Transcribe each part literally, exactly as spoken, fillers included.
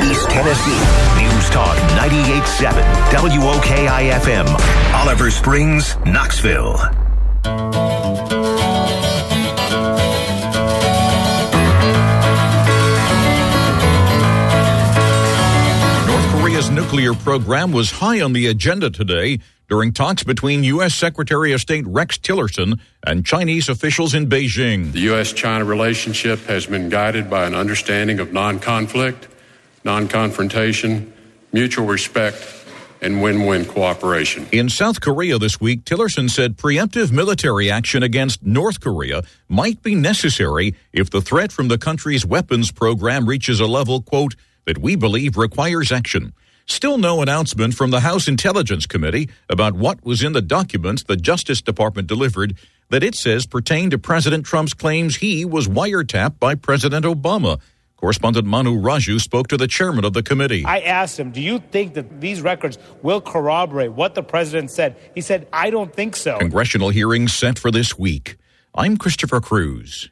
East Tennessee. News Talk ninety-eight point seven W O K I F M. Oliver Springs, Knoxville. Korea's nuclear program was high on the agenda today during talks between U S. Secretary of State Rex Tillerson and Chinese officials in Beijing. The U S China relationship has been guided by an understanding of non-conflict, non-confrontation, mutual respect, and win-win cooperation. In South Korea this week, Tillerson said preemptive military action against North Korea might be necessary if the threat from the country's weapons program reaches a level, quote, that we believe requires action. Still no announcement from the House Intelligence Committee about what was in the documents the Justice Department delivered that it says pertain to President Trump's claims he was wiretapped by President Obama. Correspondent Manu Raju spoke to the chairman of the committee. I asked him, do you think that these records will corroborate what the president said? He said, I don't think so. Congressional hearings set for this week. I'm Christopher Cruz.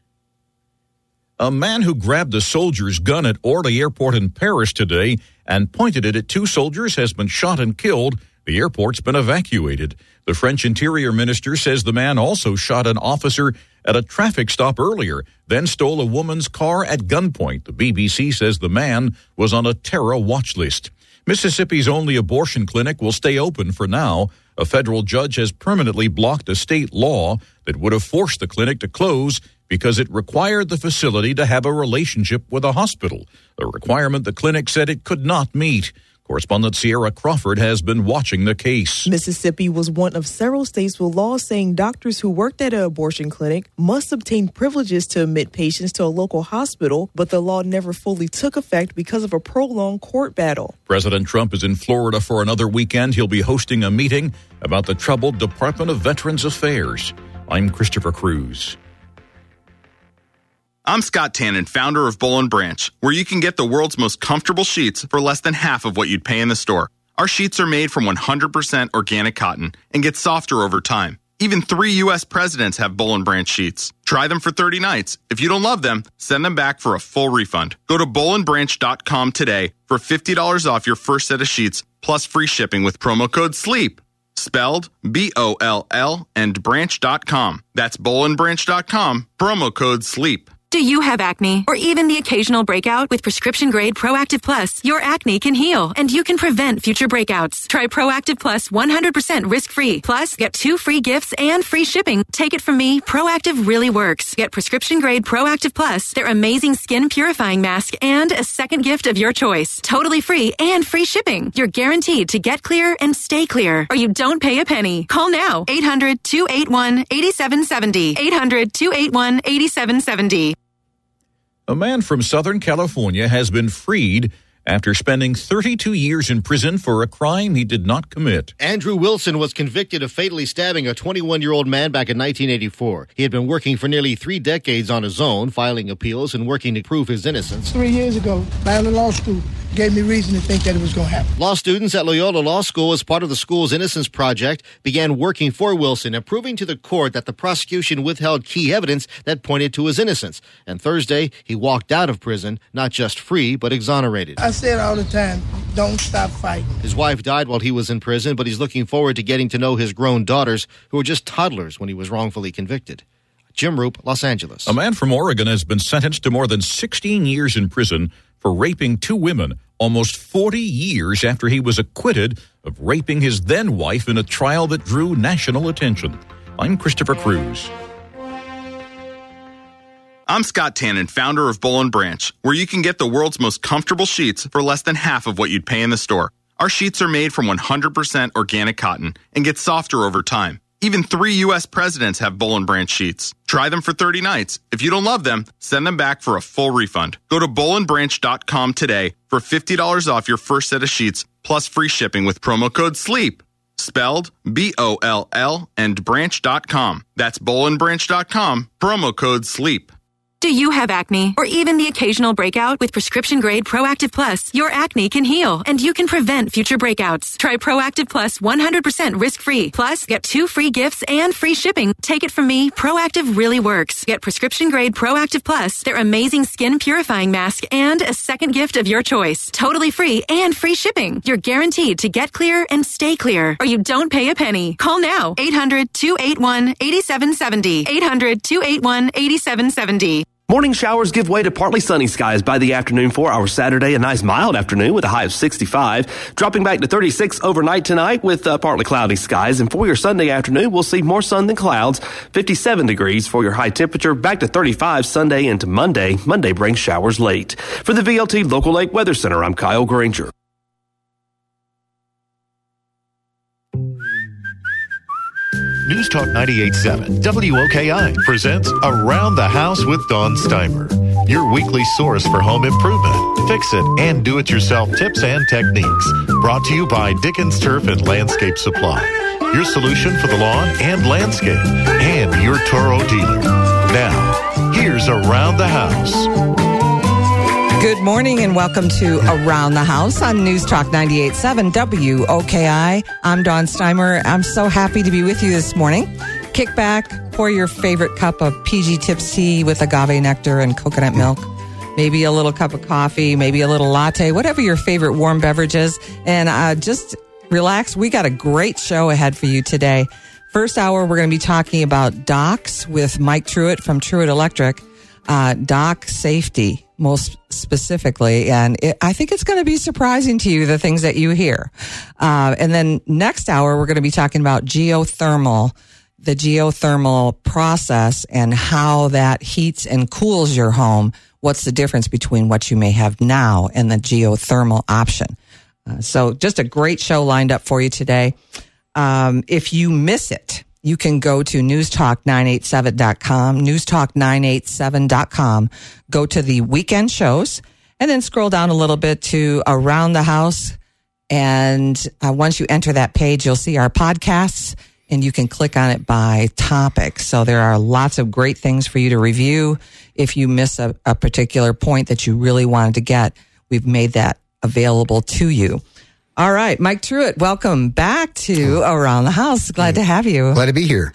A man who grabbed a soldier's gun at Orly Airport in Paris today and pointed it at two soldiers has been shot and killed. The airport's been evacuated. The French Interior Minister says the man also shot an officer at a traffic stop earlier, then stole a woman's car at gunpoint. The B B C says the man was on a terror watch list. Mississippi's only abortion clinic will stay open for now. A federal judge has permanently blocked a state law that would have forced the clinic to close because it required the facility to have a relationship with a hospital, a requirement the clinic said it could not meet. Correspondent Sierra Crawford has been watching the case. Mississippi was one of several states with laws saying doctors who worked at an abortion clinic must obtain privileges to admit patients to a local hospital, but the law never fully took effect because of a prolonged court battle. President Trump is in Florida for another weekend. He'll be hosting a meeting about the troubled Department of Veterans Affairs. I'm Christopher Cruz. I'm Scott Tannen, founder of Boll and Branch, where you can get the world's most comfortable sheets for less than half of what you'd pay in the store. Our sheets are made from one hundred percent organic cotton and get softer over time. Even three U S presidents have Boll and Branch sheets. Try them for thirty nights. If you don't love them, send them back for a full refund. Go to boll and branch dot com today for fifty dollars off your first set of sheets, plus free shipping with promo code SLEEP. Spelled B O L L and branch dot com. That's boll and branch dot com, promo code SLEEP. Do you have acne or even the occasional breakout? With prescription-grade Proactive Plus, your acne can heal and you can prevent future breakouts. Try Proactive Plus one hundred percent risk-free. Plus, get two free gifts and free shipping. Take it from me, Proactive really works. Get prescription-grade Proactive Plus, their amazing skin purifying mask, and a second gift of your choice. Totally free and free shipping. You're guaranteed to get clear and stay clear, or you don't pay a penny. Call now, eight hundred, two eight one, eight seven seven zero. eight hundred, two eight one, eight seven seven zero. A man from Southern California has been freed after spending thirty-two years in prison for a crime he did not commit. Andrew Wilson was convicted of fatally stabbing a twenty-one-year-old man back in nineteen eighty-four. He had been working for nearly three decades on his own, filing appeals and working to prove his innocence. Three years ago, Loyola Law School gave me reason to think that it was going to happen. Law students at Loyola Law School, as part of the school's Innocence Project, began working for Wilson and proving to the court that the prosecution withheld key evidence that pointed to his innocence. And Thursday, he walked out of prison, not just free, but exonerated. I said all the time, don't stop fighting. His wife died while he was in prison, but he's looking forward to getting to know his grown daughters, who were just toddlers when he was wrongfully convicted. Jim Roop, Los Angeles. A man from Oregon has been sentenced to more than sixteen years in prison for raping two women, almost forty years after he was acquitted of raping his then-wife in a trial that drew national attention. I'm Christopher Cruz. I'm Scott Tannen, founder of Boll and Branch, where you can get the world's most comfortable sheets for less than half of what you'd pay in the store. Our sheets are made from one hundred percent organic cotton and get softer over time. Even three U S presidents have Boll and Branch sheets. Try them for thirty nights. If you don't love them, send them back for a full refund. Go to boll and branch dot com today for fifty dollars off your first set of sheets, plus free shipping with promo code SLEEP. Spelled B O L L and branch dot com. That's boll and branch dot com, promo code SLEEP. Do you have acne or even the occasional breakout? With prescription-grade Proactive Plus, your acne can heal and you can prevent future breakouts. Try Proactive Plus one hundred percent risk-free. Plus, get two free gifts and free shipping. Take it from me, Proactive really works. Get prescription-grade Proactive Plus, their amazing skin purifying mask, and a second gift of your choice. Totally free and free shipping. You're guaranteed to get clear and stay clear, or you don't pay a penny. Call now. eight hundred, two eight one, eight seven seven zero. eight hundred, two eight one, eight seven seven zero. Morning showers give way to partly sunny skies by the afternoon for our Saturday. A nice mild afternoon with a high of sixty-five. Dropping back to thirty-six overnight tonight with uh, partly cloudy skies. And for your Sunday afternoon, we'll see more sun than clouds. fifty-seven degrees for your high temperature. Back to thirty-five Sunday into Monday. Monday brings showers late. For the V L T Local Lake Weather Center, I'm Kyle Granger. News Talk ninety-eight point seven W O K I presents Around the House with Dawn Steimer, your weekly source for home improvement, fix-it, and do-it-yourself tips and techniques. Brought to you by Dickens Turf and Landscape Supply, your solution for the lawn and landscape, and your Toro dealer. Now, here's Around the House. Good morning and welcome to Around the House on News Talk ninety-eight point seven W O K I. I'm Dawn Steimer. I'm so happy to be with you this morning. Kick back, pour your favorite cup of P G Tips tea with agave nectar and coconut milk. Maybe a little cup of coffee, maybe a little latte, whatever your favorite warm beverage is. And uh, just relax. We got a great show ahead for you today. First hour, we're going to be talking about docks with Mike Truitt from Truitt Electric. Uh, dock safety, most specifically. And it, I think it's going to be surprising to you, the things that you hear. Uh, and then next hour, we're going to be talking about geothermal, the geothermal process and how that heats and cools your home. What's the difference between what you may have now and the geothermal option? Uh, so just a great show lined up for you today. Um, if you miss it, you can go to news talk nine eight seven dot com, news talk nine eight seven dot com, go to the weekend shows, and then scroll down a little bit to Around the House. And uh, once you enter that page, you'll see our podcasts, and you can click on it by topic. So there are lots of great things for you to review. If you miss a, a particular point that you really wanted to get, we've made that available to you. All right, Mike Truitt, welcome back to Around the House. Glad to have you. Glad to be here.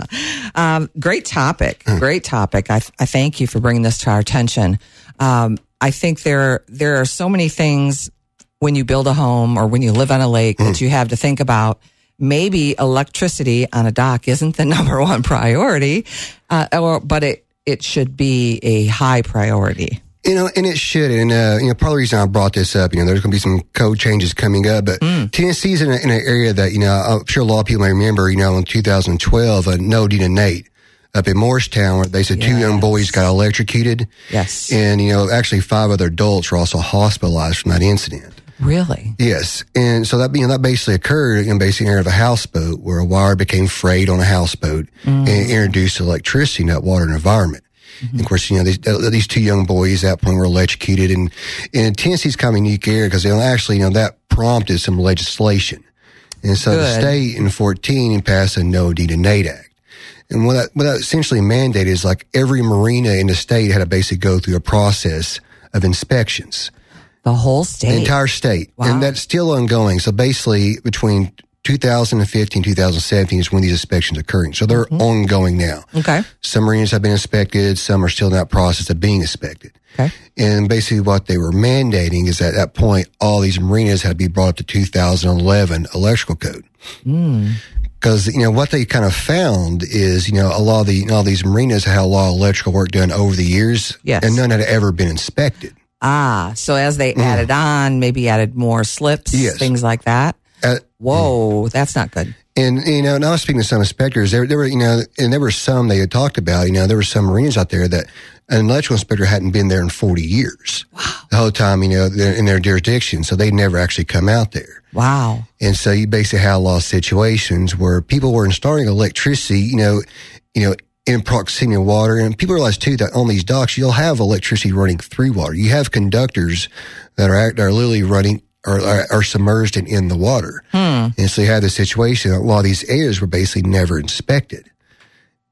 um, great topic. Great topic. I, I thank you for bringing this to our attention. Um, I think there there are so many things when you build a home or when you live on a lake mm. that you have to think about. Maybe electricity on a dock isn't the number one priority, uh, or, but it, it should be a high priority. You know, and it should. And, uh, you know, part of the reason I brought this up, you know, there's going to be some code changes coming up, but mm. Tennessee's in, a, in an area that, you know, I'm sure a lot of people may remember, you know, in two thousand twelve, uh, No Dina Nate up in Morristown, where they said yes. two young boys got electrocuted. Yes. And, you know, actually five other adults were also hospitalized from that incident. Really? Yes. And so that, you know, that basically occurred in basically an area of a houseboat where a wire became frayed on a houseboat mm. and introduced electricity in that water and environment. Mm-hmm. And of course, you know, these, these two young boys at that point were electrocuted. And, and Tennessee's kind of a unique area because, you know, actually, you know, that prompted some legislation. And so Good. the state in fourteen passed a No Dina Nate Act. And what that, what that essentially mandated is like every marina in the state had to basically go through a process of inspections. The whole state? The entire state. Wow. And that's still ongoing. So basically between two thousand fifteen, two thousand seventeen is when these inspections are occurring. So they're mm-hmm. ongoing now. Okay. Some marinas have been inspected. Some are still in that process of being inspected. Okay. And basically what they were mandating is at that point, all these marinas had to be brought up to two thousand eleven electrical code. Mm. Because, you know, what they kind of found is, you know, a lot of the, all these marinas had a lot of electrical work done over the years. Yes. And none had ever been inspected. Ah, so as they mm. added on, maybe added more slips, yes. things like that. Uh, Whoa, mm. that's not good. And, you know, and I was speaking to some inspectors, there, there were, you know, and there were some they had talked about, you know, there were some marinas out there that an electrical inspector hadn't been there in forty years. Wow. The whole time, you know, they're in their jurisdiction. So they'd never actually come out there. Wow. And so you basically had a lot of situations where people were installing electricity, you know, you know, in proximity of water. And people realize too that on these docks, you'll have electricity running through water. You have conductors that are, that are literally running or are, are submerged in, in the water. Hmm. And so you have the situation that a lot of these areas were basically never inspected.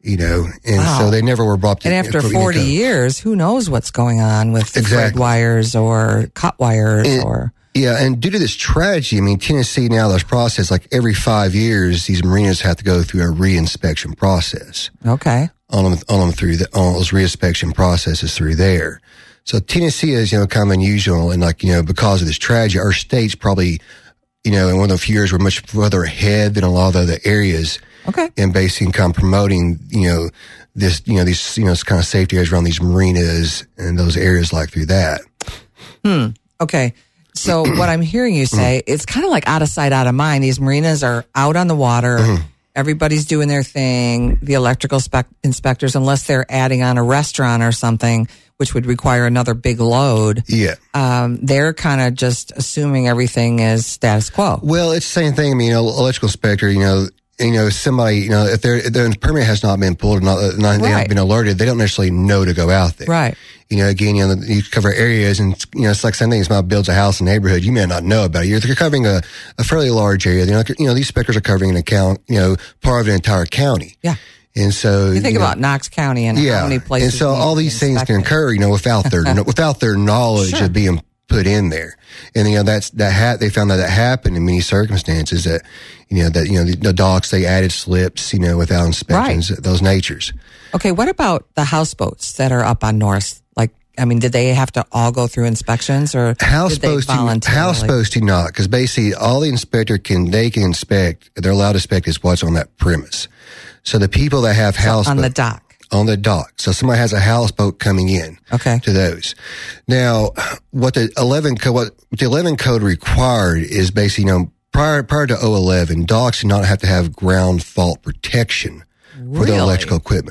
you know, and Wow. so they never were brought to. And after you know, forty to- years, who knows what's going on with thread Exactly. wires or cut wires And- or. Yeah, and due to this tragedy, I mean, Tennessee now, this process, like every five years, these marinas have to go through a reinspection process. Okay. On them, on them through the, on those reinspection processes through there. So Tennessee is, you know, kind of unusual, and like, you know, because of this tragedy, our state's probably, you know, in one of the few years, we're much further ahead than a lot of the other areas. Okay. And basically kind of promoting, you know, this, you know, these, you know, this kind of safety areas around these marinas and those areas like through that. Hmm. Okay. So what I'm hearing you say, it's kind of like out of sight, out of mind. These marinas are out on the water. Mm-hmm. Everybody's doing their thing. The electrical spec- inspectors, unless they're adding on a restaurant or something, which would require another big load. Yeah. Um, they're kind of just assuming everything is status quo. Well, it's the same thing. I mean, you know, electrical inspector, you know, you know, somebody, you know, if their their permit has not been pulled, or not, not they Right. haven't been alerted, they don't necessarily know to go out there. Right. You know, again, you know, you cover areas, and you know, it's like something. Somebody builds a house in a neighborhood, you may not know about it. You're, you're covering a, a fairly large area. You know, you know, these inspectors are covering an account, you know, part of an entire county. Yeah. And so You think you know, about Knox County and yeah, how many places. and so need all to be these things can inspected. occur, you know, without their without their knowledge Sure. of being put in there. And you know, that's that ha- they found that that happened in many circumstances. That you know that you know the, the docks, they added slips, you know, without inspections, those natures. Okay, what about the houseboats that are up on North? Like, I mean, did they have to all go through inspections, or did they Houseboats, do, voluntarily? houseboats do not, because basically all the inspector can they can inspect. They're allowed to inspect is what's on that premise. So the people that have houseboats on the dock. On the dock. So somebody has a houseboat coming in. Okay. To those. Now, what the eleven code, what the eleven code required is basically, you know, prior, prior to oh eleven, docks did not have to have ground fault protection for the Really? electrical equipment.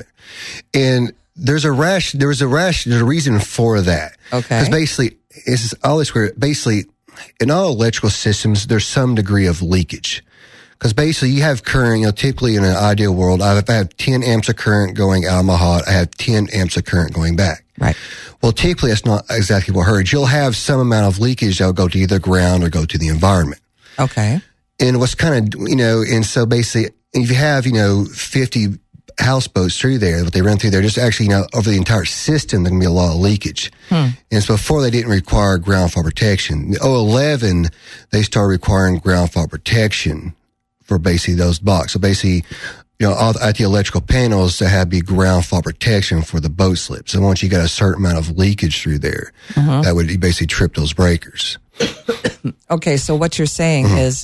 And there's a rash, there was a rash, there's a reason for that. Okay. Because basically, it's all this where basically, in all electrical systems, there's some degree of leakage. Because basically you have current, you know, typically in an ideal world, I have, I have ten amps of current going out of my hot, I have ten amps of current going back. Right. Well, typically that's not exactly what occurs. You'll have some amount of leakage that'll go to either ground or go to the environment. Okay. And what's kind of, you know, and so basically, if you have, you know, fifty houseboats through there, what they run through there, just actually, you know, over the entire system, there can be a lot of leakage. Hmm. And so before they didn't require ground fault protection. In oh eleven, they started requiring ground fault protection for basically those blocks. So basically, you know, all, at the electrical panels, there had to be ground fault protection for the boat slips. And once you got a certain amount of leakage through there, Mhm. that would basically trip those breakers. Okay, so what you're saying Mm-hmm. is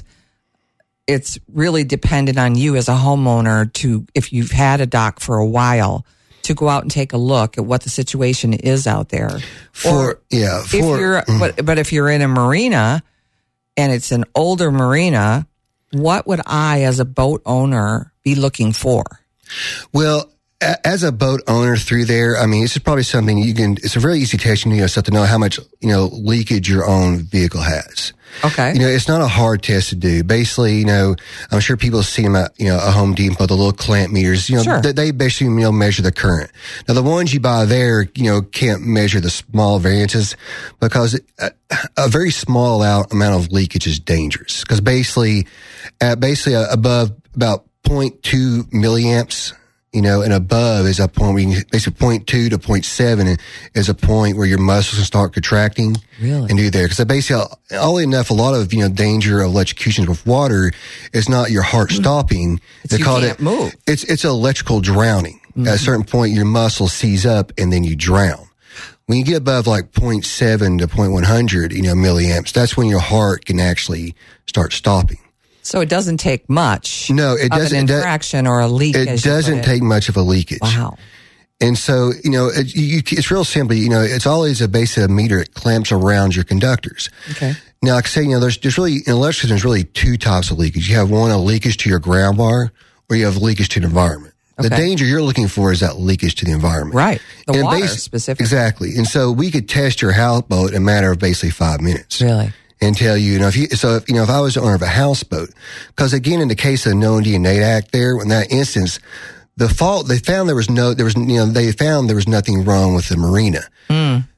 it's really dependent on you as a homeowner to, if you've had a dock for a while, to go out and take a look at what the situation is out there. For, Or yeah, if for, you're, mhm. but, but if you're in a marina and it's an older marina, what would I, as a boat owner, be looking for? Well, a- as a boat owner through there, I mean, this is probably something you can, it's a very easy test, you know, stuff to know how much, you know, leakage your own vehicle has. Okay. You know, it's not a hard test to do. Basically, you know, I'm sure people see them at, you know, a Home Depot, the little clamp meters, you know, Sure. they, they basically, you know, measure the current. Now, the ones you buy there, you know, can't measure the small variances because a, a very small out amount of leakage is dangerous. Because basically, at basically above about zero point two milliamps, you know, and above is a point where you can, basically zero point two to zero point seven is a point where your muscles can start contracting. Really? And do there. Because basically, all enough, a lot of, you know, danger of electrocution with water is not your heart stopping. It's They you call can't it, move. It's, it's electrical drowning. Mm-hmm. At a certain point, your muscle seize up and then you drown. When you get above like zero point seven to zero point one hundred, you know, milliamps, that's when your heart can actually start stopping. So it doesn't take much No, it of doesn't. an it do- infraction or a leak. It as you put doesn't it. take much of a leakage. Wow. And so, you know, it, you, it's real simple. You know, it's always a base of a meter. It clamps around your conductors. Okay. Now, like I say, you know, there's, there's really, in electricity, there's really two types of leakage. You have one, a leakage to your ground wire, or you have leakage to the environment. The Okay. danger you're looking for is that leakage to the environment. Right. The And water basi- specifically. Exactly. And so we could test your houseboat in a matter of basically five minutes. Really? And tell you, you know, if you, so if, you know, if I was the owner of a houseboat, because again, in the case of the Known D N A Act there, in that instance, the fault, they found there was no, there was, you know, they found there was nothing wrong with the marina. Mm.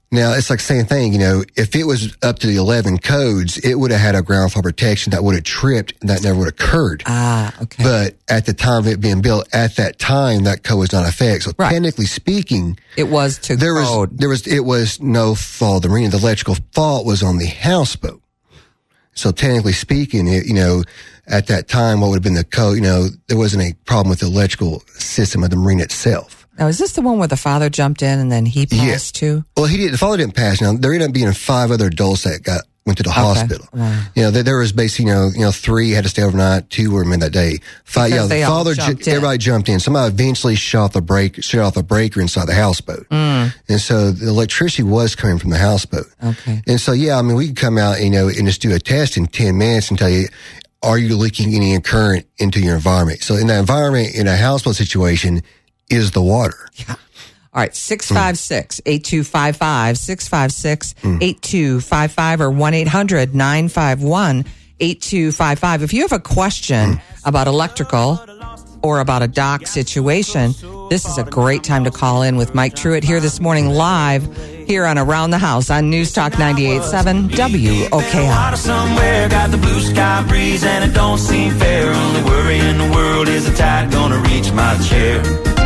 Now, it's like the same thing, you know, if it was up to the eleven codes, it would have had a ground fault protection that would have tripped and that never would have occurred. Ah, okay. But at the time of it being built, at that time, that code was not effective. So right. technically speaking, it was to there code. was, there was, it was no fault of the marina. The electrical fault was on the houseboat. So technically speaking, it, you know, at that time, what would have been the code, you know, there wasn't a problem with the electrical system of the marina itself. Now, is this the one where the father jumped in and then he passed yes. too? Well, he did. The father didn't pass. Now, there ended up being five other adults that got went to the okay. hospital. Wow. You know, there, there was basically, you know, you know, three had to stay overnight, two were in that day. Five, because yeah, the father, jumped ju- everybody jumped in. Somebody eventually shut off the break, shut off the breaker inside the houseboat. Mm. And so the electricity was coming from the houseboat. Okay. And so, yeah, I mean, we could come out, you know, and just do a test in ten minutes and tell you, are you leaking any current into your environment? So in that environment, in a houseboat situation, is the water. Yeah. All right, six five six, eight two five five, six five six, eight two five five or one eight hundred nine five one eight two five five. If you have a question about electrical or about a dock situation, this is a great time to call in with Mike Truitt here this morning live here on Around the House on News Talk ninety-eight point seven W O K I. Somewhere got the blue sky breeze and it don't seem fair. Only worry in the world is the tide gonna reach my chair.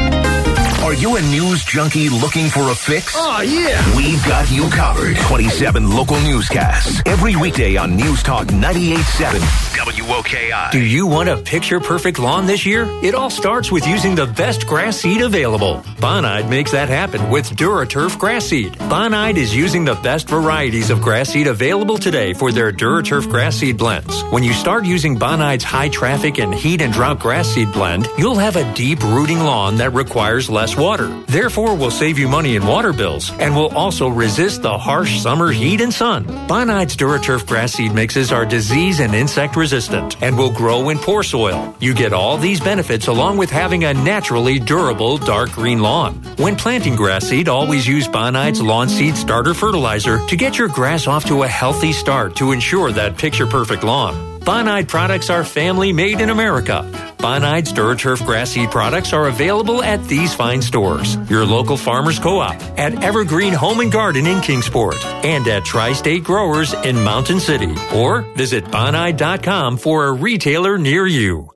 Are you a news junkie looking for a fix? Oh, yeah. We've got you covered. twenty-seven local newscasts every weekday on News Talk ninety-eight point seven W O K I. Do you want a picture-perfect lawn this year? It all starts with using the best grass seed available. Bonide makes that happen with DuraTurf grass seed. Bonide is using the best varieties of grass seed available today for their DuraTurf grass seed blends. When you start using Bonide's high-traffic and heat and drought grass seed blend, you'll have a deep-rooting lawn that requires less water. Therefore, will save you money in water bills and will also resist the harsh summer heat and sun. Bonide's DuraTurf grass seed mixes are disease and insect resistant and will grow in poor soil. You get all these benefits along with having a naturally durable dark green lawn. When planting grass seed, always use Bonide's Lawn Seed Starter Fertilizer to get your grass off to a healthy start to ensure that picture-perfect lawn. Bonide products are family made in America. Bonide's DuraTurf grass seed products are available at these fine stores. Your local Farmers Co-op, at Evergreen Home and Garden in Kingsport, and at Tri-State Growers in Mountain City. Or visit bonide dot com for a retailer near you.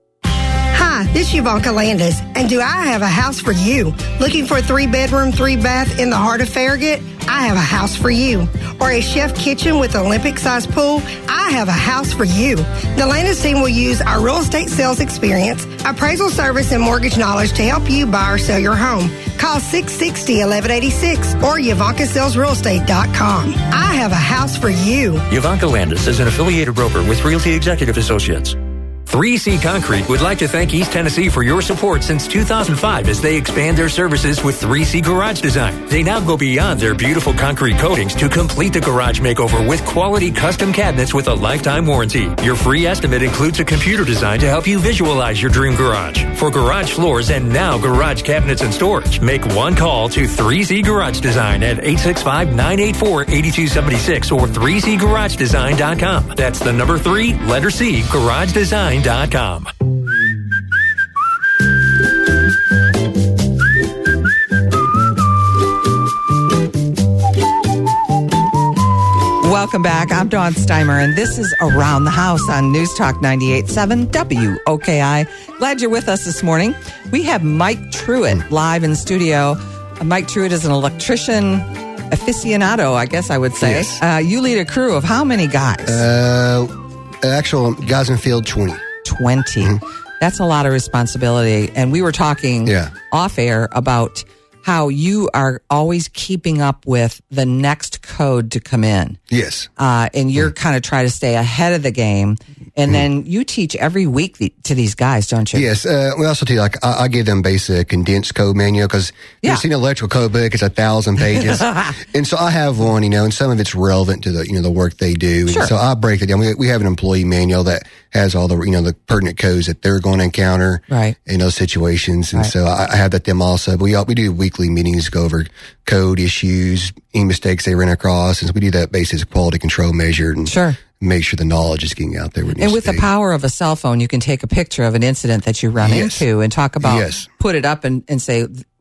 Hi, this is Yvonka Landis, and do I have a house for you? Looking for a three-bedroom, three-bath in the heart of Farragut? I have a house for you. Or a chef kitchen with Olympic-sized pool? I have a house for you. The Landis team will use our real estate sales experience, appraisal service, and mortgage knowledge to help you buy or sell your home. Call six six zero, one one eight six or Yvonka Sales Real Estate dot com. I have a house for you. Yvonka Landis is an affiliated broker with Realty Executive Associates. three C Concrete would like to thank East Tennessee for your support since two thousand five as they expand their services with three C Garage Design. They now go beyond their beautiful concrete coatings to complete the garage makeover with quality custom cabinets with a lifetime warranty. Your free estimate includes a computer design to help you visualize your dream garage. For garage floors and now garage cabinets and storage, make one call to three C Garage Design at eight six five, nine eight four, eight two seven six or three C garage design dot com. That's the number three, letter C, garage design dot com. Welcome back. I'm Dawn Steimer, and this is Around the House on News Talk ninety-eight point seven W O K I. Glad you're with us this morning. We have Mike Truitt live in studio. Uh, Mike Truitt is an electrician aficionado, I guess I would say. Yes. Uh, you lead a crew of how many guys? Uh, actual guys in field, twenty. twenty. Mm-hmm. That's a lot of responsibility. And we were talking yeah. off air about how you are always keeping up with the next code to come in. Yes. Uh, and you're mm. kind of trying to stay ahead of the game. And mm. then you teach every week the, to these guys, don't you? Yes. Uh, we also teach, like, I, I give them basic condensed code manual because yeah. you've seen an electrical code book. It's a thousand pages. And so I have one, you know, and some of it's relevant to the, you know, the work they do. Sure. And so I break it down. We, we have an employee manual that has all the, you know, the pertinent codes that they're going to encounter right. in those situations. And right. so I, I have that them also. But we, we do weekly meetings to go over code issues, any mistakes they run across. And so we do that based as a quality control measure and sure. make sure the knowledge is getting out there. And with the power of a cell phone, you can take a picture of an incident that you run yes. into and talk about, yes. put it up and, and say,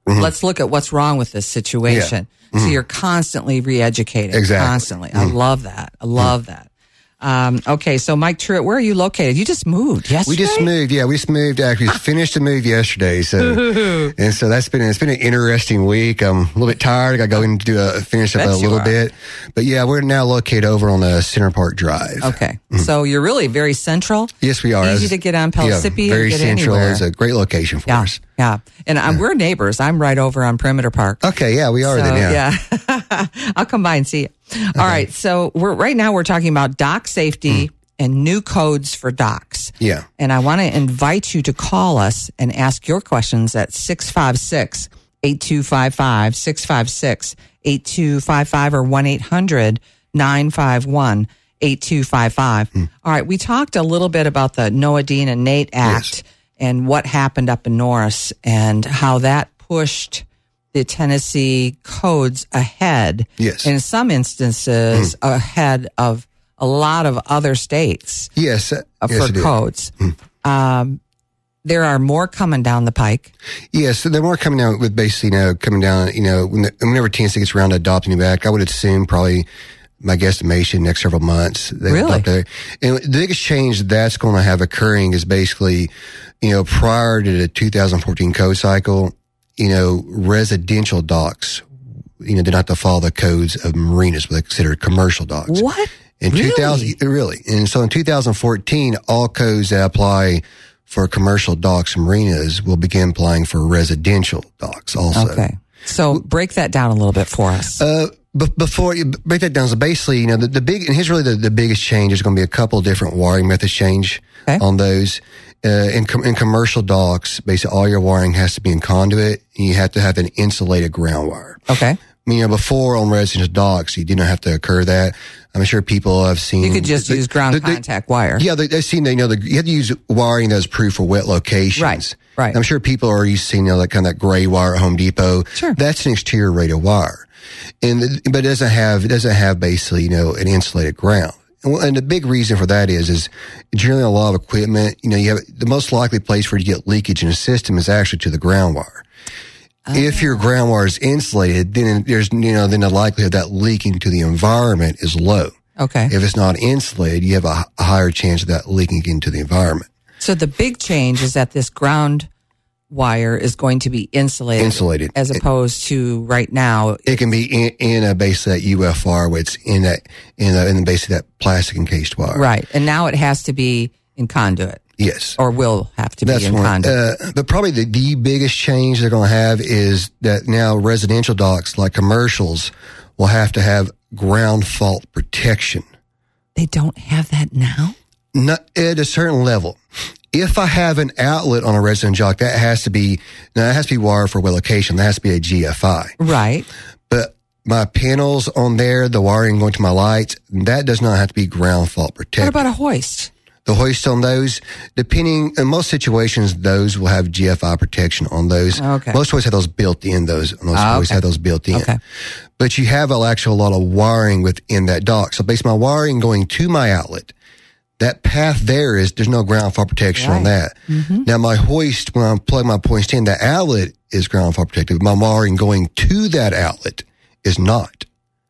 Mm-hmm. Let's look at what's wrong with this situation. Yeah. Mm-hmm. So you're constantly re-educating. Exactly. Constantly. Mm-hmm. I love that. I love mm-hmm. that. Um, okay, so Mike Truitt, where are you located? You just moved yesterday? We just moved, yeah. We just moved, actually finished the move yesterday. So, and so that's been, it's been an interesting week. I'm a little bit tired. I got to go in and do a, finish up a little bit. But yeah, we're now located over on the Center Park Drive. Okay. Mm-hmm. So you're really very central. Yes, we are. Easy to get on Pellissippi yeah, very and get central. anywhere. It's a great location for yeah, us. Yeah. And I'm, we're neighbors. I'm right over on Perimeter Park. Okay, yeah, we are so, then, yeah. yeah. I'll come by and see you. Okay. All right. So we're right now we're talking about dock safety. Mm. And new codes for docks. Yeah. And I want to invite you to call us and ask your questions at six five six, eight two five five, six five six, eight two five five or one eight hundred, nine five one, eight two five five. Hmm. All right. We talked a little bit about the Noah Dean and Nate Act yes. and what happened up in Norris and how that pushed the Tennessee codes ahead. Yes. In some instances, hmm. ahead of a lot of other states yes, uh, for yes, codes. Mm. Um, there are more coming down the pike. Yes, so they're more coming down with basically, you know, coming down, you know, when the, whenever Tennessee gets around to adopting the act, I would assume probably my guesstimation next several months. They really? Adopt and the biggest change that's going to have occurring is basically, you know, prior to the two thousand fourteen code cycle, you know, residential docks, you know, did not have to follow the codes of marinas, but they're considered commercial docks. What? In really? two thousand, really. And so in two thousand fourteen, all codes that apply for commercial docks and marinas will begin applying for residential docks also. Okay. So break that down a little bit for us. Uh, but before you break that down, so basically, you know, the, the big, and here's really the, the biggest change is going to be a couple of different wiring methods change okay. on those. Uh, in, com- in commercial docks, basically all your wiring has to be in conduit and you have to have an insulated ground wire. Okay. I mean, you know, before on residential docks, you didn't have to occur that. I'm sure people have seen. You could just the, use ground the, the, contact wire. Yeah, they, they've seen, you know, the, you have to use wiring that's approved for wet locations. Right, right. I'm sure people are used to, you know, that kind of that gray wire at Home Depot. Sure. That's an exterior rated wire. And, but it doesn't have, it doesn't have basically, you know, an insulated ground. And, and the big reason for that is, is generally a lot of equipment, you know, you have the most likely place where you get leakage in a system is actually to the ground wire. Oh. If your ground wire is insulated, then there's, you know, then the likelihood of that leaking to the environment is low. Okay. If it's not insulated, you have a, a higher chance of that leaking into the environment. So the big change is that this ground wire is going to be insulated. Insulated. As opposed it, to right now. It can be in, in a basically that U F R where it's in that, in the, in the basically that plastic encased wire. Right. And now it has to be in conduit. Yes. Or will have to That's be in one. conduit. Uh, but probably the, the biggest change they're going to have is that now residential docks, like commercials, will have to have ground fault protection. They don't have that now? Not at a certain level. If I have an outlet on a residential dock, that has to be, now that has to be wired for well location. That has to be a G F I. Right. But my panels on there, the wiring going to my lights, that does not have to be ground fault protected. What about a hoist? The hoist on those, depending, in most situations, those will have G F I protection on those. Okay. Most hoists have those built in, those, those oh, hoists okay. have those built in. Okay. But you have actually a lot of wiring within that dock. So basically my wiring going to my outlet, that path there is, there's no ground fault protection right. on that. Mm-hmm. Now my hoist, when I plug my hoist in, the outlet is ground fault protected. My wiring going to that outlet is not.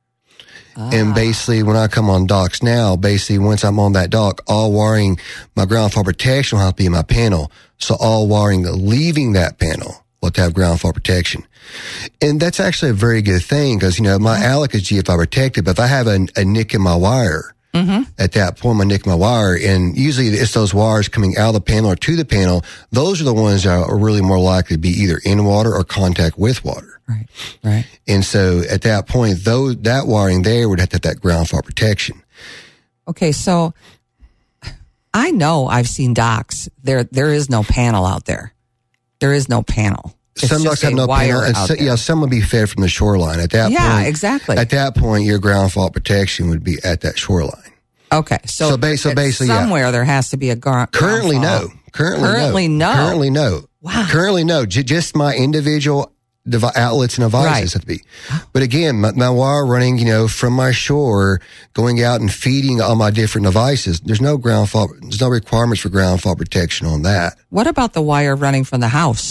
Ah. And basically, when I come on docks now, basically, once I'm on that dock, all wiring, my ground fault protection will have to be in my panel. So all wiring leaving that panel will have to have ground fault protection. And that's actually a very good thing because, you know, my mm-hmm. outlet is G F I protected, but if I have a, a nick in my wire, mm-hmm. at that point, my nick in my wire, and usually it's those wires coming out of the panel or to the panel, those are the ones that are really more likely to be either in water or contact with water. Right, right. And so at that point, though, that wiring there would have to have that ground fault protection. Okay, so I know I've seen docks. There, there is no panel out there. There is no panel. It's some docks have no panel. And so, yeah, some would be fed from the shoreline. At that yeah, point, exactly. At that point, your ground fault protection would be at that shoreline. Okay, so, so, ba- so basically, somewhere yeah. there has to be a gar- currently ground fault. no. Currently, currently no. no. Currently no. Wow. Currently no. J- just my individual dev- outlets and devices right. have to be. But again, my, my wire running, you know, from my shore, going out and feeding all my different devices. There's no ground fault. There's no requirements for ground fault protection on that. What about the wire running from the house?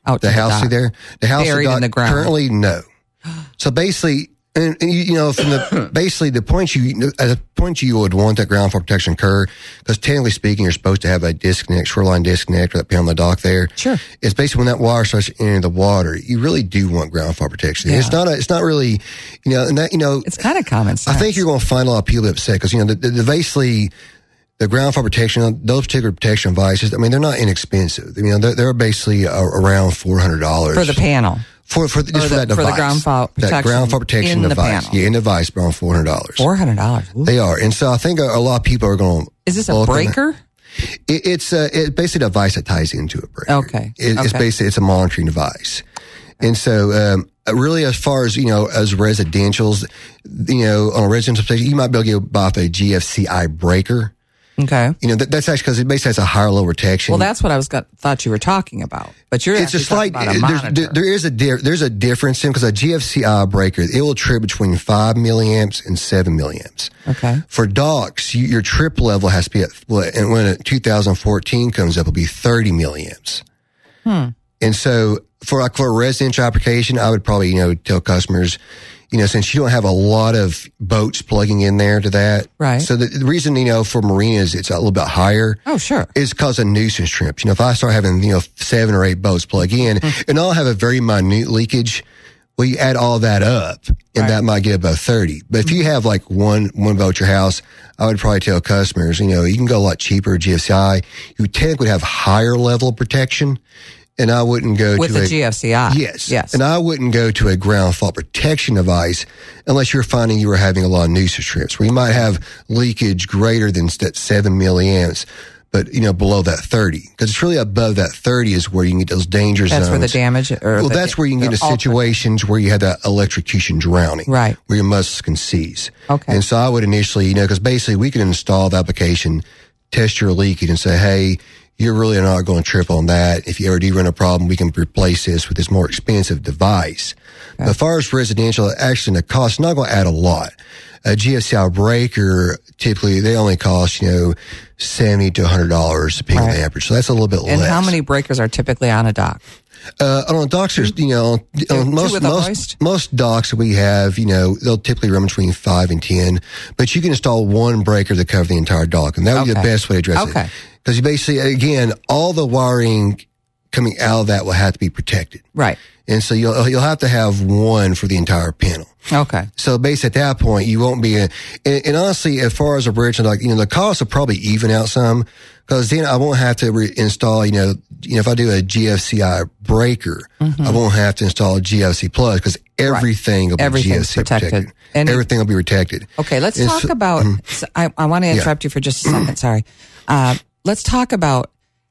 Out the to the house dock. through there. The house Buried dock, in the ground. Currently, no. So basically, and, and you, you know, from the basically the point you at the point you would want that ground fault protection occur, because technically speaking, you're supposed to have a disconnect, shoreline disconnect, or that be on the dock there. Sure. It's basically when that water starts entering the water, you really do want ground fault protection. Yeah. It's not a, it's not really, you know, and that you know, it's kind of common sense. I think you're going to find a lot of people upset because you know the, the, the basically. The ground fault protection, those particular protection devices, I mean, they're not inexpensive. I mean, they're, they're basically uh, around four hundred dollars. For the panel. For, for, just Or for the- that for device. the ground fault protection That ground fault protection in the device. panel. Yeah, in the device, around four hundred dollars. four hundred dollars. They are. And so I think a, a lot of people are going to. Is this a breaker? It, it's uh, it, basically a device that ties into a breaker. Okay. It, It's Okay. basically, it's a monitoring device. And so, um, really, as far as, you know, as residentials, you know, on a residential station, you might be able to get by with a G F C I breaker. Okay. You know, that, that's actually because it basically has a higher level protection. Well, that's what I was got, thought you were talking about. But you're it's a actually slight, talking about a there's, monitor. there, there is a, di- there's a difference in because a G F C I breaker, it will trip between five milliamps and seven milliamps. Okay. For docks, you, your trip level has to be at, well, and when a two thousand fourteen comes up, it'll be thirty milliamps. Hmm. And so for like for a residential application, I would probably, you know, tell customers, you know, since you don't have a lot of boats plugging in there to that. Right. So the, the reason, you know, for marinas, it's a little bit higher. Oh, sure. Is because of nuisance trips. You know, if I start having, you know, seven or eight boats plug in Mm. and I'll have a very minute leakage, well, you add all that up and Right. that might get above thirty. But if you have like one, one boat at your house, I would probably tell customers, you know, you can go a lot cheaper, G F C I. You technically have higher level of protection. And I wouldn't go With to the a, G F C I. Yes. Yes. And I wouldn't go to a ground fault protection device unless you're finding you were having a lot of nuisance trips where you might have leakage greater than that seven milliamps, but, you know, below that thirty. Because it's really above that thirty is where you can get those danger That's zones. where the damage. Or Well, the, that's where you can get into the ultimate- situations where you have that electrocution drowning. Right. Where your muscles can seize. Okay. And so I would initially, you know, because basically we can install the application, test your leakage and say, hey, you're really not going to trip on that. If you ever do run a problem, we can replace this with this more expensive device. Okay. But as far as residential, actually the cost is not going to add a lot. A G F C I breaker, typically they only cost, you know, seventy to one hundred dollars depending on Right. the amperage. So that's a little bit And less. how many breakers are typically on a dock? Uh, on docks, there's, you know, Two- on two most, with a most, hoist? most docks that we have, you know, they'll typically run between five and ten, but you can install one breaker to cover the entire dock. And that would be the Okay. best way to address Okay. it. Because you basically, again, all the wiring coming out of that will have to be protected. Right. And so you'll, you'll have to have one for the entire panel. Okay. So basically at that point, you won't be, a, and, and honestly, as far as a bridge, like, you know, the cost will probably even out some because then I won't have to re- install, you know, you know, if I do a G F C I breaker, Mhm. I won't have to install a G F C plus because everything will be Everything's G F C protected. protected. And- everything will be protected. Okay, let's And talk so- about. mhm. so I, I want to Yeah. interrupt you for just a second. Sorry. Uh, let's talk about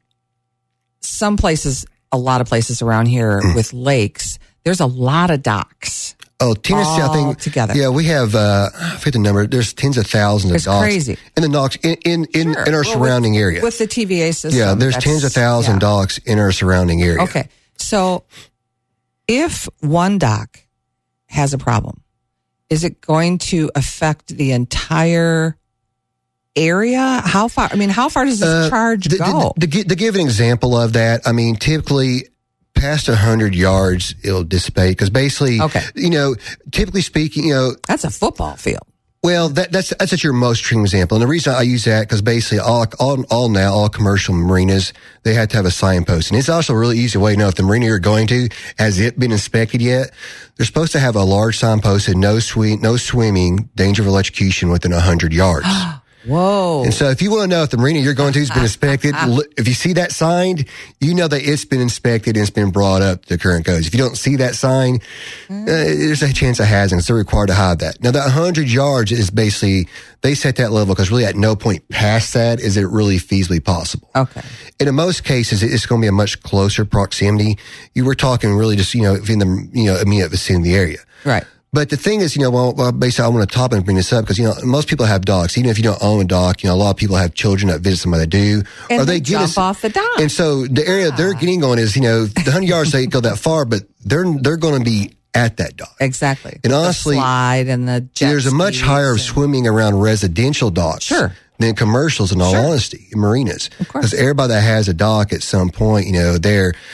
some places, a lot of places around here Mm. with lakes. There's a lot of docks. Oh, Tennessee, I all think. together. Yeah, we have, uh, I forget the number. There's tens of thousands of It's dogs. crazy. In the docks, in, in, in, Sure. in our Well, surrounding with, area. With the T V A system. Yeah, there's that's- tens of thousands yeah. of docks in our surrounding area. Okay. So if one dock has a problem, is it going to affect the entire area? How far? I mean, how far does this Uh, charge to, go? To, to, gi- to give an example of that, I mean, typically past one hundred yards, it'll dissipate because basically, Okay. you know, typically speaking, you know, That's a football field. well, that, that's that's just your most extreme example. And the reason I use that because basically all, all all now all commercial marinas they have to have a signpost, and it's also a really easy way to know if the marina you're going to has it been inspected yet. They're supposed to have a large sign posted: no swi- no swimming, danger of electrocution within one hundred yards. Whoa. And so if you want to know if the marina you're going to has been inspected, look- if you see that sign, you know that it's been inspected and it's been brought up to current codes. If you don't see that sign, uh, there's a chance it hasn't. So they're required to hide that. Now that one hundred yards is basically, they set that level because really at no point past that is it really feasibly possible. Okay. And in most cases, it's going to be a much closer proximity. You were talking really just, you know, in the, you know, immediate vicinity of the area. Right. But the thing is, you know, well, well basically I want to top and bring this up because, you know, most people have dogs. Even if you don't own a dog, you know, a lot of people have children that visit somebody that do. And or they, get jump a- off the dock. And so the area they're getting on is, you know, the one hundred yards, they go that far, but they're, they're going to be at that dock. Exactly. And The honestly, slide and the jet there's a much skis higher and- swimming around residential docks. Sure. Than commercials, in all Sure. honesty, in marinas. Of course. Because everybody that has a dock at some point, you know, they're,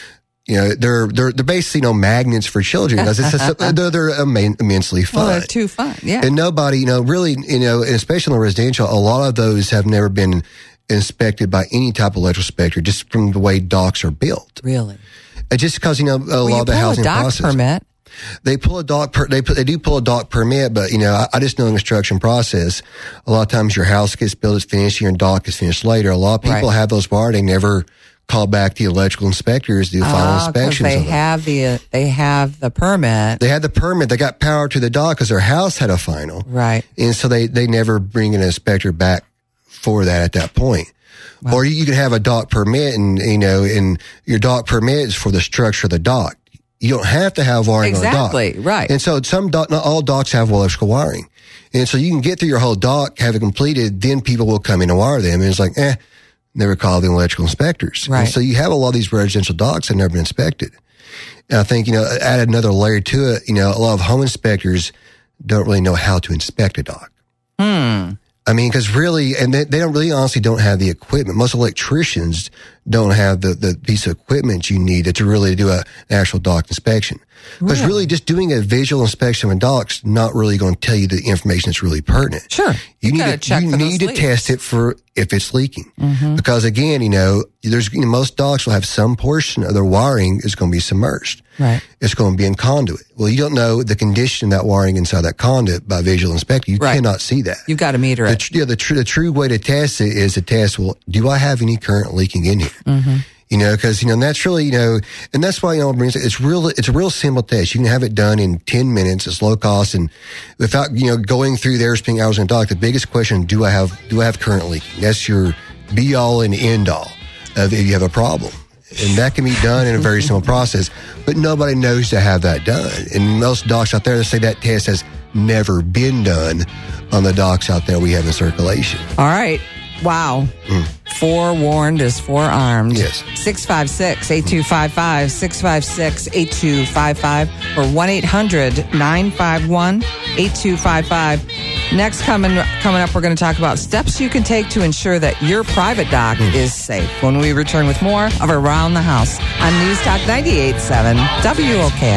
You know, they're they're they're basically, you know, magnets for children. It's just, they're they're immen- immensely fun. Well, they're too fun. Yeah. And nobody, you know, really, you know, and especially in the residential, a lot of those have never been inspected by any type of electrical inspector, just from the way docks are built. Really? Uh, just because, you know, a well, lot of the housing a dock process. Permit. They pull a dock. Per, they put, they do pull a dock permit, but you know, I, I just know in the construction process, a lot of times your house gets built, it's finished, your dock is finished later. A lot of people Right. have those wired. They never call back the electrical inspectors to do final Ah, 'cause inspections. they of them. have the they have the permit. They had the permit. They got power to the dock because their house had a final. Right. And so they, they never bring an inspector back for that at that point. Wow. Or you can have a dock permit and, you know, and your dock permit is for the structure of the dock. You don't have to have wiring Exactly, on a dock. right. And so some dock, not all docks have electrical wiring. And so you can get through your whole dock, have it completed, then people will come in and wire them. And it's like, eh, never call the electrical inspectors. Right. And so you have a lot of these residential docks that have never been inspected. And I think, you know, add another layer to it, you know, a lot of home inspectors don't really know how to inspect a dock. Hmm. I mean, because really, and they, they don't really honestly don't have the equipment. Most electricians don't have the, the piece of equipment you need to really do a, an actual dock inspection. Because Really? really just doing a visual inspection of a dock's not really going to tell you the information that's really pertinent. Sure. You, You need gotta to, check you for those need to leaks. test it for if it's leaking. Mhm. Because again, you know, there's, you know, most docks will have some portion of their wiring is going to be submerged. Right. It's going to be in conduit. Well, you don't know the condition of that wiring inside that conduit by visual inspection. You Right. cannot see that. You've got to meter The, it. tr- yeah, the, tr- the true way to test it is to test, well, do I have any current leaking in here? Mm-hmm. You know, because, you know, that's really, you know, and that's why, you know, it's real, it's a real simple test. You can have it done in ten minutes. It's low cost. And without, you know, going through there, spending hours in a dock, the biggest question, do I have, do I have current leaking? That's your be all and end all of if you have a problem. And that can be done in a very simple process, but nobody knows to have that done. And most docks out there, they say that test has never been done on the docks out there we have in circulation. All right. Wow. Mm. Forewarned is forearmed. Yes. six five six, eight two five five, six five six, eight two five five, or one eight hundred, nine five one, eight two five five. Next, coming coming up, we're going to talk about steps you can take to ensure that your private dock Mm. is safe. When we return with more of Around the House on News Talk ninety-eight point seven W O K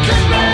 I.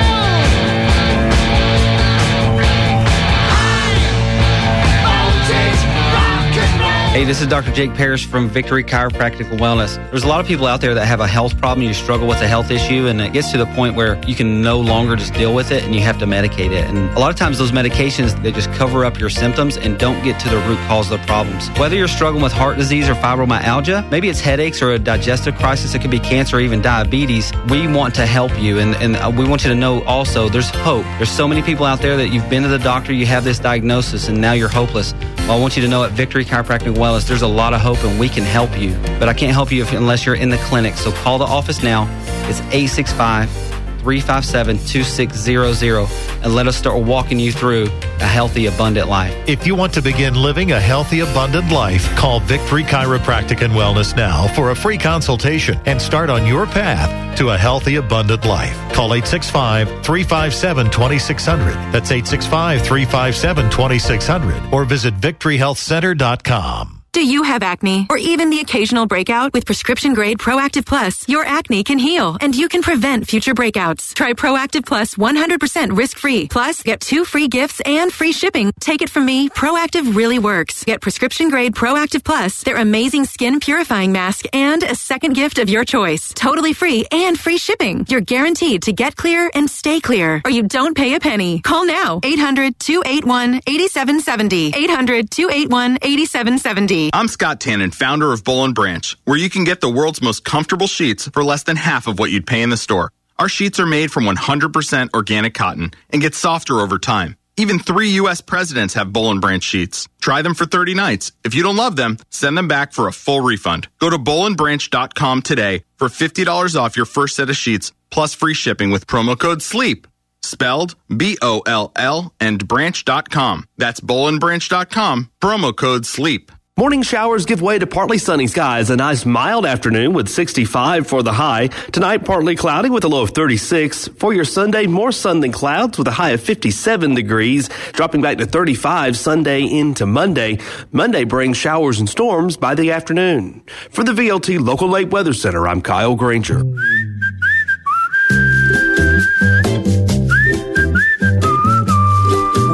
Hey, this is Doctor Jake Parrish from Victory Chiropractic and Wellness. There's a lot of people out there that have a health problem. You struggle with a health issue, and it gets to the point where you can no longer just deal with it, and you have to medicate it. And a lot of times those medications, they just cover up your symptoms and don't get to the root cause of the problems. Whether you're struggling with heart disease or fibromyalgia, maybe it's headaches or a digestive crisis, it could be cancer or even diabetes, we want to help you. And, and we want you to know also there's hope. There's so many people out there that you've been to the doctor, you have this diagnosis, and now you're hopeless. Well, I want you to know at Victory Chiropractic and Wellness, there's a lot of hope and we can help you. But I can't help you if, unless you're in the clinic. So call the office now. It's eight six five, three five seven, two six zero zero and let us start walking you through a healthy, abundant life. If you want to begin living a healthy, abundant life, call Victory Chiropractic and Wellness now for a free consultation and start on your path to a healthy, abundant life. Call eight six five, three five seven, two six zero zero. That's eight six five, three five seven, two six zero zero. Or visit victory health center dot com. Do you have acne or even the occasional breakout? With prescription grade Proactive Plus, your acne can heal and you can prevent future breakouts. Try Proactive Plus one hundred percent risk-free. Plus, get two free gifts and free shipping. Take it from me, Proactive really works. Get prescription grade Proactive Plus, their amazing skin purifying mask, and a second gift of your choice. Totally free and free shipping. You're guaranteed to get clear and stay clear, or you don't pay a penny. Call now, eight hundred, two eight one, eight seven seven zero. eight hundred, two eight one, eight seven seven zero. I'm Scott Tannen, founder of Boll and Branch, where you can get the world's most comfortable sheets for less than half of what you'd pay in the store. Our sheets are made from one hundred percent organic cotton and get softer over time. Even three U S presidents have Boll and Branch sheets. Try them for thirty nights. If you don't love them, send them back for a full refund. Go to boll and branch dot com today for fifty dollars off your first set of sheets, plus free shipping with promo code SLEEP. Spelled B O L L and branch dot com. That's boll and branch dot com, promo code SLEEP. Morning showers give way to partly sunny skies. A nice mild afternoon with sixty-five for the high. Tonight, partly cloudy with a low of thirty-six. For your Sunday, more sun than clouds with a high of fifty-seven degrees. Dropping back to thirty-five Sunday into Monday. Monday brings showers and storms by the afternoon. For the V L T Local Lake Weather Center, I'm Kyle Granger.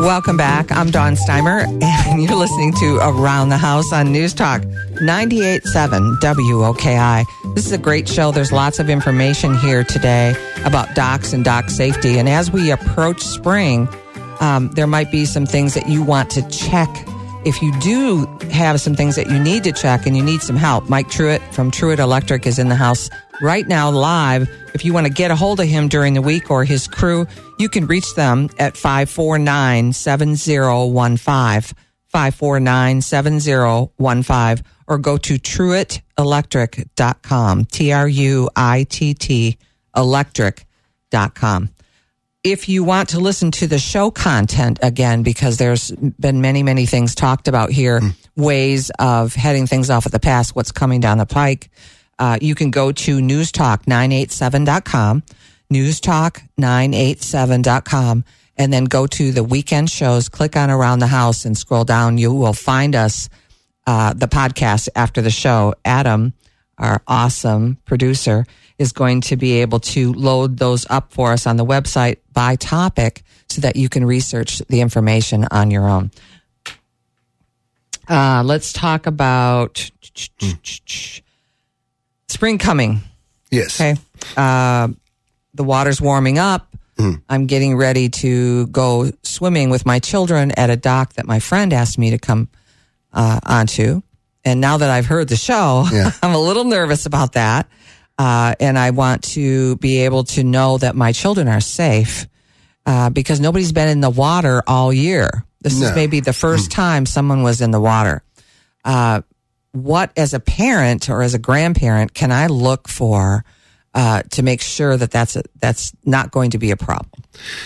Welcome back. I'm Dawn Steimer, and you're listening to Around the House on News Talk ninety-eight point seven W O K I. This is a great show. There's lots of information here today about docks and dock safety. And as we approach spring, um, there might be some things that you want to check. If you do have some things that you need to check and you need some help, Mike Truitt from Truitt Electric is in the house right now live. If you want to get a hold of him during the week or his crew, you can reach them at five four nine, seven zero one five, five four nine, seven zero one five, or go to truitt electric dot com, T R U I T T, electric dot com. If you want to listen to the show content again, because there's been many, many things talked about here, mm. ways of heading things off at the pass, what's coming down the pike, uh, you can go to news talk nine eighty-seven dot com, news talk nine eighty-seven dot com, and then go to the weekend shows, click on Around the House, and scroll down. You will find us, uh, the podcast after the show. Adam, our awesome producer, is going to be able to load those up for us on the website by topic so that you can research the information on your own. Uh, let's talk about mm. spring coming. Yes. Okay. Uh, the water's warming up. Mm. I'm getting ready to go swimming with my children at a dock that my friend asked me to come uh, onto. And now that I've heard the show, yeah. I'm a little nervous about that. Uh, and I want to be able to know that my children are safe, uh, because nobody's been in the water all year. This no. is maybe the first mm. time someone was in the water. Uh, what, as a parent or as a grandparent, can I look for, uh, to make sure that that's a, that's not going to be a problem?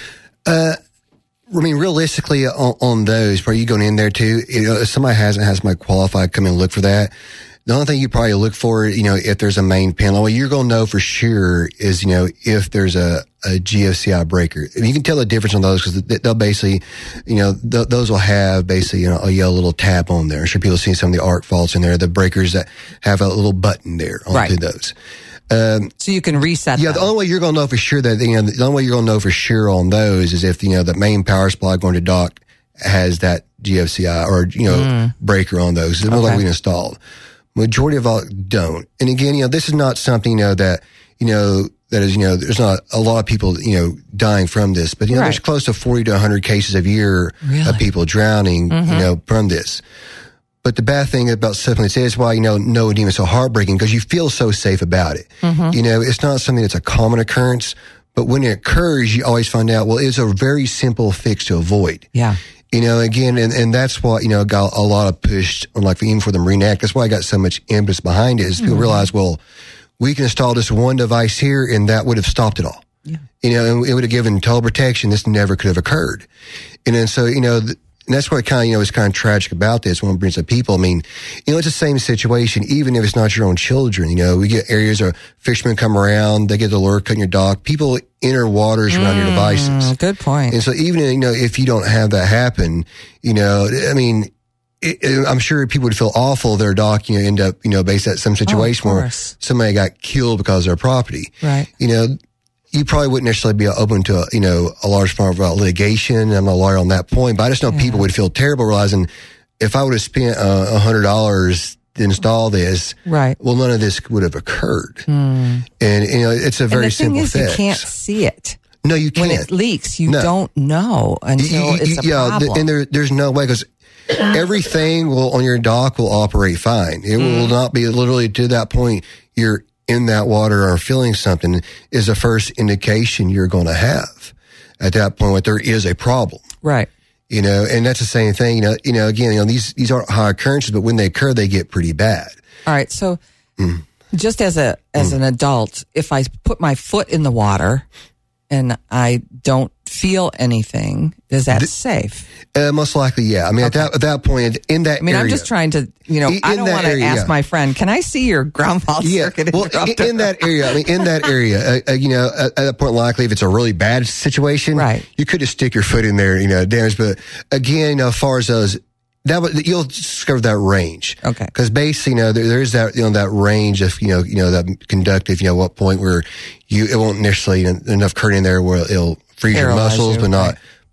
Uh, I mean, realistically on, on those, probably you going in there too, you know, if somebody hasn't has my qualified, come and look for that. The only thing you probably look for, you know, if there's a main panel, what you're going to know for sure is, you know, if there's a, a G F C I breaker. And you can tell the difference on those because they'll basically, you know, th- those will have basically, you know, a yellow little tab on there. I'm sure people see some of the arc faults in there, the breakers that have a little button there onto right. those. Um, so you can reset Yeah, them. the only way you're going to know for sure that, you know, the only way you're going to know for sure on those is if, you know, the main power supply going to dock has that G F C I or, you know, mm. breaker on those. It's more okay. like we installed. Majority of all don't. And again, you know, this is not something, you know, that, you know, that is, you know, there's not a lot of people, you know, dying from this, but, you know, right. there's close to forty to one hundred cases a year really? of people drowning, mm-hmm. you know, from this. But the bad thing about something like this is why, you know, no edema is so heartbreaking because you feel so safe about it. Mm-hmm. You know, it's not something that's a common occurrence, but when it occurs, you always find out, well, it's a very simple fix to avoid. Yeah. You know, again, and, and that's what, you know, got a lot of push on, like, even for the Marine Act. That's why I got so much impetus behind it is people mm-hmm. realize, well, we can install this one device here and that would have stopped it all. Yeah. You know, and it would have given total protection. This never could have occurred. And then so, you know, th- and that's what kind of, you know, is kind of tragic about this when it brings up people. I mean, you know, it's the same situation, even if it's not your own children. You know, we get areas where fishermen come around, they get the lure cut in your dock. People enter waters mm, around your devices. Good point. And so even, you know, if you don't have that happen, you know, I mean, it, it, I'm sure people would feel awful if their dock, you know, end up, you know, based at some situation oh, where somebody got killed because of their property. Right. You know, you probably wouldn't necessarily be open to, a, you know, a large form of uh, litigation. I'm not a lawyer on that point, but I just know yeah. people would feel terrible realizing if I would have spent uh, one hundred dollars to install this, right. well, none of this would have occurred. Mm. And, you know, it's a very and the simple thing is, fix. You can't see it. No, you can't. When it leaks, you no. don't know until you, you, it's a yeah, problem. Th- and there, there's no way because everything will on your dock will operate fine. It mm. will not be literally to that point you're in that water or feeling something is the first indication you're going to have at that point when there is a problem. Right. You know, and that's the same thing. You know, you know, again, you know, these, these aren't high occurrences, but when they occur, they get pretty bad. All right. So mm. just as a, as mm. an adult, if I put my foot in the water and I don't feel anything, is that the, safe? Uh, most likely, yeah. I mean, okay. at that at that point, in that area. I mean, area, I'm just trying to, you know, in, I don't want to ask yeah. my my friend, can I see your ground fault yeah. circuit well, in, in that area, I mean, in that area, uh, uh, you know, at, at that point, likely if it's a really bad situation, right. you could just stick your foot in there, you know, damage. But again, you know, as far as those, that you'll discover that range. Okay. Because basically, you know, there, there's that, you know, that range of, you know, you know, that conductive, you know, what point where you, it won't necessarily, you know, enough current in there where it'll freeze Paralyze your muscles, you, but not right.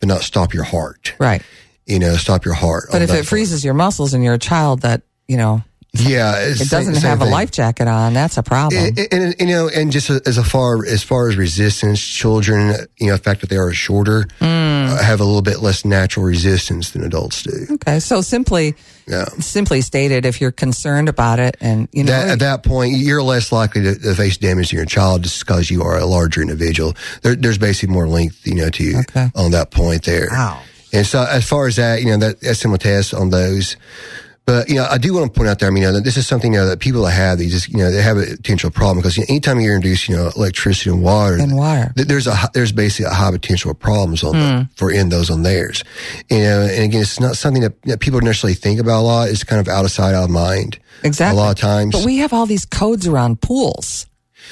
but not stop your heart. Right. You know, stop your heart. But if it freezes your muscles and you're a child that, you know, yeah, it doesn't have a life jacket on, that's a problem. And, and, and you know, and just as a far as far as resistance, children, you know, the fact that they are shorter, Mm. uh, have a little bit less natural resistance than adults do. Okay, so simply, yeah. simply stated, if you're concerned about it, and you know, that, at that point, you're less likely to, to face damage to your child just because you are a larger individual. There, there's basically more length, you know, to you okay. on that point there. Wow. And so, as far as that, you know, that that's similar tests on those. But, you know, I do want to point out there, I mean, you know, that this is something, you know, that people that have these, just, you know, they have a potential problem because, you know, anytime you introduce, you know, electricity and water, and water, th- there's a, there's basically a high potential of problems on Mm. them for in those on theirs. You know, and again, it's not something that, that people necessarily think about a lot. It's kind of out of sight, out of mind. Exactly. A lot of times. But we have all these codes around pools.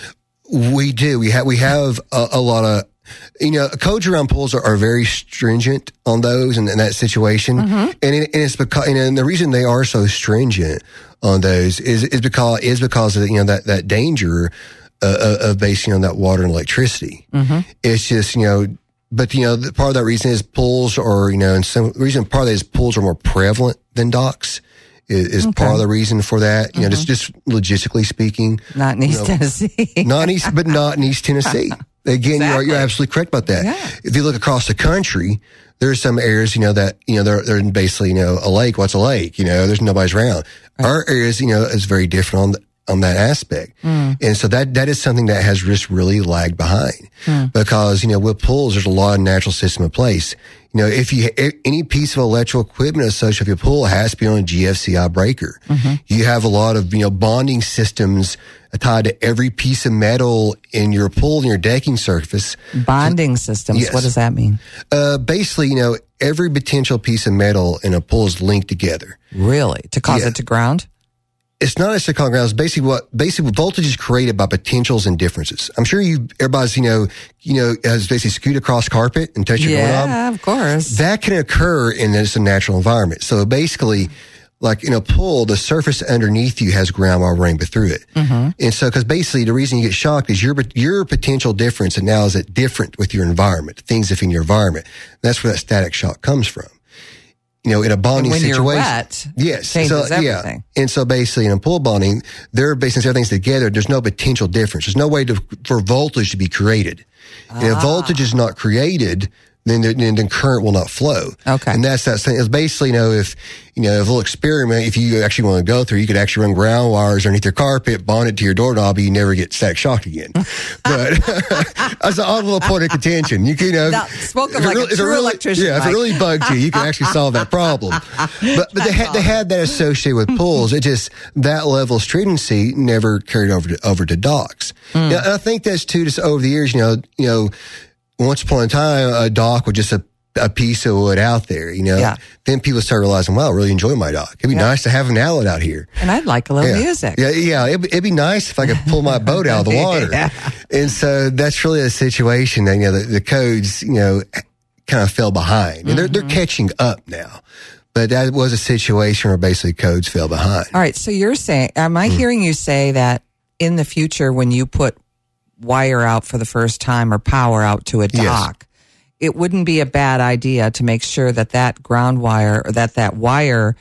We do. We have, we have a, a lot of, you know, codes around pools are, are very stringent on those and in that situation. Mm-hmm. And, it, and it's because, and the reason they are so stringent on those is, is because, is because of, you know, that, that danger uh, of basing on that water and electricity. Mm-hmm. It's just, you know, but, you know, the, part of that reason is pools are, you know, and some reason part of that is pools are more prevalent than docks. Is, is Okay. part of the reason for that. You know, just, just logistically speaking. Not in East you know, Tennessee. not in East, but not in East Tennessee. Again, Exactly. you are, you're absolutely correct about that. Yeah. If you look across the country, there are some areas, you know, that, you know, they're, they're basically, you know, a lake. What's a lake? You know, there's nobody's around. Right. Our areas, you know, is very different on, the, on that aspect. Mm. And so that, that is something that has just really lagged behind Mm. because, you know, with pools, there's a lot of natural system in place. You know, if you, any piece of electrical equipment associated with your pool has to be on a G F C I breaker. Mm-hmm. You have a lot of, you know, bonding systems tied to every piece of metal in your pool and your decking surface. Bonding systems. Yes. What does that mean? Uh, basically, you know, every potential piece of metal in a pool is linked together. Really? To cause Yeah. it to ground? It's not necessarily called ground. It's basically what, basically voltage is created by potentials and differences. I'm sure you, everybody's, you know, you know, has basically scoot across carpet and touch your doorknob. Yeah, of course. That can occur in just a natural environment. So basically, like in a pool, the surface underneath you has ground while running through it. Mm-hmm. And so, cause basically the reason you get shocked is your, your potential difference and now is it different with your environment, things within your environment. That's where that static shock comes from. You know, in a bonding And when situation. you're wet, yes. changes so, yeah. everything. And so basically in a pool bonding, they're basing everything's together. There's no potential difference. There's no way to, for voltage to be created. And if Ah. voltage is not created, then, the, then current will not flow. Okay. And that's that thing. It's basically, you know, if, you know, if a little experiment, if you actually want to go through, you could actually run ground wires underneath your carpet, bond it to your doorknob, and you never get static shock again. But that's an odd little point of contention. You can, you know, Now, spoken if it like really- a if it true really- electrician, Yeah, if Mike. it really bugs you, you can actually solve that problem. But, but they had, they had that associated with pools. It just, that level of stringency never carried over to, over to docks. Mm. Yeah, and I think that's too, just over the years, you know, you know, once upon a time, a dock was just a, a piece of wood out there, you know. Yeah. Then people start realizing, wow, I really enjoy my dock. It'd be Yeah. nice to have an outlet out here. And I'd like a little yeah. music. Yeah, yeah. It'd, it'd be nice if I could pull my boat out of the water. Yeah. And so that's really a situation that, you know, the, the codes, you know, kind of fell behind. And they're, they're catching up now. But that was a situation where basically codes fell behind. All right. So you're saying, am I Mm. hearing you say that in the future, when you put wire out for the first time or power out to a Yes. dock, it wouldn't be a bad idea to make sure that that ground wire or that that wire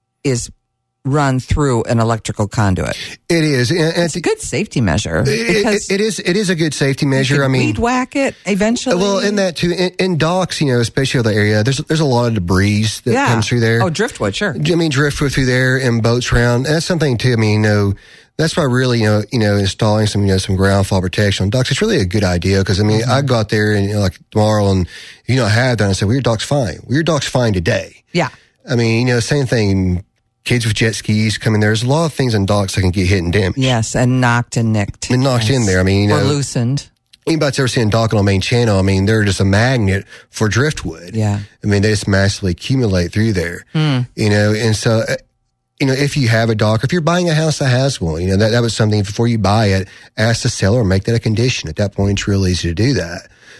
is run through an electrical conduit? It is. And, and It's a good safety measure. It, because it, it is. It is a good safety measure. you can I mean, weed whack it eventually. well, in that too, in, in docks, you know, especially the area, there's there's a lot of debris that yeah. comes through there. Oh, driftwood, sure. I mean, driftwood through there and boats around. And that's something too. I mean, you know, that's why really, you know, you know, installing some, you know, some ground fall protection on docks. It's really a good idea because I mean, Mm-hmm. I go out there and you know, like tomorrow, and if you don't have that, and I say, well, your dock's fine. Well, your dock's fine today. Yeah. I mean, you know, same thing. Kids with jet skis come in there. There's a lot of things on docks that can get hit and damaged. Yes, and knocked and nicked. And knocked yes. in there. I mean, you or know, loosened. anybody's ever seen a dock on a main channel, I mean, they're just a magnet for driftwood. Yeah. I mean, they just massively accumulate through there. Mm. You know, and so, uh, you know, if you have a dock, if you're buying a house that has one, you know, that, that was something before you buy it, ask the seller, make that a condition. At that point, it's real easy to do that.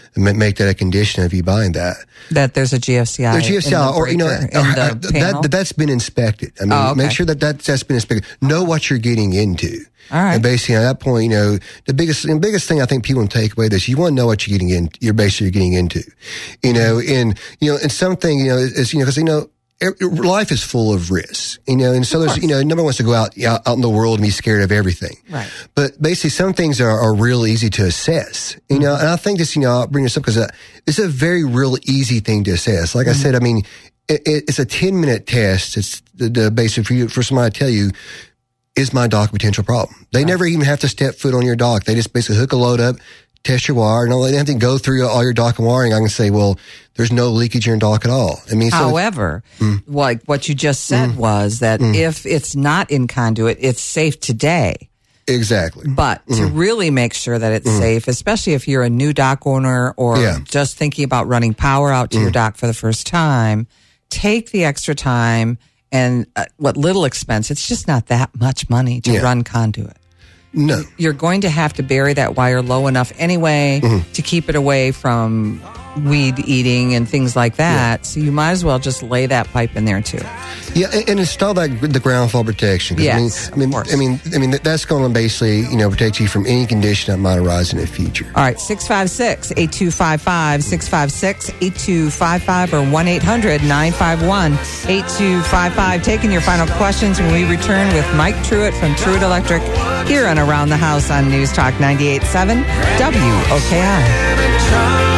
make that a condition of you buying that. That there's a G F C I. There's G F C I, or, you know, in or, the uh, that, that, that's been inspected. I mean, oh, okay. make sure that that's, that's been inspected. Know what you're getting into. All right. And basically, at that point, you know, the biggest, the biggest thing I think people can take away this, you want to know what you're getting in, you're basically getting into. You know, and, you know, and something, you know, is, you know, because, you know, life is full of risks, you know, and so there's, you know, nobody wants to go out, out in the world and be scared of everything. Right. But basically, some things are, are real easy to assess, you mm-hmm. know, and I think this, you know, I'll bring this up because uh, it's a very real easy thing to assess. Like mm-hmm. I said, I mean, it, it's a ten minute test. It's the, the basic for you, for somebody to tell you, is my dock a potential problem? They right. never even have to step foot on your dock. They just basically hook a load up, test your wire, and all they have to go through all your dock and wiring. I can say, well, there's no leakage in your dock at all. I mean, so however, mm. like what you just said mm. was that mm. if it's not in conduit, it's safe today. Exactly. But mm. to really make sure that it's mm. safe, especially if you're a new dock owner or yeah. just thinking about running power out to mm. your dock for the first time, take the extra time and uh, what little expense. It's just not that much money to yeah. run conduit. No. You're going to have to bury that wire low enough anyway mm-hmm. to keep it away from weed eating and things like that. Yeah. So you might as well just lay that pipe in there too. Yeah, and, and install that the ground fault protection. Yes, I mean, I mean, I mean, I mean, that's going to basically, you know, protect you from any condition that might arise in the future. All right, six five six, eight two five five, six five six, eight two five five or one eight hundred, nine five one, eight two five five. Taking your final questions when we return with Mike Truitt from Truitt Electric here on Around the House on News Talk ninety-eight point seven W O K I.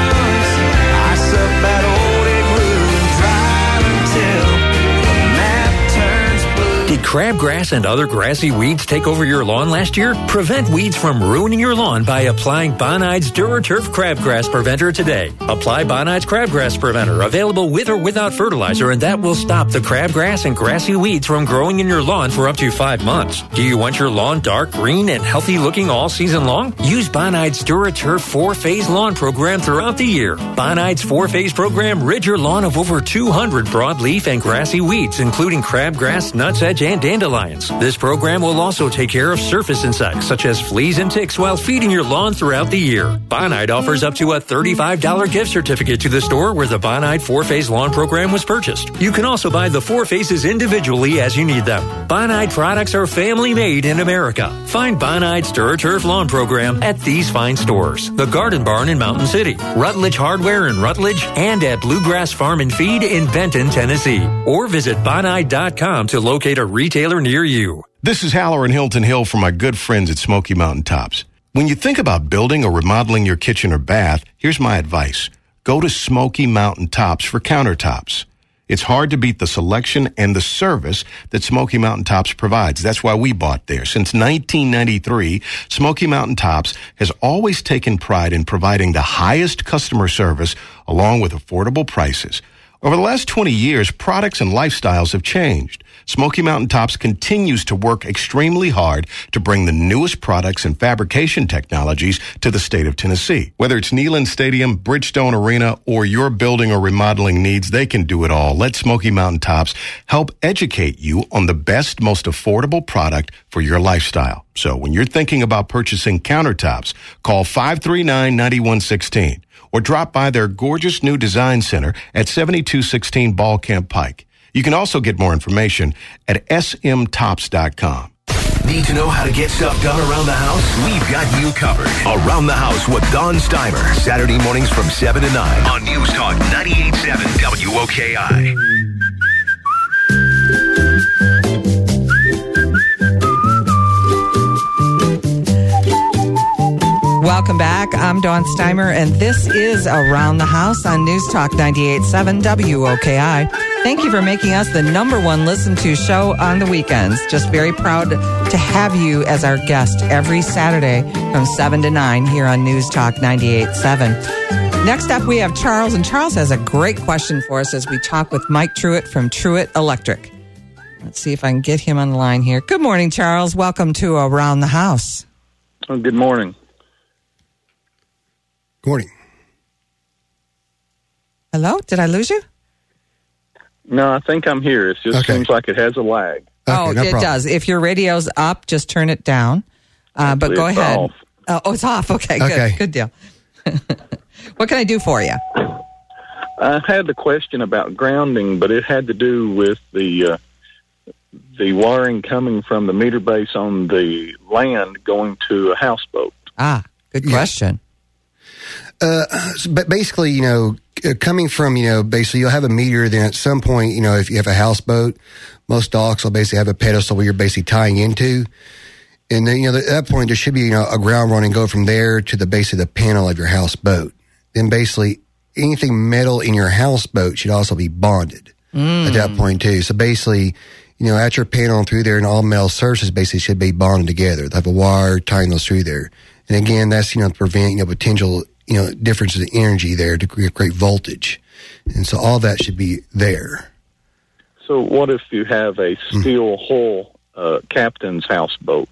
Did crabgrass and other grassy weeds take over your lawn last year? Prevent weeds from ruining your lawn by applying Bonide's DuraTurf Crabgrass Preventer today. Apply Bonide's Crabgrass Preventer, available with or without fertilizer, and that will stop the crabgrass and grassy weeds from growing in your lawn for up to five months. Do you want your lawn dark green and healthy looking all season long? Use Bonide's DuraTurf four-phase lawn program throughout the year. Bonide's four-phase program rid your lawn of over two hundred broadleaf and grassy weeds, including crabgrass, nutsedge, and dandelions. This program will also take care of surface insects such as fleas and ticks while feeding your lawn throughout the year. Bonide offers up to a thirty-five dollars gift certificate to the store where the Bonide four-phase lawn program was purchased. You can also buy the four phases individually as you need them. Bonide products are family made in America. Find Bonide's DuraTurf lawn program at these fine stores: the Garden Barn in Mountain City, Rutledge Hardware in Rutledge, and at Bluegrass Farm and Feed in Benton, Tennessee. Or visit bonide dot com to locate a retailer near you. This is Halloran Hilton Hill from my good friends at Smoky Mountain Tops. When you think about building or remodeling your kitchen or bath, here's my advice. Go to Smoky Mountain Tops for countertops. It's hard to beat the selection and the service that Smoky Mountain Tops provides. That's why we bought there. Since nineteen ninety-three, Smoky Mountain Tops has always taken pride in providing the highest customer service along with affordable prices. Over the last twenty years, products and lifestyles have changed. Smoky Mountain Tops continues to work extremely hard to bring the newest products and fabrication technologies to the state of Tennessee. Whether it's Neyland Stadium, Bridgestone Arena, or your building or remodeling needs, they can do it all. Let Smoky Mountain Tops help educate you on the best, most affordable product for your lifestyle. So when you're thinking about purchasing countertops, call five three nine, nine one one six or drop by their gorgeous new design center at seventy-two sixteen Ball Camp Pike. You can also get more information at s m tops dot com. Need to know how to get stuff done around the house? We've got you covered. Around the House with Don Steimer. Saturday mornings from seven to nine on News Talk ninety-eight point seven W O K I. Welcome back. I'm Dawn Steimer, and this is Around the House on News Talk ninety-eight point seven W O K I. Thank you for making us the number one listened to show on the weekends. Just very proud to have you as our guest every Saturday from seven to nine here on News Talk ninety-eight point seven. Next up, we have Charles, and Charles has a great question for us as we talk with Mike Truitt from Truitt Electric. Let's see if I can get him on the line here. Good morning, Charles. Welcome to Around the House. Oh, good morning. Good morning. Hello? Did I lose you? No, I think I'm here. It just okay. seems like it has a lag. Oh, okay, no it problem. does. If your radio's up, just turn it down. Uh, but go it's ahead. Off. Oh, oh, it's off. Okay, good. Okay. Good deal. What can I do for you? I had the question about grounding, but it had to do with the uh, the wiring coming from the meter base on the land going to a houseboat. Ah, good question. Uh, but basically, you know, coming from, you know, basically you'll have a meter, then at some point, you know, if you have a houseboat, most docks will basically have a pedestal where you're basically tying into. And then, you know, at that point, there should be, you know, a ground run and go from there to the base of the panel of your houseboat. Then basically, anything metal in your houseboat should also be bonded mm. at that point, too. So basically, you know, at your panel and through there, and all metal surfaces basically should be bonded together. They have a wire tying those through there. And again, that's, you know, to prevent, you know, potential, you know, differences in energy there to create great voltage. And so all that should be there. So what if you have a steel mm. hull uh, captain's houseboat?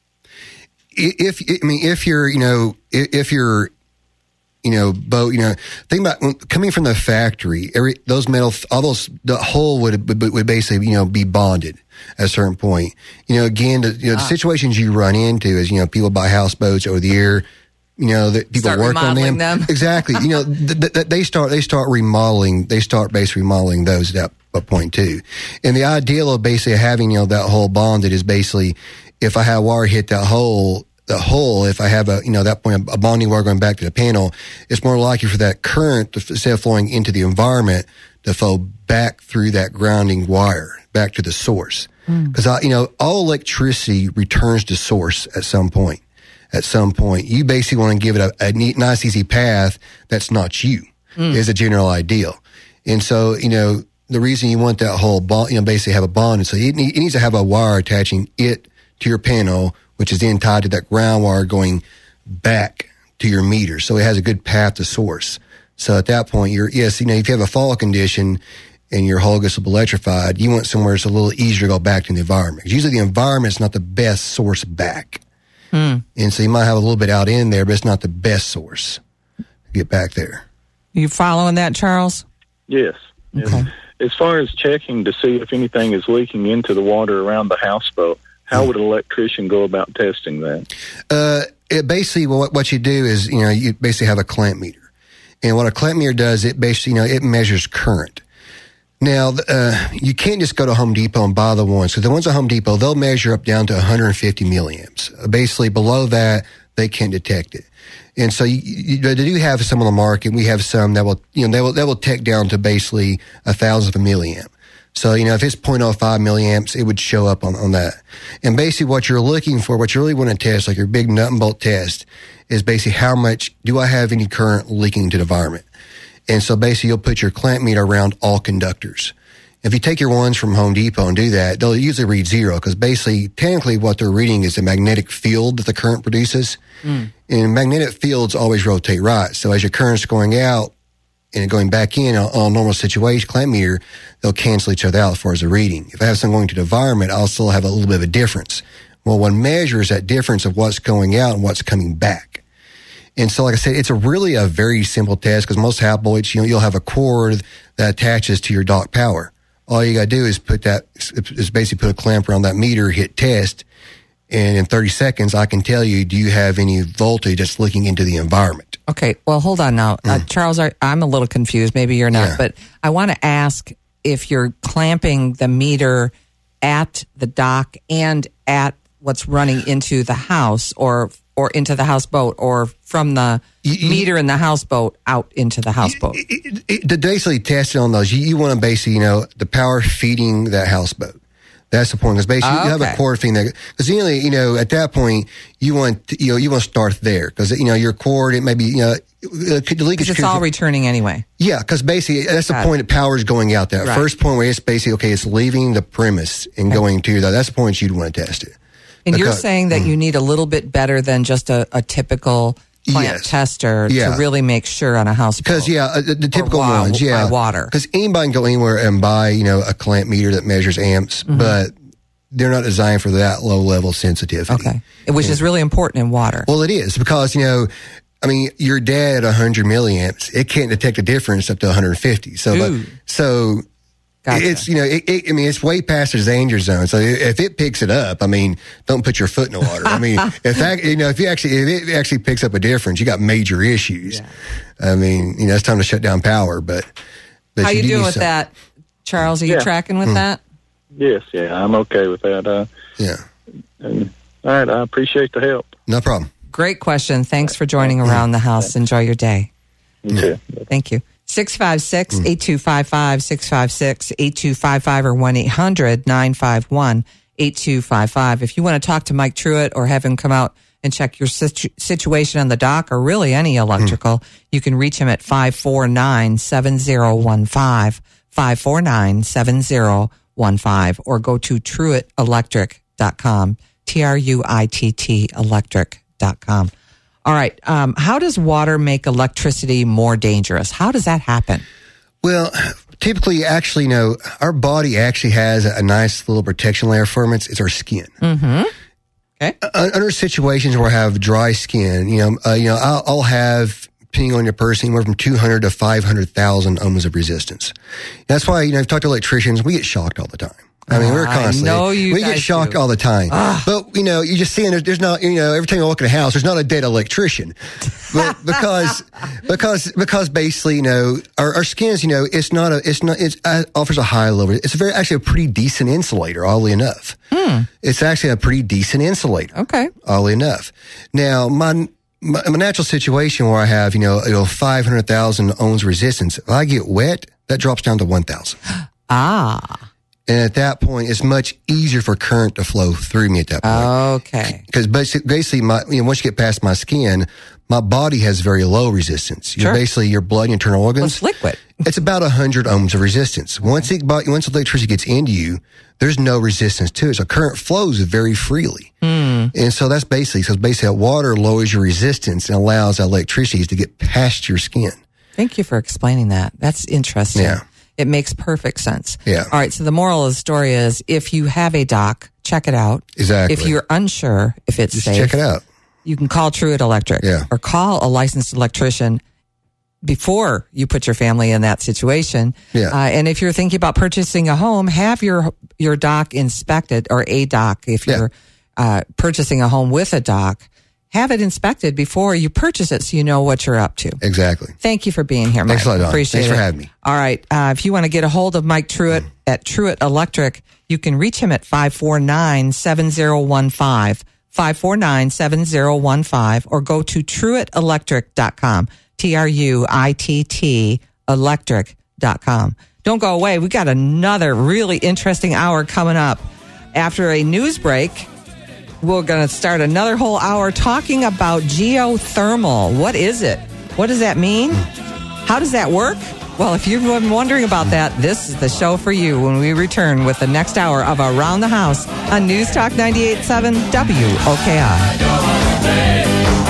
If, I mean, if you're, you know, if you're, you know, boat, you know, think about when, coming from the factory, every, those metal, all those, the hull would, would, would basically, you know, be bonded at a certain point. You know, again, the, you know, ah. the situations you run into is, you know, people buy houseboats over the year, you know, that people start work on them. them. Exactly. You know, th- th- they start, they start remodeling, they start basically remodeling those at that point too. And the ideal of basically having, you know, that hole bonded is basically, if I have wire hit that hole, the hole, if I have a, you know, that point, a bonding wire going back to the panel, it's more likely for that current, to, instead of flowing into the environment, to flow back through that grounding wire, back to the source. Because, mm. you know, all electricity returns to source at some point. At some point, you basically want to give it a, a neat, nice, easy path that's not you, mm. is a general ideal. And so, you know, the reason you want that whole bond, you know, basically have a bond, so it, need, it needs to have a wire attaching it to your panel, which is then tied to that ground wire going back to your meter. So it has a good path to source. So at that point, you're, yes, you know, if you have a fall condition and your hull gets electrified, you want somewhere it's a little easier to go back to the environment. Usually the environment's not the best source back. Hmm. And so you might have a little bit out in there, but it's not the best source to get back there. You following that, Charles? Yes. Okay. As far as checking to see if anything is leaking into the water around the houseboat, how would an electrician go about testing that? Uh, it basically, what, what you do is, you know, you basically have a clamp meter. And what a clamp meter does, it basically, you know, it measures current. Now, uh, you can't just go to Home Depot and buy the ones. So the ones at Home Depot, they'll measure up down to one hundred fifty milliamps. Basically, below that, they can't detect it. And so you, you, they do have some on the market. We have some that will, you know, they will, they will tech down to basically a thousandth of a milliamp. So, you know, if it's zero point zero five milliamps, it would show up on, on that. And basically what you're looking for, what you really want to test, like your big nut and bolt test, is basically how much, do I have any current leaking into the environment? And so basically you'll put your clamp meter around all conductors. If you take your ones from Home Depot and do that, they'll usually read zero, because basically, technically what they're reading is the magnetic field that the current produces. Mm. And magnetic fields always rotate right. So as your current's going out, and going back in on, on a normal situation, clamp meter, they'll cancel each other out as far as the reading. If I have something going to the environment, I'll still have a little bit of a difference. Well, one measures that difference of what's going out and what's coming back. And so, like I said, it's a really a very simple test, because most houseboats, you know, you'll have a cord that attaches to your dock power. All you got to do is put that, is basically put a clamp around that meter, hit test, and in thirty seconds, I can tell you, do you have any voltage that's leaking into the environment? Okay, well, hold on now. Mm. Uh, Charles, I, I'm a little confused. Maybe you're not, yeah. but I want to ask if you're clamping the meter at the dock and at what's running into the house, or or into the houseboat, or from the you, meter in the houseboat out into the houseboat. It, it, it, basically, testing on those, you, you want to basically, you know, the power feeding that houseboat. That's the point. Because basically, oh, okay. you have a cord thing that, because usually, you know, at that point, you want, to, you know, you want to start there, because you know your cord, it may be, you know, the leakage. It's could, all returning anyway. Yeah, because basically that's Got the point it. that power is going out. That right. first point where it's basically okay, it's leaving the premise and okay. going to that. That's the point you'd want to test it. And because, you're saying that mm, you need a little bit better than just a, a typical plant yes. tester yeah. to really make sure on a house. Because yeah, the, the typical wow, ones, yeah, by water. Because anybody can go anywhere and buy, you know, a clamp meter that measures amps, mm-hmm. but they're not designed for that low level sensitivity. Okay, which yeah. is really important in water. Well, it is, because you know, I mean, your dad at one hundred milliamps, it can't detect a difference up to one hundred fifty. So, but, so Gotcha. It's, you know, it, it, I mean, it's way past the danger zone. So if it picks it up, I mean, don't put your foot in the water. I mean, if that, you know, if you actually, if it actually picks up a difference, you got major issues. Yeah. I mean, you know, it's time to shut down power, but. but How you, you doing do with something. that? Charles, are you Yeah. tracking with Hmm. that? Yes, yeah, I'm okay with that. Uh, yeah. And, all right, I appreciate the help. No problem. Great question. Thanks for joining Around the House. Enjoy your day. Okay. Thank you. six five six, eight two five five, six five six, eight two five five or one eight hundred, nine five one, eight two five five. If you want to talk to Mike Truitt or have him come out and check your situ- situation on the dock or really any electrical, mm. you can reach him at five four nine, seven zero one five, five four nine, seven zero one five, or go to truitt electric dot com, T R U I T T electric dot com. All right. Um, how does water make electricity more dangerous? How does that happen? Well, typically, actually, you know, our body actually has a nice little protection layer for it. It's, it's our skin. Mm-hmm. Okay. Uh, under situations where I have dry skin, you know, uh, you know, I'll, I'll have, depending on your person, anywhere from two hundred to five hundred thousand ohms of resistance. That's why, you know, I've talked to electricians, we get shocked all the time. I mean, we're constantly, I know you we get guys shocked do. all the time. Ugh. But, you know, you just see, there's, there's not, you know, every time you walk in a house, there's not a dead electrician. But because, because, because basically, you know, our, our skins, you know, it's not a, it's not, it uh, offers a high level. It's a very, actually a pretty decent insulator, oddly enough. Hmm. It's actually a pretty decent insulator. Okay. Oddly enough. Now, my, my, my natural situation where I have, you know, you know, five hundred thousand ohms resistance, if I get wet, that drops down to one thousand. Ah. And at that point, it's much easier for current to flow through me at that point. Okay. Because basically, basically my, you know, once you get past my skin, my body has very low resistance. You're Sure. basically, your blood and internal organs. Well, it's liquid. It's about one hundred ohms of resistance. Once it, once electricity gets into you, there's no resistance to it. So current flows very freely. Mm. And so that's basically, so basically that water lowers your resistance and allows that electricity to get past your skin. Thank you for explaining that. That's interesting. Yeah. It makes perfect sense. Yeah. All right. So the moral of the story is if you have a dock, check it out. Exactly. If you're unsure if it's Just safe, check it out. you can call Truitt Electric Yeah. or call a licensed electrician before you put your family in that situation. Yeah. Uh, and if you're thinking about purchasing a home, have your your dock inspected, or a dock if Yeah. you're uh, purchasing a home with a dock. Have it inspected before you purchase it so you know what you're up to. Exactly. Thank you for being here, Mike. Thanks a lot, Don. Appreciate Thanks it. for having me. All right. Uh, if you want to get a hold of Mike Truitt at Truitt Electric, you can reach him at five four nine, seven zero one five, five four nine, seven zero one five, or go to truitt electric dot com, T R U I T T electric dot com. Don't go away. We got another really interesting hour coming up. After a news break, we're going to start another whole hour talking about geothermal. What is it? What does that mean? How does that work? Well, if you've been wondering about that, this is the show for you when we return with the next hour of Around the House on News Talk ninety-eight point seven W O K I.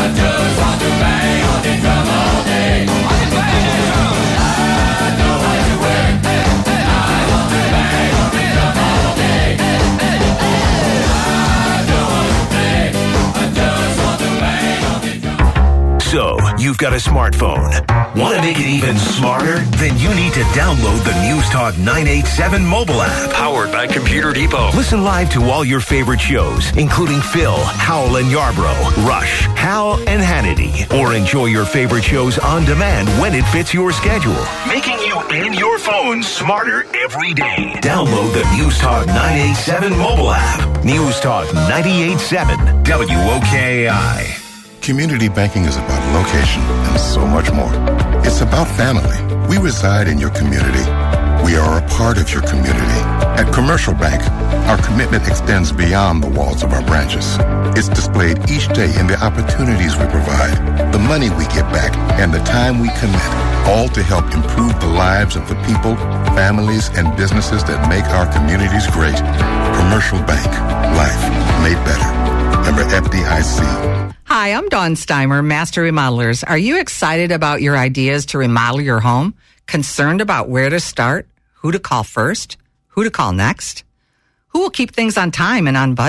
So, you've got a smartphone. Want to make it even smarter? Then you need to download the News Talk nine eighty-seven mobile app. Powered by Computer Depot. Listen live to all your favorite shows, including Phil, Howell and Yarbrough, Rush, Hal, and Hannity. Or enjoy your favorite shows on demand when it fits your schedule. Making you and your phone smarter every day. Download the News Talk nine eighty-seven mobile app. News Talk ninety-eight point seven W O K I. Community banking is about location and so much more. It's about family. We reside in your community. We are a part of your community. At Commercial Bank, our commitment extends beyond the walls of our branches. It's displayed each day in the opportunities we provide, the money we give back, and the time we commit, all to help improve the lives of the people, families, and businesses that make our communities great. Commercial Bank. Life made better. Member F D I C. Hi, I'm Dawn Steimer, Master Remodelers. Are you excited about your ideas to remodel your home? Concerned about where to start? Who to call first? Who to call next? Who will keep things on time and on budget?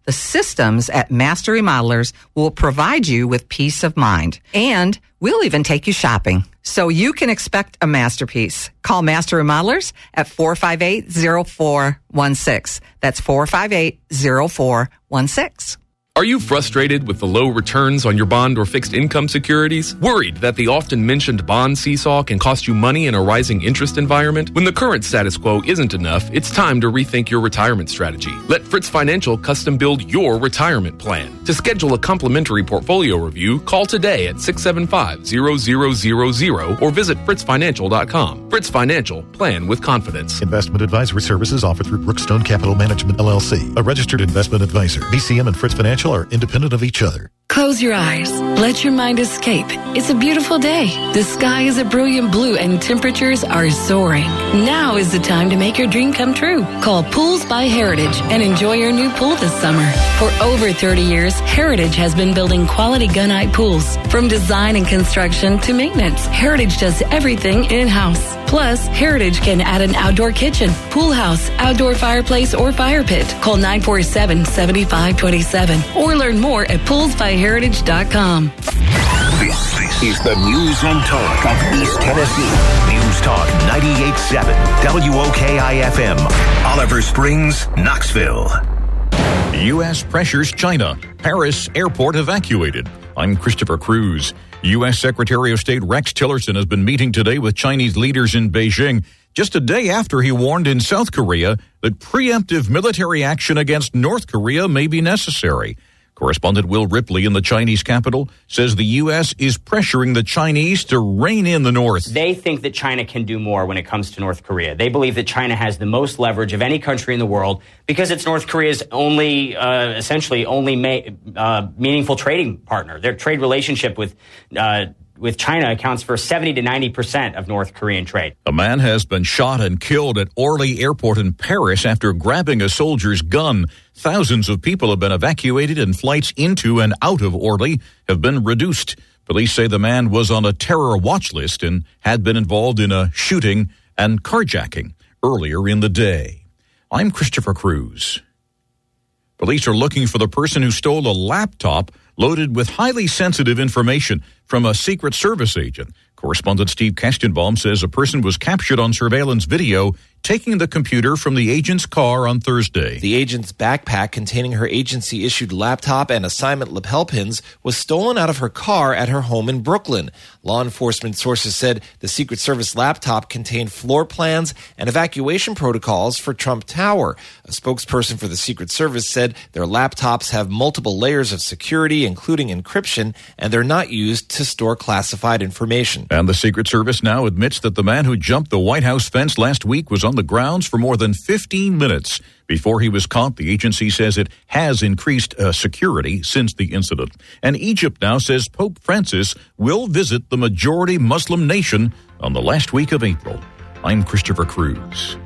The systems at Master Remodelers will provide you with peace of mind. And we'll even take you shopping, so you can expect a masterpiece. Call Master Remodelers at four five eight, zero four one six. That's four five eight, zero four one six. Are you frustrated with the low returns on your bond or fixed income securities? Worried that the often mentioned bond seesaw can cost you money in a rising interest environment? When the current status quo isn't enough, it's time to rethink your retirement strategy. Let Fritz Financial custom build your retirement plan. To schedule a complimentary portfolio review, call today at six seven five, zero zero zero zero or visit fritz financial dot com. Fritz Financial, plan with confidence. Investment advisory services offered through Brookstone Capital Management, L L C, a registered investment advisor. B C M and Fritz Financial are independent of each other. Close your eyes. Let your mind escape. It's a beautiful day. The sky is a brilliant blue and temperatures are soaring. Now is the time to make your dream come true. Call Pools by Heritage and enjoy your new pool this summer. For over thirty years, Heritage has been building quality gunite pools. From design and construction to maintenance, Heritage does everything in-house. Plus, Heritage can add an outdoor kitchen, pool house, outdoor fireplace, or fire pit. Call nine four seven, seven five two seven or learn more at pools by heritage dot com. This is the news and talk of East Tennessee. News Talk ninety-eight point seven W O K I F M, Oliver Springs, Knoxville. U S pressures China. Paris airport evacuated. I'm Christopher Cruz. U S Secretary of State Rex Tillerson has been meeting today with Chinese leaders in Beijing, just a day after he warned in South Korea that preemptive military action against North Korea may be necessary. Correspondent Will Ripley in the Chinese capital says the U S is pressuring the Chinese to rein in the North. They think that China can do more when it comes to North Korea. They believe that China has the most leverage of any country in the world because it's North Korea's only, uh, essentially only ma- uh, meaningful trading partner. Their trade relationship with uh, with China accounts for seventy to ninety percent of North Korean trade. A man has been shot and killed at Orly Airport in Paris after grabbing a soldier's gun. Thousands of people have been evacuated and flights into and out of Orly have been reduced. Police say the man was on a terror watch list and had been involved in a shooting and carjacking earlier in the day. I'm Christopher Cruz. Police are looking for the person who stole a laptop loaded with highly sensitive information from a Secret Service agent. Correspondent Steve Kastenbaum says a person was captured on surveillance video taking the computer from the agent's car on Thursday. The agent's backpack containing her agency-issued laptop and assignment lapel pins was stolen out of her car at her home in Brooklyn. Law enforcement sources said the Secret Service laptop contained floor plans and evacuation protocols for Trump Tower. A spokesperson for the Secret Service said their laptops have multiple layers of security, including encryption, and they're not used to store classified information. And the Secret Service now admits that the man who jumped the White House fence last week was on the grounds for more than fifteen minutes before he was caught. The agency says it has increased uh, security since the incident. And Egypt now says Pope Francis will visit the majority Muslim nation on the last week of April. I'm Christopher Cruz.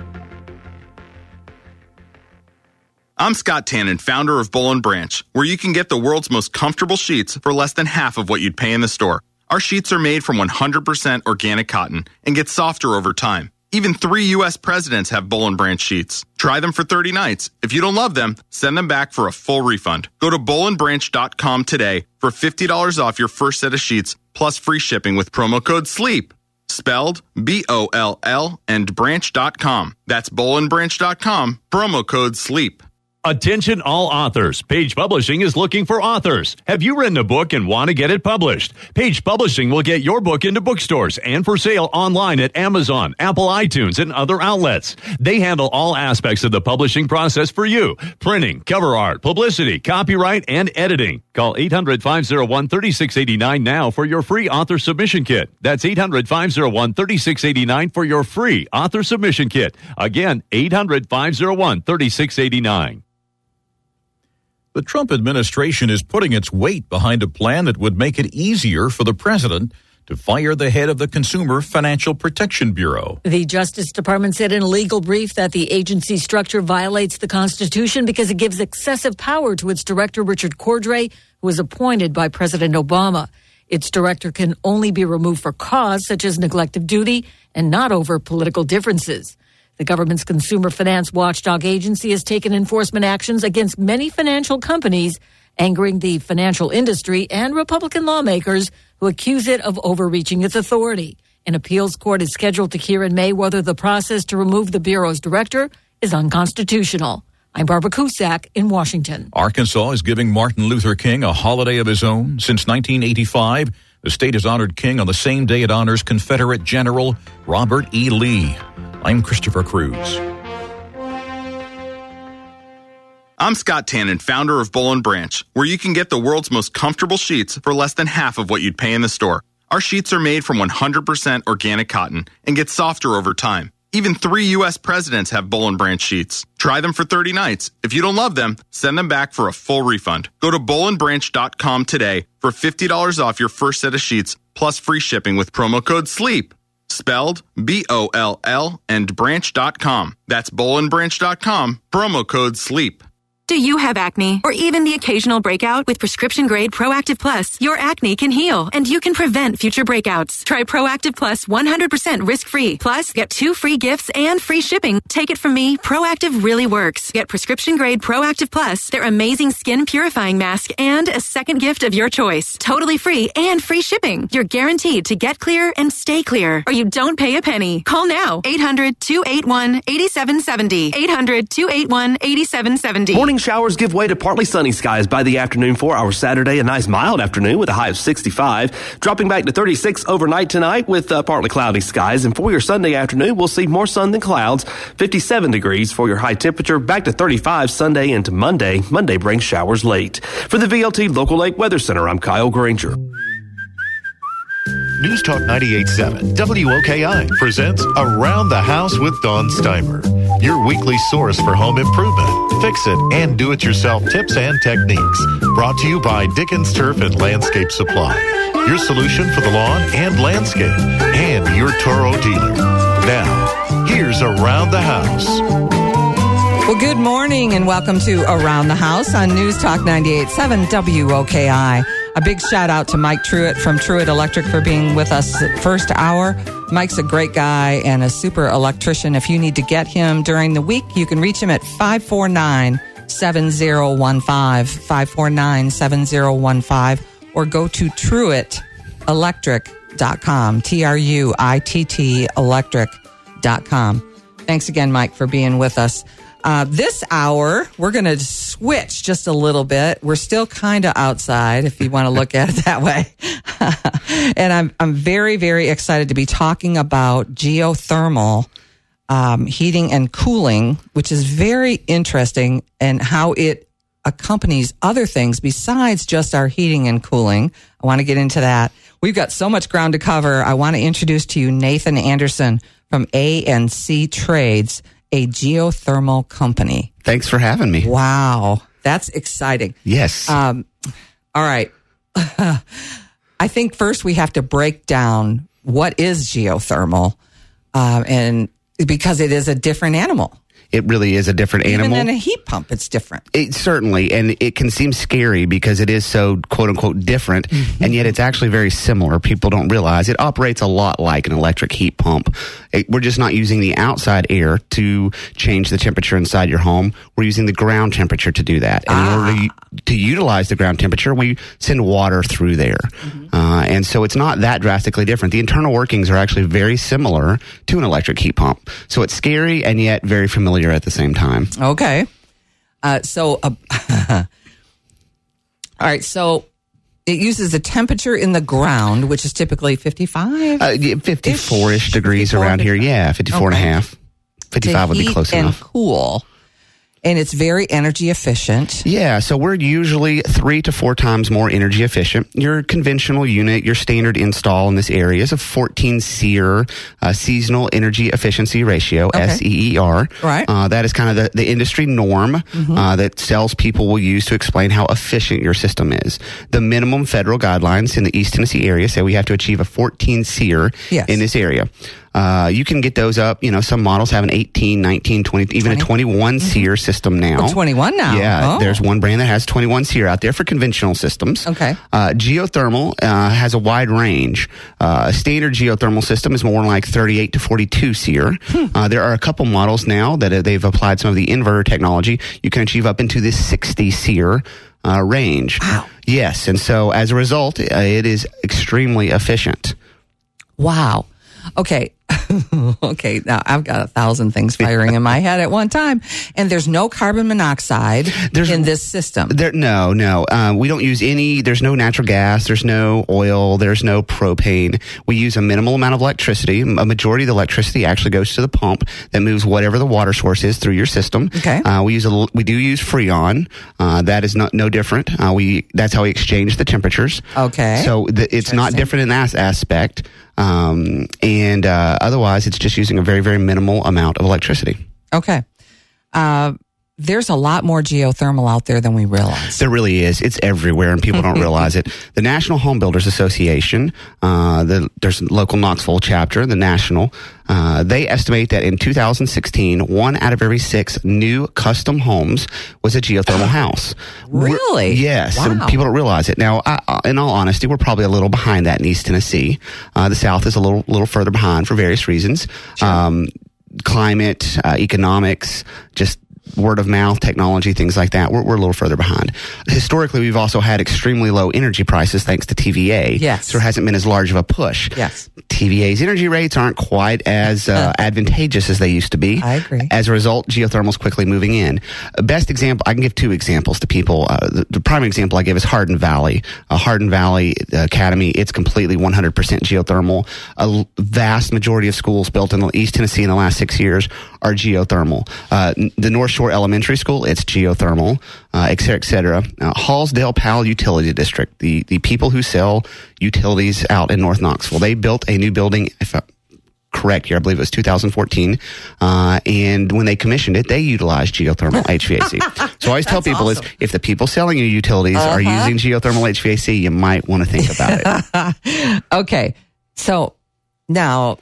I'm Scott Tannen, founder of Boll and Branch, where you can get the world's most comfortable sheets for less than half of what you'd pay in the store. Our sheets are made from one hundred percent organic cotton and get softer over time. Even three U S presidents have Boll and Branch sheets. Try them for thirty nights. If you don't love them, send them back for a full refund. Go to boll and branch dot com today for fifty dollars off your first set of sheets, plus free shipping with promo code SLEEP. Spelled B O L L and branch dot com. That's boll and branch dot com, promo code SLEEP. Attention all authors. Page Publishing is looking for authors. Have you written a book and want to get it published? Page Publishing will get your book into bookstores and for sale online at Amazon, Apple iTunes, and other outlets. They handle all aspects of the publishing process for you. Printing, cover art, publicity, copyright, and editing. Call eight hundred, five oh one, three six eight nine now for your free author submission kit. That's eight hundred, five oh one, three six eight nine for your free author submission kit. Again, eight hundred, five oh one, three six eight nine. The Trump administration is putting its weight behind a plan that would make it easier for the president to fire the head of the Consumer Financial Protection Bureau. The Justice Department said in a legal brief that the agency structure violates the Constitution because it gives excessive power to its director, Richard Cordray, who was appointed by President Obama. Its director can only be removed for cause such as neglect of duty and not over political differences. The government's consumer finance watchdog agency has taken enforcement actions against many financial companies, angering the financial industry and Republican lawmakers who accuse it of overreaching its authority. An appeals court is scheduled to hear in May whether the process to remove the Bureau's director is unconstitutional. I'm Barbara Cusack in Washington. Arkansas is giving Martin Luther King a holiday of his own. Since nineteen eighty-five, the state has honored King on the same day it honors Confederate General Robert E. Lee. I'm Christopher Cruz. I'm Scott Tannen, founder of Boll and Branch, where you can get the world's most comfortable sheets for less than half of what you'd pay in the store. Our sheets are made from one hundred percent organic cotton and get softer over time. Even three U S presidents have Boll and Branch sheets. Try them for thirty nights. If you don't love them, send them back for a full refund. Go to boll and branch dot com today for fifty dollars off your first set of sheets, plus free shipping with promo code SLEEP. Spelled B O L L and branch dot com. That's boll and branch dot com, promo code SLEEP. Do you have acne or even the occasional breakout? With prescription-grade Proactive Plus, your acne can heal and you can prevent future breakouts. Try Proactive Plus one hundred percent risk-free. Plus, get two free gifts and free shipping. Take it from me, Proactive really works. Get prescription-grade Proactive Plus, their amazing skin purifying mask, and a second gift of your choice. Totally free and free shipping. You're guaranteed to get clear and stay clear, or you don't pay a penny. Call now, eight hundred, two eight one, eight seven seven zero. eight hundred, two eight one, eight seven seven zero. Morning showers give way to partly sunny skies by the afternoon for our Saturday. A nice mild afternoon with a high of sixty-five. Dropping back to thirty-six overnight tonight with uh, partly cloudy skies. And for your Sunday afternoon, we'll see more sun than clouds. fifty-seven degrees for your high temperature. Back to thirty-five Sunday into Monday. Monday brings showers late. For the V L T Local Lake Weather Center, I'm Kyle Granger. News Talk ninety-eight point seven W O K I presents Around the House with Dawn Steimer, your weekly source for home improvement, fix-it, and do-it-yourself tips and techniques. Brought to you by Dickens Turf and Landscape Supply, your solution for the lawn and landscape, and your Toro dealer. Now, here's Around the House. Well, good morning and welcome to Around the House on News Talk ninety-eight point seven W O K I. A big shout out to Mike Truitt from Truitt Electric for being with us first hour. Mike's a great guy and a super electrician. If you need to get him during the week, you can reach him at five four nine, seven zero one five, five four nine, seven zero one five, or go to truitt electric dot com, T R U I T T electric dot com. Thanks again, Mike, for being with us. Uh, this hour, we're going to switch just a little bit. We're still kind of outside, if you want to look at it that way. And I'm I'm very, very excited to be talking about geothermal um, heating and cooling, which is very interesting, and how it accompanies other things besides just our heating and cooling. I want to get into that. We've got so much ground to cover. I want to introduce to you Nathan Anderson from A and C Trades, a geothermal company. Thanks for having me. Wow. That's exciting. Yes. Um, all right. I think first we have to break down what is geothermal, um, and because it is a different animal. It really is a different Even animal. Even than a heat pump, it's different. It certainly, and it can seem scary because it is so quote unquote different, mm-hmm. and yet it's actually very similar. People don't realize it operates a lot like an electric heat pump. It, we're just not using the outside air to change the temperature inside your home. We're using the ground temperature to do that. And ah. in order to, to utilize the ground temperature, we send water through there. Mm-hmm. Uh, and so it's not that drastically different. The internal workings are actually very similar to an electric heat pump. So it's scary and yet very familiar at the same time. Okay. Uh, so, uh, all right. So it uses the temperature in the ground, which is typically fifty-five? Uh, fifty-four-ish degrees around here. Yeah, fifty-four okay. and a half. fifty-five would be close and enough. Cool. And it's very energy efficient. Yeah, so we're usually three to four times more energy efficient. Your conventional unit, your standard install in this area is a fourteen SEER, uh, Seasonal Energy Efficiency Ratio, okay. S E E R. Right. Uh, that is kind of the, the industry norm mm-hmm. uh, that salespeople will use to explain how efficient your system is. The minimum federal guidelines in the East Tennessee area say we have to achieve a fourteen SEER yes. in this area. Uh, you can get those up. You know, some models have an eighteen, nineteen, twenty, even a twenty-one Mm-hmm. SEER system now. Oh, twenty-one now? Yeah, Oh. there's one brand that has twenty-one SEER out there for conventional systems. Okay. Uh, geothermal uh, has a wide range. Uh, a standard geothermal system is more like thirty-eight to forty-two SEER. Hmm. Uh, there are a couple models now that uh, they've applied some of the inverter technology. You can achieve up into this sixty SEER uh, range. Wow. Yes, and so as a result, uh, it is extremely efficient. Wow. Okay. Okay. Now I've got a thousand things firing in my head at one time, and there's no carbon monoxide There's- in this system. There, no, no. Uh, we don't use any, there's no natural gas, there's no oil, there's no propane. We use a minimal amount of electricity. A majority of the electricity actually goes to the pump that moves whatever the water source is through your system. Okay. Uh, we use a, we do use Freon. Uh, that is not, no different. Uh, we, that's how we exchange the temperatures. Okay. So the, it's not different in that aspect. Um, and, uh, otherwise it's just using a very, very minimal amount of electricity. Okay. Uh, there's a lot more geothermal out there than we realize. There really is. It's everywhere, and people don't realize it. The National Home Builders Association, uh, the, there's a local Knoxville chapter, the National, uh, they estimate that in two thousand sixteen, one out of every six new custom homes was a geothermal house. Really? We're, yes. Wow. And people don't realize it. Now, I, in all honesty, we're probably a little behind that in East Tennessee. Uh, the South is a little, little further behind for various reasons. Sure. Um, climate, uh, economics, just word of mouth, technology, things like that. We're, we're a little further behind. Historically, we've also had extremely low energy prices thanks to T V A. Yes. So there hasn't been as large of a push. Yes. T V A's energy rates aren't quite as uh, advantageous as they used to be. I agree. As a result, geothermal's quickly moving in. Uh, best example, I can give two examples to people. Uh, the, the prime example I give is Hardin Valley. Uh, Hardin Valley Academy, it's completely one hundred percent geothermal. A l- vast majority of schools built in East Tennessee in the last six years are geothermal. Uh, n- the North Shore Elementary School, it's geothermal, uh, et cetera, et cetera. Uh, Hallsdale Powell Utility District, the, the people who sell utilities out in North Knoxville, they built a new building, if I, correct here, I believe it was two thousand fourteen, uh, and when they commissioned it, they utilized geothermal H V A C. So I always tell people awesome. is, if the people selling you utilities Uh-huh. are using geothermal H V A C, you might want to think about it. Okay. So now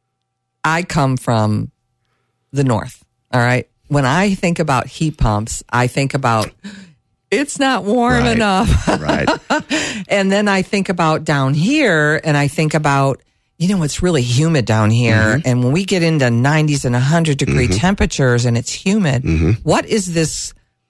I come from the north. All right. When I think about heat pumps, I think about it's not warm Right. enough. Right. And then I think about down here, and I think about, you know, it's really humid down here. Mm-hmm. And when we get into nineties and one hundred degree Mhm. temperatures and it's humid, Mhm. what is this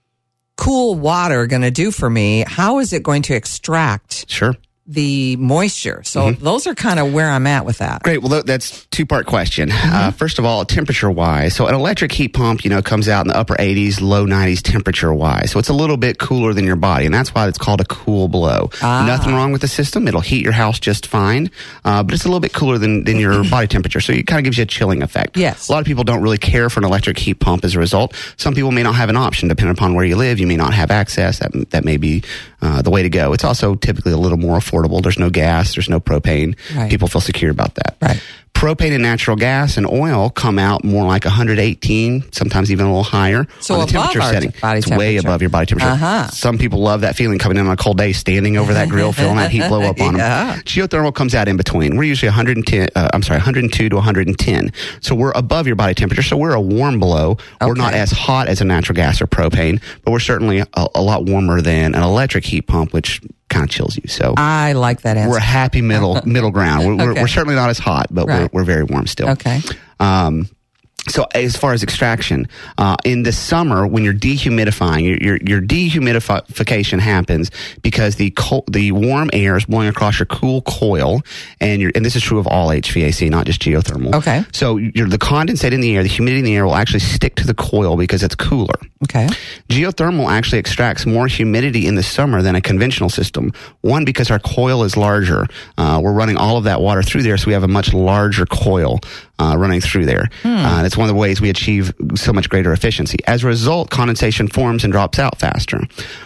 cool water going to do for me? How is it going to extract Sure. the moisture? So Mhm. those are kind of where I'm at with that. Great. Well, tha- that's two part question. Mm-hmm. Uh, first of all, temperature wise. So an electric heat pump, you know, comes out in the upper eighties, low nineties temperature wise. So it's a little bit cooler than your body. And that's why it's called a cool blow. Ah. Nothing wrong with the system. It'll heat your house just fine. Uh, but it's a little bit cooler than, than your body temperature. So it kind of gives you a chilling effect. Yes. A lot of people don't really care for an electric heat pump as a result. Some people may not have an option depending upon where you live. You may not have access. That, that may be uh, the way to go. It's also typically a little more affordable. There's no gas. There's no propane. Right. People feel secure about that. Right. Propane and natural gas and oil come out more like one hundred eighteen, sometimes even a little higher. So on the above temperature our setting. body it's way temperature. above your body temperature. Uh-huh. Some people love that feeling coming in on a cold day, standing over that grill, feeling that heat blow up on Yeah. them. Geothermal comes out in between. We're usually one hundred ten. Uh, I'm sorry, one hundred two to one hundred ten. So we're above your body temperature. So we're a warm blow. We're Okay. not as hot as a natural gas or propane, but we're certainly a, a lot warmer than an electric heat pump, which kind of chills you. So I like that answer. we're a happy middle middle ground. We're, we're, Okay. we're certainly not as hot, but Right. we're, we're very warm still. Okay. Um, so as far as extraction, uh, in the summer when you're dehumidifying, your your, your dehumidification happens because the cold, the warm air is blowing across your cool coil, and you're, and this is true of all H V A C, not just geothermal. Okay. So you're, the condensate in the air, the humidity in the air will actually stick to the coil because it's cooler. Okay. Geothermal actually extracts more humidity in the summer than a conventional system. One, because our coil is larger. Uh, we're running all of that water through there, so we have a much larger coil uh, running through there. Hmm. Uh, that's one of the ways we achieve so much greater efficiency. As a result, condensation forms and drops out faster.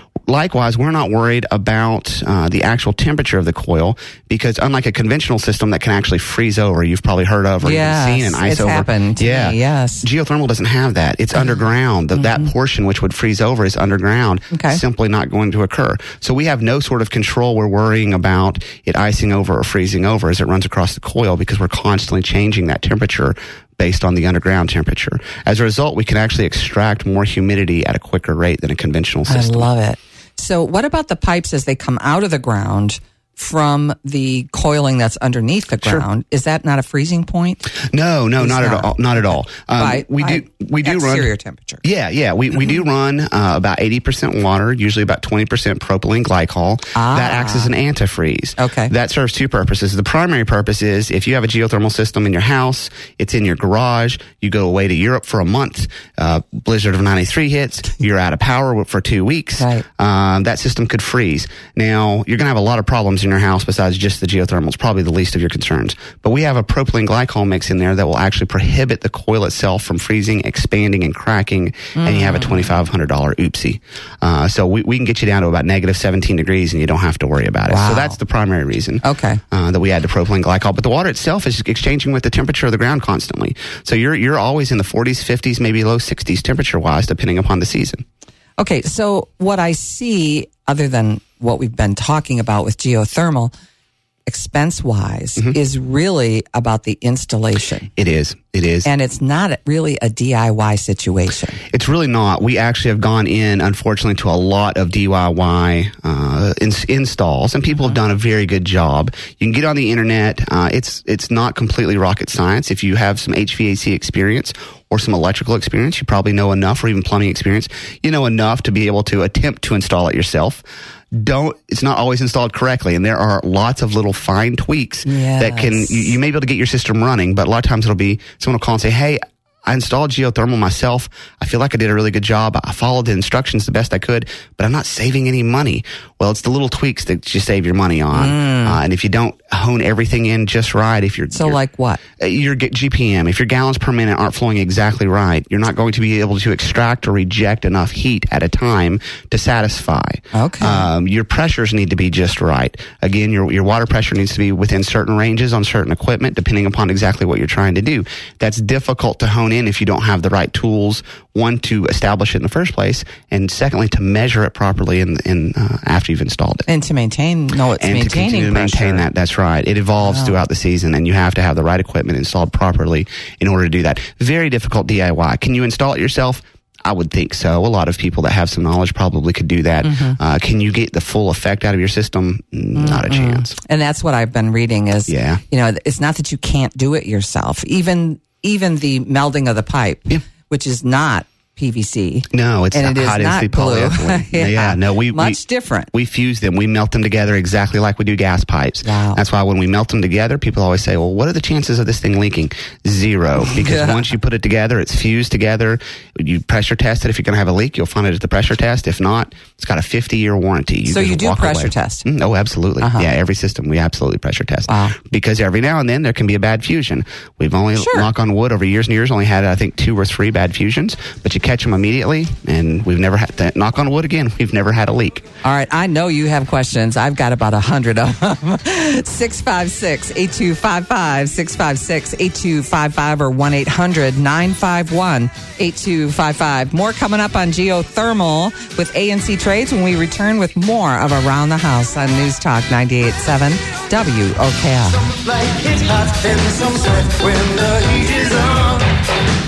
Likewise, we're not worried about uh, the actual temperature of the coil because unlike a conventional system that can actually freeze over, you've probably heard of or yes, even seen an ice it's over. happened to yeah, me, yes. Geothermal doesn't have that. It's underground. The, mm-hmm. That portion which would freeze over is underground. Okay. Simply not going to occur. So we have no sort of control. We're worrying about it icing over or freezing over as it runs across the coil because we're constantly changing that temperature based on the underground temperature. As a result, we can actually extract more humidity at a quicker rate than a conventional system. I love it. So what about the pipes as they come out of the ground from the coiling that's underneath the ground? Sure. Is that not a freezing point? No, no, not, not at all. Not at all. Um, by, we by do we do exterior run temperature. Yeah, yeah. We mm-hmm. we do run uh, about eighty percent water, usually about twenty percent propylene glycol. Ah. That acts as an antifreeze. Okay. That serves two purposes. The primary purpose is if you have a geothermal system in your house, it's in your garage, you go away to Europe for a month, uh, blizzard of ninety-three hits, you're out of power for two weeks. Right. Um, that system could freeze. Now, you're going to have a lot of problems in your house besides just the geothermal. It's probably the least of your concerns. But we have a propylene glycol mix in there that will actually prohibit the coil itself from freezing, expanding, and cracking, mm. and you have a twenty-five hundred dollars oopsie. Uh, so we, we can get you down to about negative seventeen degrees, and you don't have to worry about it. Wow. So that's the primary reason okay. uh, that we add the propylene glycol. But the water itself is exchanging with the temperature of the ground constantly. So you're you're always in the forties, fifties, maybe low sixties temperature-wise, depending upon the season. Okay, so what I see, other than what we've been talking about with geothermal, expense-wise, mm-hmm. is really about the installation. It is. It is. And it's not really a D I Y situation. It's really not. We actually have gone in, unfortunately, to a lot of D I Y uh, in- installs, and people mm-hmm. have done a very good job. You can get on the internet. Uh, it's it's not completely rocket science. If you have some H V A C experience or some electrical experience, you probably know enough, or even plumbing experience, you know enough to be able to attempt to install it yourself. Don't, it's not always installed correctly, and there are lots of little fine tweaks yes. that can, you, you may be able to get your system running, but a lot of times it'll be, someone will call and say, hey, I installed geothermal myself. I feel like I did a really good job. I followed the instructions the best I could, but I'm not saving any money. Well, it's the little tweaks that you save your money on. Mm. Uh, and if you don't hone everything in just right, if you're... So you're, like what? Uh, your G P M, if your gallons per minute aren't flowing exactly right, you're not going to be able to extract or reject enough heat at a time to satisfy. Okay. Um, your pressures need to be just right. Again, your, your water pressure needs to be within certain ranges on certain equipment, depending upon exactly what you're trying to do. That's difficult to hone in if you don't have the right tools, one, to establish it in the first place, and secondly, to measure it properly in, in uh, after you've installed it. And to maintain, no, it's and maintaining to continue to maintain pressure. that. That's right. It evolves wow. throughout the season, and you have to have the right equipment installed properly in order to do that. Very difficult D I Y. Can you install it yourself? I would think so. A lot of people that have some knowledge probably could do that. Mm-hmm. Uh, can you get the full effect out of your system? Not mm-hmm. a chance. And that's what I've been reading is, yeah. you know, it's not that you can't do it yourself. Even even the melding of the pipe, yeah. which is not P V C. No, it's and it high is density not glue. polyethylene. yeah. yeah, no, we much we, different. We fuse them. We melt them together exactly like we do gas pipes. Wow. That's why when we melt them together, people always say, "Well, what are the chances of this thing leaking?" Zero, because yeah. once you put it together, it's fused together. You pressure test it. If you're going to have a leak, you'll find it at the pressure test. If not, it's got a fifty year warranty. You so you do pressure away. test? Mm, oh, absolutely. Uh-huh. Yeah, every system we absolutely pressure test. Wow. Because every now and then there can be a bad fusion. We've only, sure. knock on wood, over years and years, only had I think two or three bad fusions, but you catch them immediately. And we've never had to, knock on wood again, we've never had a leak. All right. I know you have questions. I've got about a hundred of them. six five six, eight two five five, six five six, eight two five five or one eight hundred, nine five one, eight two five five. More coming up on geothermal with A N C Trades when we return with more of Around the House on News Talk ninety-eight point seven W O K I. Some like it hot and some sweat when the heat is on.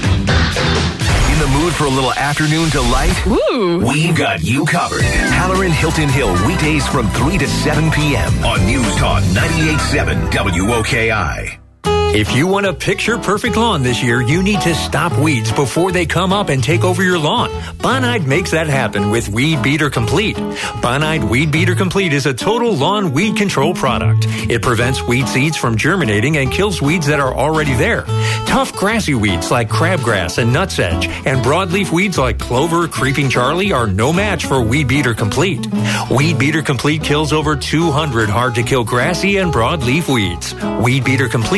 In the mood for a little afternoon delight? Ooh. We've got you covered. Halloran Hilton Hill, weekdays from three to seven p.m. on News Talk ninety-eight point seven W O K I. If you want a picture-perfect lawn this year, you need to stop weeds before they come up and take over your lawn. Bonide makes that happen with Weed Beater Complete. Bonide Weed Beater Complete is a total lawn weed control product. It prevents weed seeds from germinating and kills weeds that are already there. Tough grassy weeds like crabgrass and nutsedge and broadleaf weeds like clover, creeping Charlie are no match for Weed Beater Complete. Weed Beater Complete kills over two hundred hard-to-kill grassy and broadleaf weeds. Weed Beater Complete works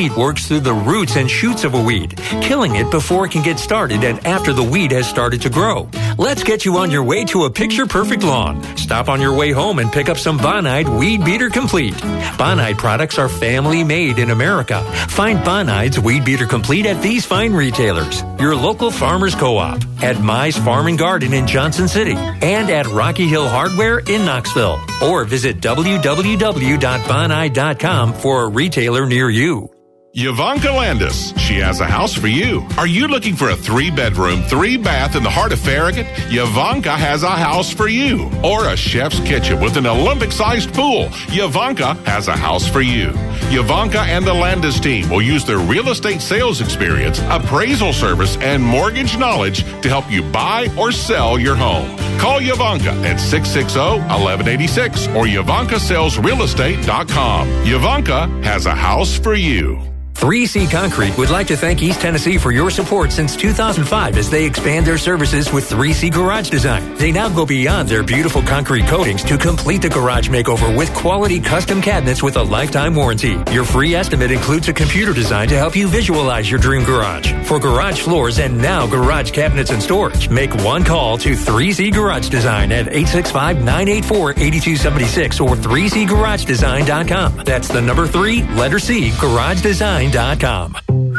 works through the roots and shoots of a weed, killing it before it can get started and after the weed has started to grow. Let's get you on your way to a picture-perfect lawn. Stop on your way home and pick up some Bonide Weed Beater Complete. Bonide products are family-made in America. Find Bonide's Weed Beater Complete at these fine retailers, your local Farmers Co-op, at Mize Farm and Garden in Johnson City, and at Rocky Hill Hardware in Knoxville. Or visit w w w dot bonide dot com for a retailer near you. Yvonka Landis. She has a house for you. Are you looking for a three-bedroom, three-bath in the heart of Farragut? Yvonka has a house for you. Or a chef's kitchen with an Olympic-sized pool. Yvonka has a house for you. Yvonka and the Landis team will use their real estate sales experience, appraisal service, and mortgage knowledge to help you buy or sell your home. Call Yvonka at six six zero, one one eight six or yvonka sales real estate dot com. Yvonka has a house for you. three C Concrete would like to thank East Tennessee for your support since two thousand five as they expand their services with three C Garage Design. They now go beyond their beautiful concrete coatings to complete the garage makeover with quality custom cabinets with a lifetime warranty. Your free estimate includes a computer design to help you visualize your dream garage. For garage floors and now garage cabinets and storage, make one call to three C Garage Design at eight six five, nine eight four, eight two seven six or three c garage design dot com. That's the number three, letter C, garage design dot com.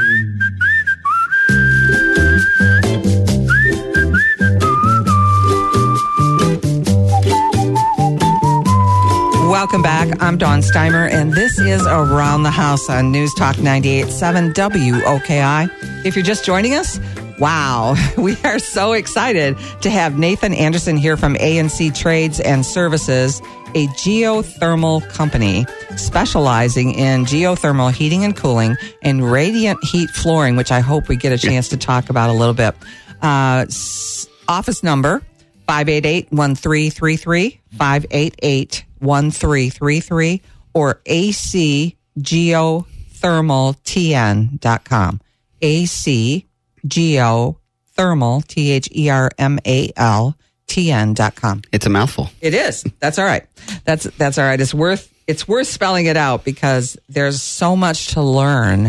Welcome back. I'm Dawn Steimer, and this is Around the House on News Talk ninety-eight point seven W O K I. If you're just joining us, wow, we are so excited to have Nathan Anderson here from A and C Trades and Services, a geothermal company specializing in geothermal heating and cooling and radiant heat flooring, which I hope we get a chance to talk about a little bit. Uh, office number, five eight eight, one three three three, five eight eight, one three three three, or a c geothermal t n dot com. A C Geothermal, T H E R M A L, T N dot com. It's a mouthful. It is. That's all right. That's that's all right. It's worth it's worth spelling it out because there's so much to learn.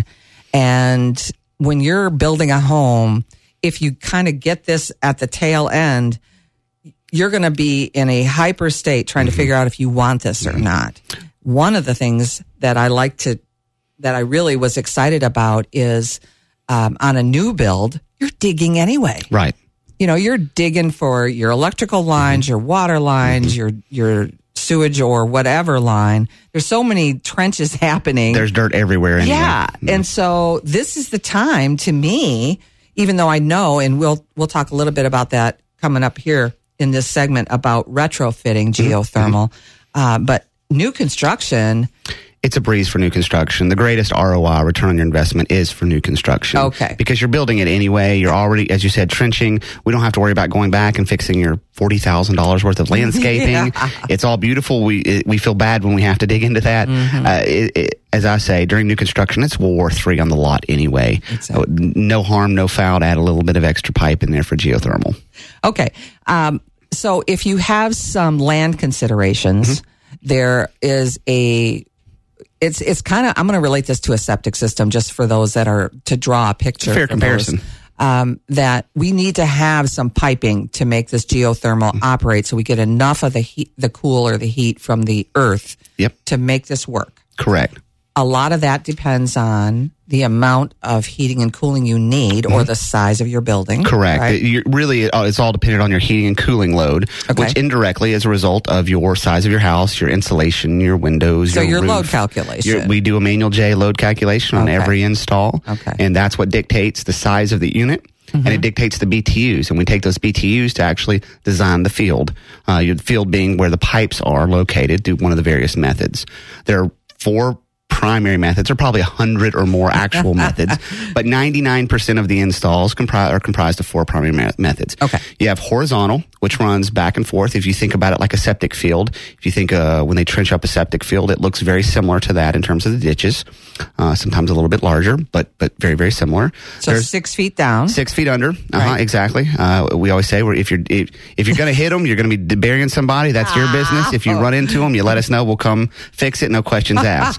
And when you're building a home, if you kind of get this at the tail end, you're going to be in a hyper state trying mm-hmm. to figure out if you want this mm-hmm. or not. One of the things that I like to, that I really was excited about is um, on a new build, you're digging anyway. Right. You know, you're digging for your electrical lines, mm-hmm. your water lines, mm-hmm. your your sewage or whatever line. There's so many trenches happening. There's dirt everywhere. Anyway. Yeah. Mm-hmm. And so this is the time to me, even though I know, and we'll we'll talk a little bit about that coming up here in this segment about retrofitting geothermal, mm-hmm. uh, but new construction. It's a breeze for new construction. The greatest R O I, return on your investment, is for new construction. Okay. Because you're building it anyway. You're already, as you said, trenching. We don't have to worry about going back and fixing your forty thousand dollars worth of landscaping. Yeah. It's all beautiful. We it, we feel bad when we have to dig into that. Mm-hmm. Uh, it, it, as I say, during new construction, it's World War Three on the lot anyway. Exactly. No harm, no foul to add a little bit of extra pipe in there for geothermal. Okay. Um, so if you have some land considerations, mm-hmm. there is a... It's it's kind of, I'm going to relate this to a septic system just for those that are, to draw a picture. Fair comparison. Those, um, that we need to have some piping to make this geothermal mm-hmm. operate so we get enough of the heat, the cool or the heat from the earth yep. to make this work. Correct. A lot of that depends on the amount of heating and cooling you need mm-hmm. or the size of your building. Correct. Right? It, really, it's all dependent on your heating and cooling load, okay. which indirectly is a result of your size of your house, your insulation, your windows, so your, your roof. load calculation. Your, we do a manual J load calculation on okay. every install, okay. and that's what dictates the size of the unit. Mm-hmm. And it dictates the B T Us, and we take those B T Us to actually design the field. Uh, your field being where the pipes are located through one of the various methods. There are four primary methods, or probably a hundred or more actual methods, but ninety-nine percent of the installs compri- are comprised of four primary me- methods. Okay. You have horizontal, which runs back and forth. If you think about it like a septic field, if you think uh, when they trench up a septic field, it looks very similar to that in terms of the ditches. Uh, sometimes a little bit larger, but but very, very similar. So There's six feet down. Six feet under. Uh-huh, right. Exactly. Uh, we always say we're, if you're if, if you're going to hit them, you're going to be burying somebody. That's your business. If you run into them, you let us know. We'll come fix it. No questions asked. Uh,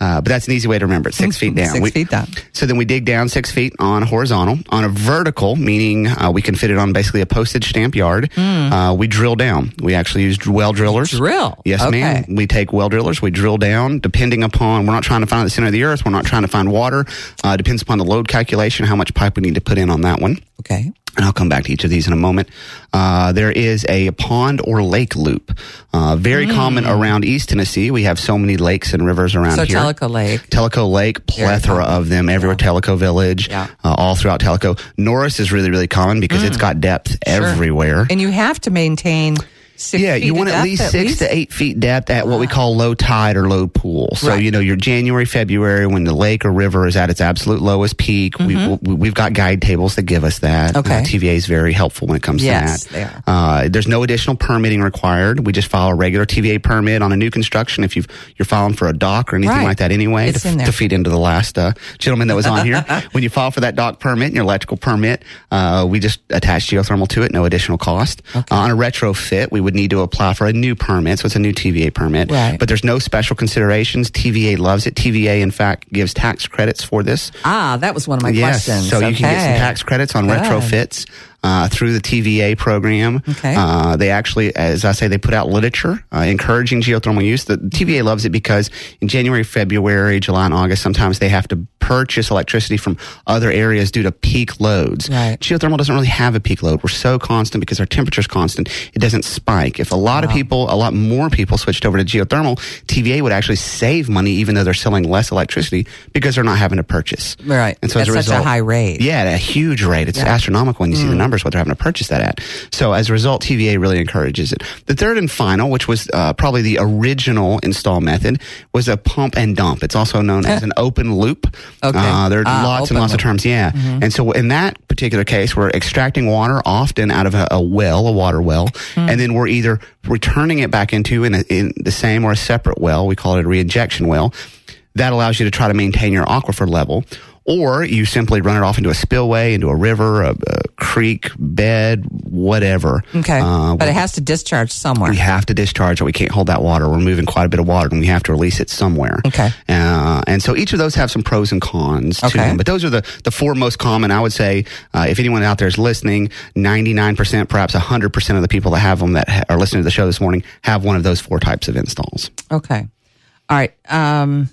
Uh, but that's an easy way to remember it, six feet down. Six we, feet down. So then we dig down six feet on horizontal. On a vertical, meaning uh, we can fit it on basically a postage stamp yard, Mm. uh, we drill down. We actually use well drillers. Drill? Yes, Okay. ma'am. We take well drillers, we drill down, depending upon, we're not trying to find the center of the earth, we're not trying to find water. Uh, depends upon the load calculation, how much pipe we need to put in on that one. Okay. And I'll come back to each of these in a moment. Uh, there is a pond or lake loop. Uh, very Mm. common around East Tennessee. We have so many lakes and rivers around So here. Tellico Lake. Tellico Lake, plethora of them everywhere. Tellico Village, Yeah. uh, all throughout Tellico. Norris is really, really common because Mm. it's got depth everywhere. And you have to maintain six Yeah, feet you of want at depth least at six least? to eight feet depth at what we call low tide or low pool. So, Right. you know, your January, February, when the lake or river is at its absolute lowest peak, Mhm. we, we've got guide tables that give us that. Okay. Uh, T V A is very helpful when it comes Yes, to they that. Uh, there's no additional permitting required. We just file a regular T V A permit on a new construction if you've, you're filing for a dock or anything Right. like that anyway, It's to, in there. to feed into the last uh, gentleman that was on here. When you file for that dock permit and your electrical permit, uh, we just attach geothermal to it, no additional cost. Uh, on a retrofit, we would need to apply for a new permit, so it's a new T V A permit. Right. But there's no special considerations. T V A loves it. T V A, in fact, gives tax credits for this. Ah, that was one of my yes, questions. so you can get some Okay. tax credits on Good. retrofits. Uh, through the T V A program. Okay. Uh, they actually, as I say, they put out literature uh, encouraging geothermal use. The T V A loves it because in January, February, July, and August, sometimes they have to purchase electricity from other areas due to peak loads. Right. Geothermal doesn't really have a peak load. We're so constant because our temperature's constant. It doesn't spike. If a lot of Wow. people, a lot more people switched over to geothermal, T V A would actually save money even though they're selling less electricity because they're not having to purchase. Right. And so That's as a such a result, high rate. Yeah, at a huge rate. It's Yeah. astronomical when you see the Mm. numbers, what they're having to purchase that at. So as a result, T V A really encourages it. The third and final, which was uh, probably the original install method, was a pump and dump. It's also known as an open loop. Okay. Uh, there are Ah, lots and open lots of loop. terms, yeah. Mhm. And so in that particular case, we're extracting water often out of a, a well, a water well, Hmm. and then we're either returning it back into in, a, in the same or a separate well. We call it a reinjection well. That allows you to try to maintain your aquifer level. Or you simply run it off into a spillway, into a river, a, a creek, bed, whatever. Okay. Uh, but it has to discharge somewhere. we have to discharge it. We can't hold that water. We're moving quite a bit of water, and we have to release it somewhere. Okay. Uh, and so each of those have some pros and cons to Okay. them. But those are the, the four most common. I would say uh, if anyone out there is listening, ninety-nine percent, perhaps one hundred percent of the people that have them that ha- are listening to the show this morning have one of those four types of installs. Okay. All right. Um,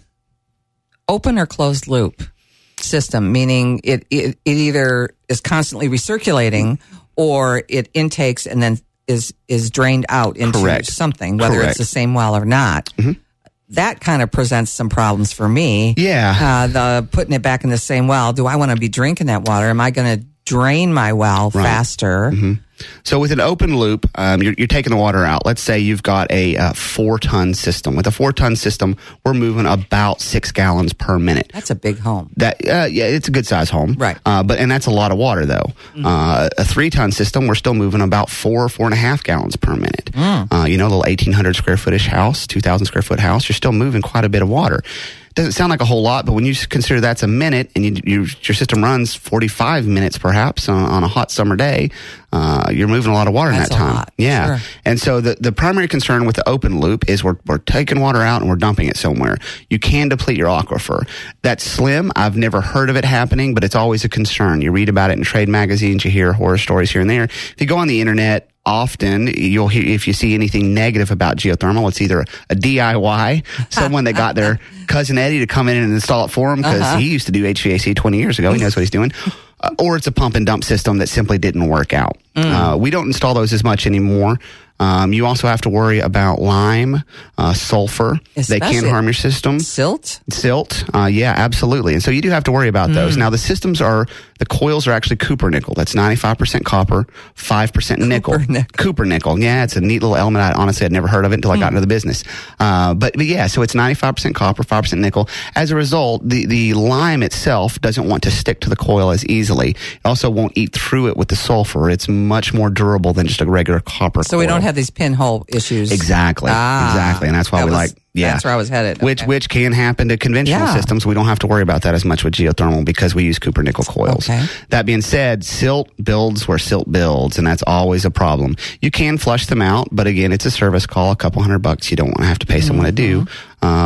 open or closed loop system, meaning it, it, it either is constantly recirculating or it intakes and then is, is drained out into Correct. something, whether Correct. it's the same well or not. Mm-hmm. That kind of presents some problems for me. Yeah. Uh, the putting it back in the same well. Do I want to be drinking that water? Am I going to drain my well Right. faster? Mm-hmm. So with an open loop, um, you're, you're taking the water out. Let's say you've got a uh, four-ton system. With a four-ton system, we're moving about six gallons per minute. That's a big home. That uh, yeah, it's a good size home, Right. Uh, but and that's a lot of water though. Mm-hmm. Uh, a three-ton system, we're still moving about four, four and a half gallons per minute. Mm. Uh, you know, a little eighteen hundred square footish house, two thousand square foot house, you're still moving quite a bit of water. Doesn't sound like a whole lot, but when you consider that's a minute and you, you, your system runs forty-five minutes perhaps on, on a hot summer day, uh, you're moving a lot of water That's in a that time. lot. Yeah. Sure. And so the, the primary concern with the open loop is we're, we're taking water out and we're dumping it somewhere. You can deplete your aquifer. That's slim. I've never heard of it happening, but it's always a concern. You read about it in trade magazines, you hear horror stories here and there. If you go on the internet, often you'll hear, if you see anything negative about geothermal, it's either a D I Y, someone that got their cousin Eddie to come in and install it for him because Uh-huh. he used to do H V A C twenty years ago. He knows what he's doing. Uh, or it's a pump and dump system that simply didn't work out. Mm. Uh, we don't install those as much anymore. Um, you also have to worry about lime, uh, sulfur. They can Especially harm your system. Silt? Silt. Uh, yeah, absolutely. And so you do have to worry about those. Mm. Now the systems are, the coils are actually Cooper nickel. That's ninety-five percent copper, five percent nickel. nickel. Cooper nickel. Yeah, it's a neat little element. I honestly had never heard of it until I got into the business. Uh, but, but yeah, so it's ninety-five percent copper, five percent nickel. As a result, the, the lime itself doesn't want to stick to the coil as easily. It also won't eat through it with the sulfur. It's much more durable than just a regular copper So coil. we don't have these pinhole issues. Exactly. Ah, exactly. And that's why that we was- like, yeah. That's where I was headed. Which, Okay. which can happen to conventional Yeah. systems. We don't have to worry about that as much with geothermal because we use Cooper nickel coils. Okay. That being said, silt builds where silt builds, and that's always a problem. You can flush them out, but again, it's a service call, a couple hundred bucks. You don't want to have to pay someone to do. Uh, but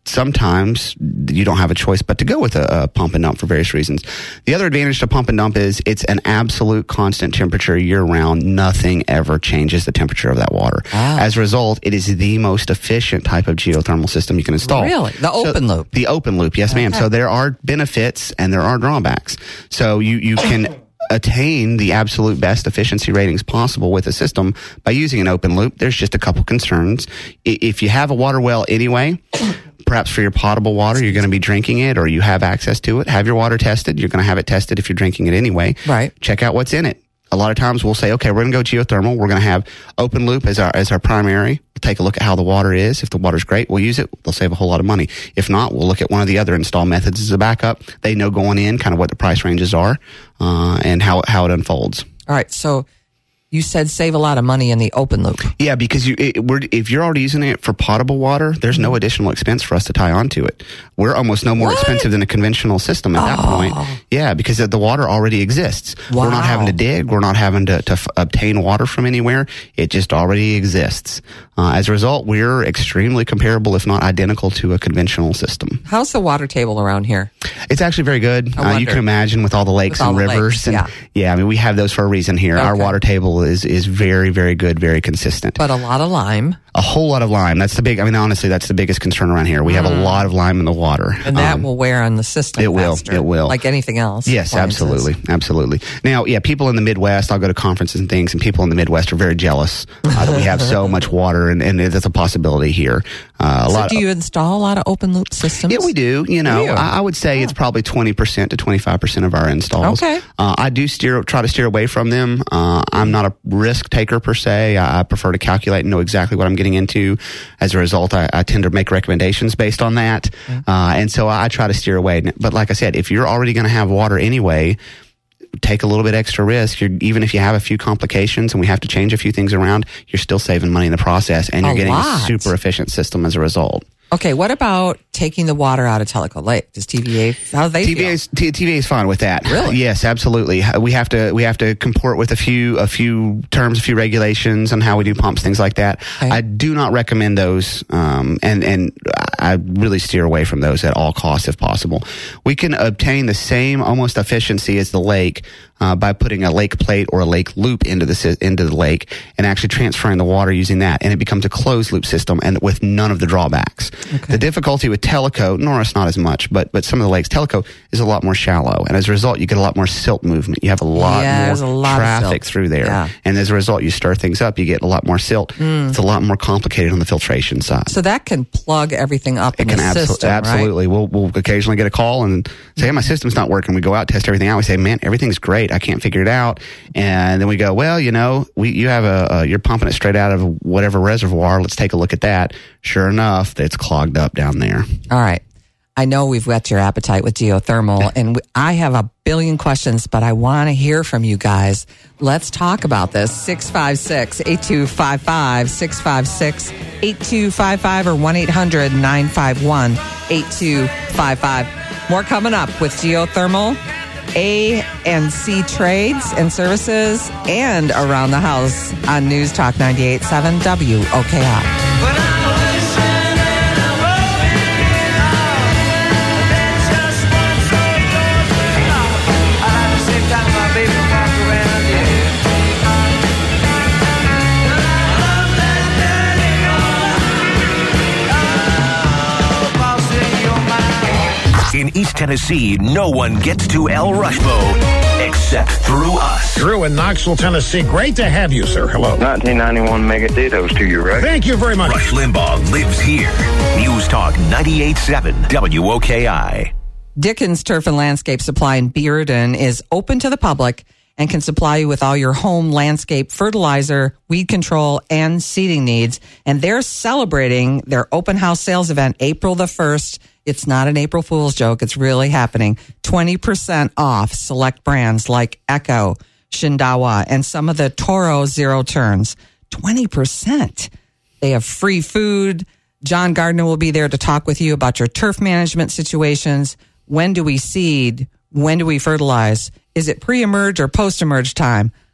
sometimes you don't have a choice but to go with a, a pump and dump for various reasons. The other advantage to pump and dump is it's an absolute constant temperature year round. Nothing ever changes the temperature of that water. Ah. As a result, it is the most efficient type of geothermal system you can install. Really? The open so, loop? The open loop, yes, ma'am. Okay. So there are benefits and there are drawbacks. So you, you can attain the absolute best efficiency ratings possible with a system by using an open loop. There's just a couple concerns. I- If you have a water well anyway, perhaps for your potable water, you're going to be drinking it or you have access to it, have your water tested. You're going to have it tested if you're drinking it anyway. Right. Check out what's in it. A lot of times we'll say, okay, we're going to go geothermal. We're going to have open loop as our, as our primary. We'll take a look at how the water is. If the water's great, we'll use it. They'll save a whole lot of money. If not, we'll look at one of the other install methods as a backup. They know going in kind of what the price ranges are, uh, and how, how it unfolds. All right. So you said save a lot of money in the open loop. Yeah, because you, it, we're, if you're already using it for potable water, there's no additional expense for us to tie onto it. We're almost no more What? expensive than a conventional system at that Oh. point. Yeah, because the water already exists. We're not Wow. having to dig. We're not having to, to f- obtain water from anywhere. It just already exists. Uh, as a result, we're extremely comparable, if not identical, to a conventional system. How's the water table around here? It's actually very good. I Uh, you wonder. can imagine with all the lakes With all and the rivers. lakes, and yeah. I mean, we have those for a reason here. Our Okay. water table is, is very, very good, very consistent. But a lot of lime. A whole lot of lime. That's the big, I mean, honestly, that's the biggest concern around here. We have a lot of lime in the water. And that Um, will wear on the system. it will. faster, It will. Like anything else. Yes, appliances. absolutely. Absolutely. Now, yeah, people in the Midwest, I'll go to conferences and things, and people in the Midwest are very jealous uh, that we have so much water, and, and that's a possibility here. Uh, a So lot do you install a lot of open loop systems? Yeah, we do. You know, Do you? I, I would say it's probably twenty percent to twenty-five percent of our installs. Okay. Uh, I do steer, try to steer away from them. Uh, I'm not a risk taker per se. I, I prefer to calculate and know exactly what I'm getting into. As a result, I, I tend to make recommendations based on that. Uh, and so I, I try to steer away. But like I said, if you're already going to have water anyway, take a little bit extra risk. You're, even if you have a few complications and we have to change a few things around, you're still saving money in the process, and you're A getting lot. a super efficient system as a result. Okay, what about taking the water out of Tellico Lake? Does T V A, how do they T V feel? A's, T- TVA is fine with that. Really? Yes, absolutely. We have to we have to comport with a few a few terms, a few regulations on how we do pumps, things like that. Okay. I do not recommend those, um, and and I really steer away from those at all costs if possible. We can obtain the same almost efficiency as the lake uh, by putting a lake plate or a lake loop into the sy- into the lake and actually transferring the water using that, and it becomes a closed loop system and with none of the drawbacks. The difficulty with Tellico, Norris not as much, but but some of the lakes, Tellico is a lot more shallow, and as a result, you get a lot more silt movement. You have a lot Yeah, there's more a lot of traffic silt. through there, Yeah. and as a result, you stir things up. You get a lot more silt. Mm. It's a lot more complicated on the filtration side. So that can plug everything up It in can the abso- system, right? absolutely. We'll we'll occasionally get a call and say, "Hey, my system's not working." We go out, test everything out. We say, "Man, everything's great. I can't figure it out." And then we go, "Well, you know, we you have a, a you're pumping it straight out of whatever reservoir. Let's take a look at that." Sure enough, it's clogged up down there. All right. I know we've whet your appetite with geothermal, and I have a billion questions, but I want to hear from you guys. Let's talk about this. six five six, eight two five five, six five six, eight two five five, or one eight hundred, nine five one, eight two five five. More coming up with geothermal, A and C trades and services, and around the house on News Talk ninety-eight point seven W O K I. In East Tennessee, no one gets to El Rushmo except through us. Drew in Knoxville, Tennessee. Great to have you, sir. Hello. nineteen ninety-one mega dittos to you, right? Thank you very much. Rush Limbaugh lives here. News Talk ninety-eight point seven W O K I. Dickens Turf and Landscape Supply in Bearden is open to the public and can supply you with all your home landscape fertilizer, weed control, and seeding needs. And they're celebrating their open house sales event April the first. It's not an April Fool's joke. It's really happening. twenty percent off select brands like Echo, Shindawa, and some of the Toro Zero Turns. twenty percent. They have free food. John Gardner will be there to talk with you about your turf management situations. When do we seed? When do we fertilize? Is it pre-emerge or post-emerge time?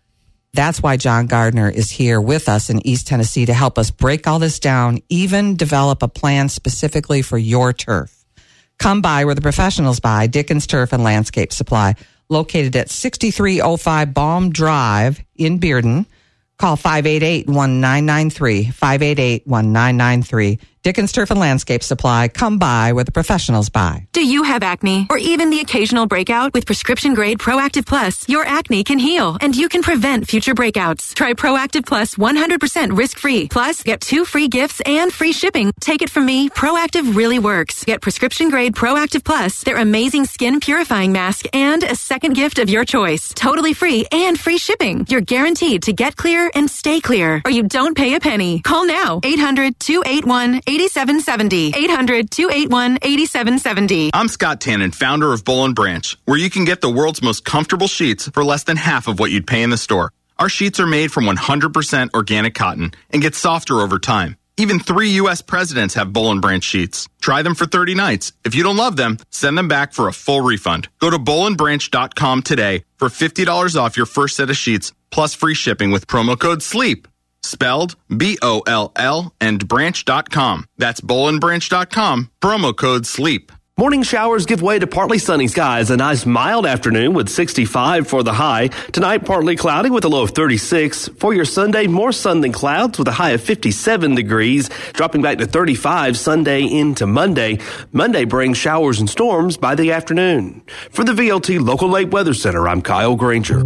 That's why John Gardner is here with us in East Tennessee to help us break all this down, even develop a plan specifically for your turf. Come by where the professionals buy, Dickens Turf and Landscape Supply, located at sixty-three oh five Baum Drive in Bearden. Call five eight eight, one nine nine three, five eight eight, one nine nine three. Dickens Turf and Landscape Supply. Come by where the professionals buy. Do you have acne or even the occasional breakout? With prescription grade Proactive Plus, your acne can heal and you can prevent future breakouts. Try Proactive Plus one hundred percent risk-free. Plus, get two free gifts and free shipping. Take it from me, Proactive really works. Get prescription grade Proactive Plus, their amazing skin purifying mask, and a second gift of your choice. Totally free and free shipping. You're guaranteed to get clear and stay clear, or you don't pay a penny. Call now, eight hundred, two eight one, eight seven seven zero. eight hundred, two eight one, eight seven seven zero. I'm Scott Tannen, founder of Boll and Branch, where you can get the world's most comfortable sheets for less than half of what you'd pay in the store. Our sheets are made from one hundred percent organic cotton and get softer over time. Even three U S presidents have Boll and Branch sheets. Try them for thirty nights. If you don't love them, send them back for a full refund. Go to boll and branch dot com today for fifty dollars off your first set of sheets, plus free shipping with promo code SLEEP. Spelled B O L L and branch dot com. That's boll and branch dot com, promo code SLEEP. Morning showers give way to partly sunny skies. A nice mild afternoon with sixty-five for the high. Tonight, partly cloudy with a low of thirty-six. For your Sunday, more sun than clouds with a high of fifty-seven degrees. Dropping back to thirty-five Sunday into Monday. Monday brings showers and storms by the afternoon. For the V L T Local Lake Weather Center, I'm Kyle Granger.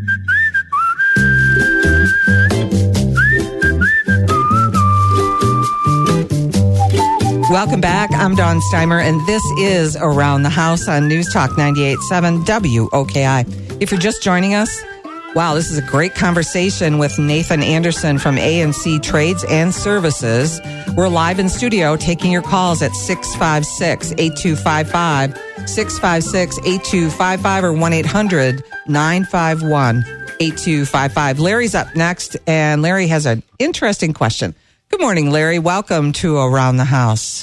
Welcome back. I'm Dawn Steimer, and this is Around the House on News Talk ninety-eight point seven W O K I. If you're just joining us, wow, this is a great conversation with Nathan Anderson from A and C Trades and Services. We're live in studio taking your calls at six five six, eight two five five, six five six, eight two five five or one eight hundred, nine five one, eight two five five. Larry's up next, and Larry has an interesting question. Good morning, Larry. Welcome to Around the House.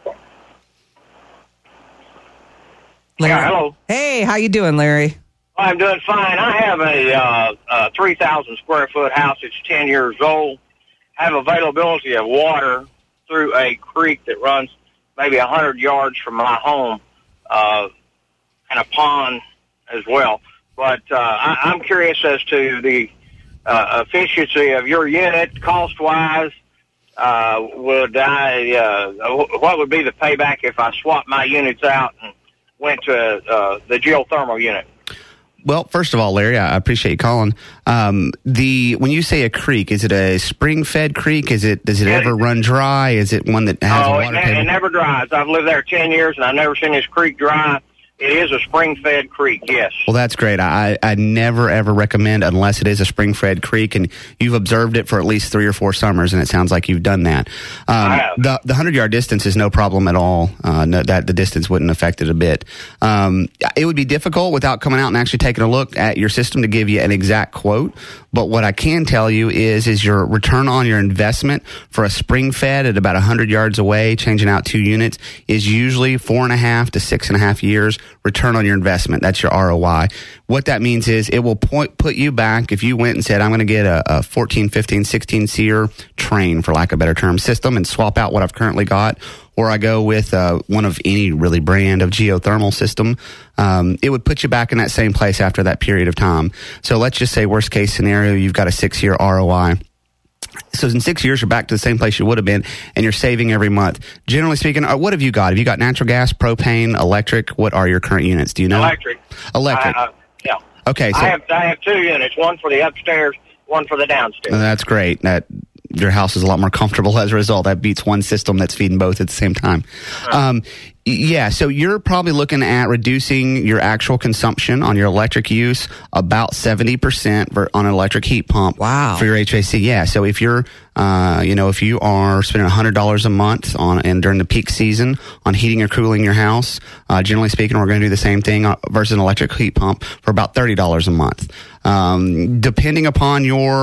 Larry. Yeah, hello. Hey, how you doing, Larry? I'm doing fine. I have a, uh, a three thousand square foot house. It's ten years old. I have availability of water through a creek that runs maybe one hundred yards from my home, uh, and a pond as well. But uh, I, I'm curious as to the uh, efficiency of your unit, cost-wise. Uh, would I, uh, what would be the payback if I swapped my units out and went to uh, the geothermal unit? Well, first of all, Larry, I appreciate you calling. Um, the when you say a creek, is it a spring-fed creek? Is it does it ever run dry? Is it one that has oh, a water it, table? it never dries. I've lived there ten years, and I've never seen this creek dry. It is a spring-fed creek, yes. Well, that's great. I, I never, ever recommend unless it is a spring-fed creek, and you've observed it for at least three or four summers, and it sounds like you've done that. Um, I have. The the hundred-yard distance is no problem at all. Uh, no, that the distance wouldn't affect it a bit. Um, it would be difficult without coming out and actually taking a look at your system to give you an exact quote. But what I can tell you is, is your return on your investment for a spring-fed at about one hundred yards away, changing out two units, is usually four and a half to six and a half years return on your investment. That's your R O I. What that means is it will point, put you back if you went and said, I'm going to get a, a fourteen, fifteen, sixteen SEER train, for lack of a better term, system and swap out what I've currently got, or I go with uh, one of any really brand of geothermal system, um, it would put you back in that same place after that period of time. So let's just say worst case scenario, you've got a six-year R O I. So in six years, you're back to the same place you would have been, and you're saving every month. Generally speaking, what have you got? Have you got natural gas, propane, electric? What are your current units? Do you know? Electric. Electric. I, uh, yeah. Okay. So I have I have two units, one for the upstairs, one for the downstairs. That's great. That your house is a lot more comfortable as a result. That beats one system that's feeding both at the same time. Um, yeah, so you're probably looking at reducing your actual consumption on your electric use about seventy percent on an electric heat pump. Wow. For your H V A C. Yeah, so if you're, uh, you know, if you are spending one hundred dollars a month on, and during the peak season on heating or cooling your house, uh, generally speaking, we're going to do the same thing versus an electric heat pump for about thirty dollars a month. Um, depending upon your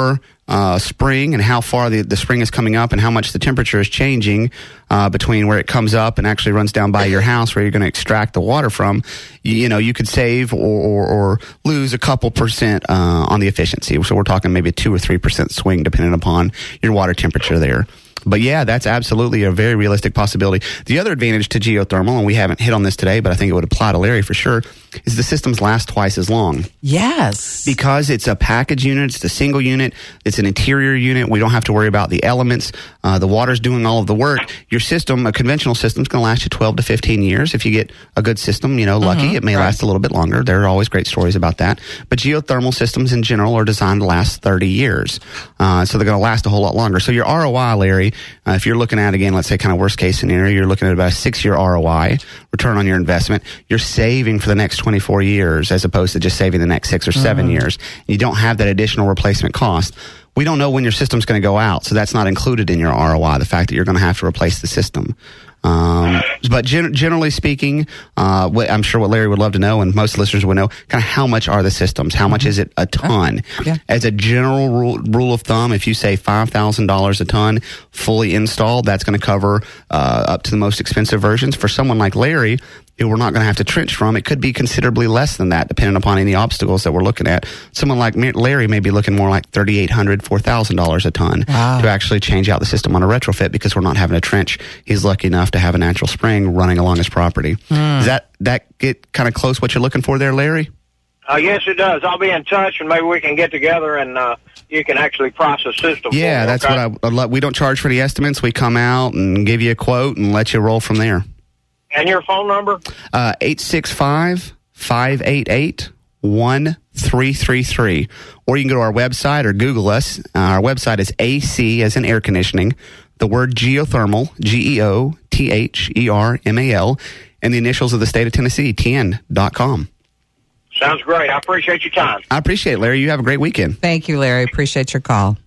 uh, spring and how far the, the spring is coming up and how much the temperature is changing uh, between where it comes up and actually runs down by your house where you're going to extract the water from, you, you know, you could save or, or, or lose a couple percent uh, on the efficiency. So we're talking maybe a two or three percent swing depending upon your water temperature there. But yeah, that's absolutely a very realistic possibility. The other advantage to geothermal, and we haven't hit on this today, but I think it would apply to Larry for sure, is the systems last twice as long. Yes. Because it's a package unit, it's a single unit, it's an interior unit. We don't have to worry about the elements. Uh, the water's doing all of the work. Your system, a conventional system, is going to last you twelve to fifteen years. If you get a good system, you know, lucky, mm-hmm. it may right. last a little bit longer. There are always great stories about that. But geothermal systems in general are designed to last thirty years. Uh, so they're going to last a whole lot longer. So your R O I, Larry, uh, if you're looking at, again, let's say kind of worst case scenario, you're looking at about a six-year R O I, return on your investment. You're saving for the next twenty-four years as opposed to just saving the next six or seven mm. years. You don't have that additional replacement cost. We don't know when your system's going to go out, so that's not included in your R O I, the fact that you're going to have to replace the system. Um, but gen- generally speaking, uh, what, I'm sure what Larry would love to know, and most listeners would know, kind of how much are the systems? How much is it a ton? Yeah. As a general rule, rule of thumb, if you say five thousand dollars a ton fully installed, that's going to cover uh, up to the most expensive versions. For someone like Larry, who we're not going to have to trench from, it could be considerably less than that, depending upon any obstacles that we're looking at. Someone like Larry may be looking more like thirty-eight hundred dollars, four thousand dollars a ton wow. to actually change out the system on a retrofit because we're not having a trench. He's lucky enough to have a natural spring running along his property. Mm. Does that, that get kind of close what you're looking for there, Larry? Uh, yes, it does. I'll be in touch, and maybe we can get together and uh, you can actually price a system. Yeah, for me, that's okay? what I, I love. We don't charge for the estimates. We come out and give you a quote and let you roll from there. And your phone number? Uh, eight six five, five eight eight, one three three three. Or you can go to our website or Google us. Uh, our website is A C as in air conditioning, the word geothermal, G E O T H E R M A L, and the initials of the state of Tennessee, T N dot com. Sounds great. I appreciate your time. I appreciate it, Larry. You have a great weekend. Thank you, Larry. Appreciate your call.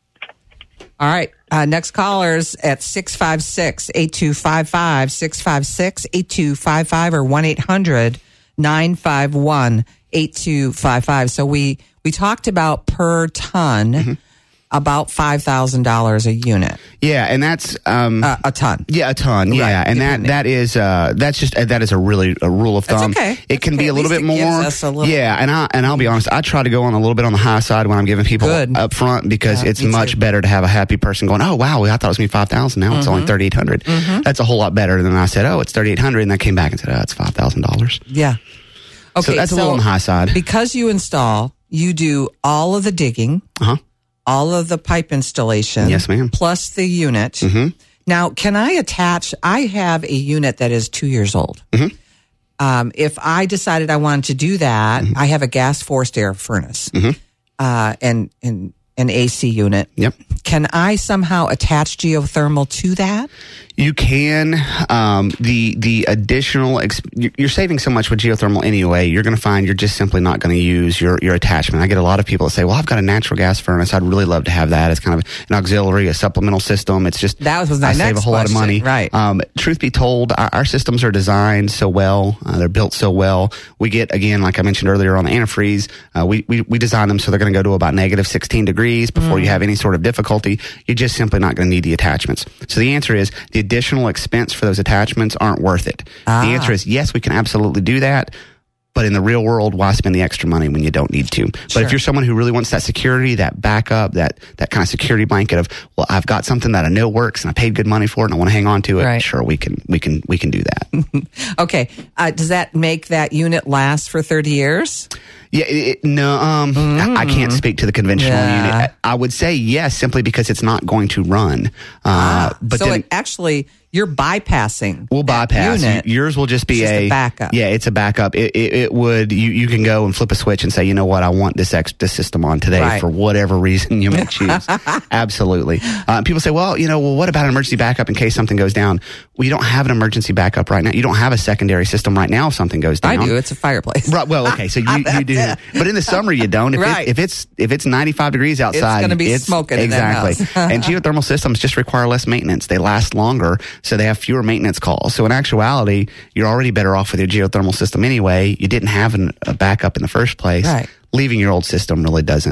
All right. Uh, next caller's at six five six, eight two five five, six five six, eight two five five or one eight hundred, nine five one, eight two five five. So we, we talked about per ton. Mm-hmm. About five thousand dollars a unit. Yeah, and that's um, uh, a ton. Yeah, a ton. Yeah, right. and that that is uh, that's just uh, that is a really a rule of thumb. That's okay. It that's can okay. be a little bit more. A little yeah, and I and I'll be honest. I try to go on a little bit on the high side when I'm giving people Good. up front because yeah, it's much too. better to have a happy person going, oh wow, I thought it was gonna be five thousand. Now mm-hmm. it's only thirty eight hundred. Mm-hmm. That's a whole lot better than I said. Oh, it's thirty eight hundred, and I came back and said, oh, it's five thousand dollars. Yeah. Okay, so that's so a little on the high side. Because you install, you do all of the digging. Uh huh. All of the pipe installation. Yes, ma'am. Plus the unit. Mm-hmm. Now, can I attach? I have a unit that is two years old. Mm-hmm. Um, if I decided I wanted to do that, mm-hmm. I have a gas forced air furnace mm-hmm. uh, and, and an A C unit. Yep. Can I somehow attach geothermal to that? You can. Um, the the additional exp- you're saving so much with geothermal anyway. You're going to find you're just simply not going to use your your attachment. I get a lot of people that say, "Well, I've got a natural gas furnace. I'd really love to have that as kind of an auxiliary, a supplemental system." It's just that was my I next save a whole question. lot of money. Right. Um, truth be told, our, our systems are designed so well. Uh, they're built so well. We get again, like I mentioned earlier on the antifreeze. Uh, we we we design them so they're going to go to about negative sixteen degrees before mm. you have any sort of difficulty. You're just simply not going to need the attachments. So the answer is the additional expense for those attachments aren't worth it. Ah. The answer is yes, we can absolutely do that. But in the real world, why spend the extra money when you don't need to? But sure. if you're someone who really wants that security, that backup, that that kind of security blanket of, well, I've got something that I know works and I paid good money for it and I want to hang on to it. Right. Sure, we can we can we can do that. Okay. Uh, does that make that unit last for thirty years? Yeah, it, no, um, mm. I, I can't speak to the conventional yeah. unit. I, I would say yes, simply because it's not going to run. Uh, uh, but so then, it actually, you're bypassing. We'll bypass. Unit. Yours will just be it's just a, a backup. Yeah, it's a backup. It, it, it would you, you can go and flip a switch and say, you know what, I want this ex, this system on today right. for whatever reason you may choose. Absolutely. Uh, people say, well, you know, well, what about an emergency backup in case something goes down? Well, you don't have an emergency backup right now. You don't have a secondary system right now if something goes down. I do. It's a fireplace. Right. Well, okay. So you, you do. But in the summer, you don't. If, right. it, if it's if it's ninety-five degrees outside, it's going to be it's, smoking exactly. in that house. And geothermal systems just require less maintenance. They last longer, so they have fewer maintenance calls. So in actuality, you're already better off with your geothermal system anyway. You didn't have an, a backup in the first place. Right. Leaving your old system really doesn't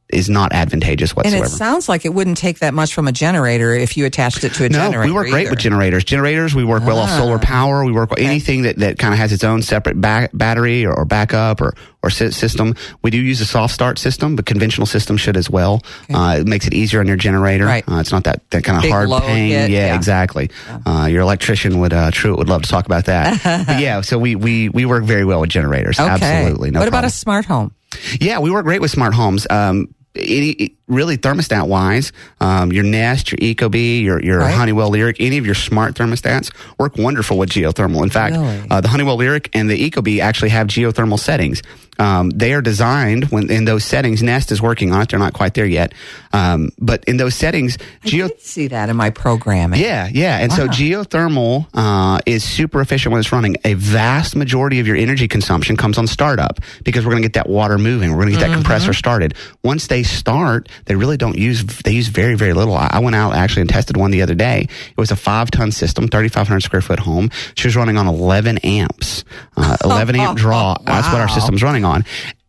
is not advantageous whatsoever. And it sounds like it wouldn't take that much from a generator if you attached it to a no, generator. we work great either. with generators. Generators, we work well Ah. off solar power. We work with anything that, that kind of has its own separate back, battery or, or backup or, or sy- system. We do use a soft start system, but conventional systems should as well. Okay. Uh, it makes it easier on your generator. Right. Uh, it's not that, that kind of Big hard load pain. hit, Yeah, yeah. exactly. Yeah. Uh, your electrician would, uh, Truett would love to talk about that. But yeah, so we, we, we work very well with generators. Okay. Absolutely. No what problem. about a smart home? Yeah, we work great with smart homes. Um, Any, really thermostat wise, um, your Nest, your Ecobee, your, your Right. Honeywell Lyric, any of your smart thermostats work wonderful with geothermal. In fact, Really? uh, the Honeywell Lyric and the Ecobee actually have geothermal settings. Um, they are designed when in those settings. Nest is working on it; they're not quite there yet. Um, but in those settings, I did see that in my programming. yeah, yeah. And so Wow. geothermal uh, is super efficient when it's running. A vast majority of your energy consumption comes on startup because we're going to get that water moving. We're going to get that Mm-hmm. compressor started. Once they start, they really don't use, they use very, very little. I I went out actually and tested one the other day. It was a five ton system, thirty-five hundred square foot home. She was running on eleven amps, uh, eleven amp draw. That's what our Wow. system's running on.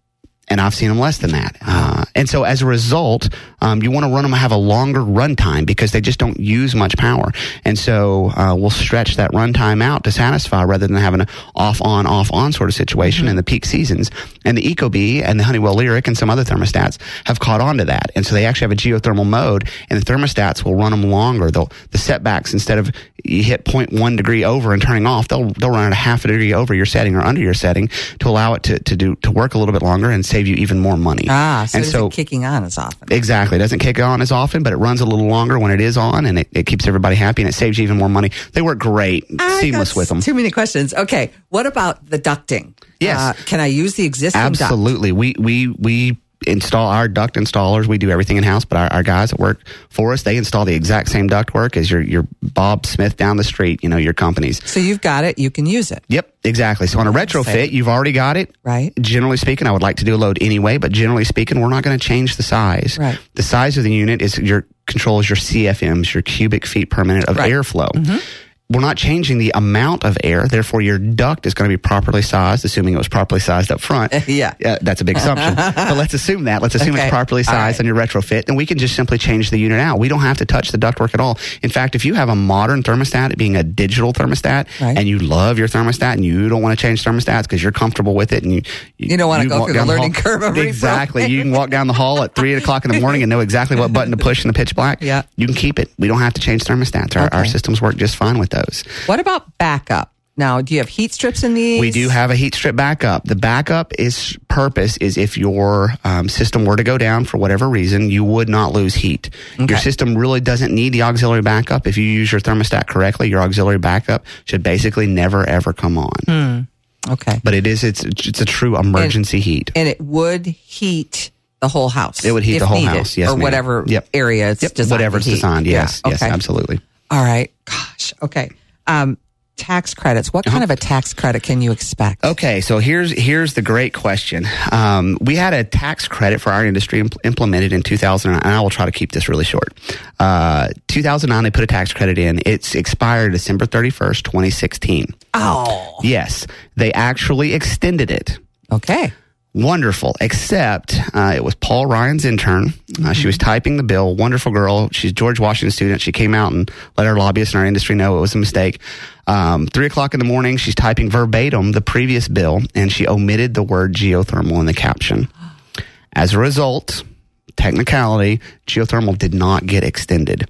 And I've seen them less than that. Uh, and so as a result, um, you want to run them have a longer runtime because they just don't use much power. And so uh, we'll stretch that runtime out to satisfy rather than having an off-on, off-on sort of situation mm-hmm. in the peak seasons. And the Ecobee and the Honeywell Lyric and some other thermostats have caught on to that. And so they actually have a geothermal mode, and the thermostats will run them longer. They'll, the setbacks, instead of you hit zero point one degree over and turning off, they'll they'll run at a half a degree over your setting or under your setting to allow it to, to do to work a little bit longer and save you even more money. Ah, so and it's so kicking on as often. exactly, it doesn't kick on as often, but it runs a little longer when it is on, and it, it keeps everybody happy, and it saves you even more money. They work great, I seamless got with them. Too many questions. Okay, what about the ducting? Yes. Uh, can I use the existing duct? Absolutely. We we we install our duct installers. We do everything in house, but our, our guys that work for us, they install the exact same duct work as your your Bob Smith down the street. You know, your companies. So you've got it. You can use it. Yep, exactly. So on a retrofit, you've already got it. Right. Generally speaking, I would like to do a load anyway, but generally speaking, we're not going to change the size. Right. The size of the unit is your controls your C F Ms, your cubic feet per minute of Right. airflow. Mm-hmm. We're not changing the amount of air, therefore your duct is going to be properly sized, assuming it was properly sized up front. Yeah. Uh, that's a big assumption. But let's assume that. Let's assume Okay. it's properly All sized right. on your retrofit, and we can just simply change the unit out. We don't have to touch the ductwork at all. In fact, if you have a modern thermostat, it being a digital thermostat, Right. and you love your thermostat and you don't want to change thermostats because you're comfortable with it, and you You don't want to can go walk through the down learning hall- curve of Exactly. reprogramming. You can walk down the hall at three o'clock in the morning and know exactly what button to push in the pitch black. Yeah. You can keep it. We don't have to change thermostats. Our, our Okay. systems work just fine with those. What about backup? Now, do you have heat strips in these? We do have a heat strip backup. The backup is purpose is if your um, system were to go down for whatever reason, you would not lose heat. Okay. Your system really doesn't need the auxiliary backup. If you use your thermostat correctly, your auxiliary backup should basically never ever come on. Hmm. Okay. But it is it's it's a true emergency and, heat. And it would heat the whole house. It would heat if the whole needed, house. Yes, or ma'am. whatever Yep. area it's Yep. designed. Whatever to it's heat. designed. Yes. Yeah. Yes. Okay. Absolutely. All right. Gosh. Okay. Um, tax credits. What kind of a tax credit can you expect? Okay, so here's here's the great question. Um, we had a tax credit for our industry impl- implemented in two thousand nine, and I will try to keep this really short. Uh, two thousand nine, they put a tax credit in. It's expired December thirty-first, twenty sixteen. Oh. Yes, they actually extended it. Okay. Wonderful, except uh, it was Paul Ryan's intern. Uh, Mm-hmm. She was typing the bill. Wonderful girl. She's a George Washington student. She came out and let our lobbyists in our industry know it was a mistake. Um, three o'clock in the morning, she's typing verbatim the previous bill, and she omitted the word geothermal in the caption. As a result, technicality, geothermal did not get extended.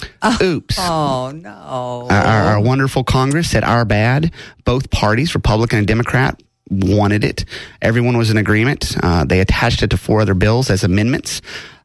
Oops. Oh, no. Our, our, our wonderful Congress said our bad. Both parties, Republican and Democrat, wanted it. Everyone was in agreement. Uh, they attached it to four other bills as amendments.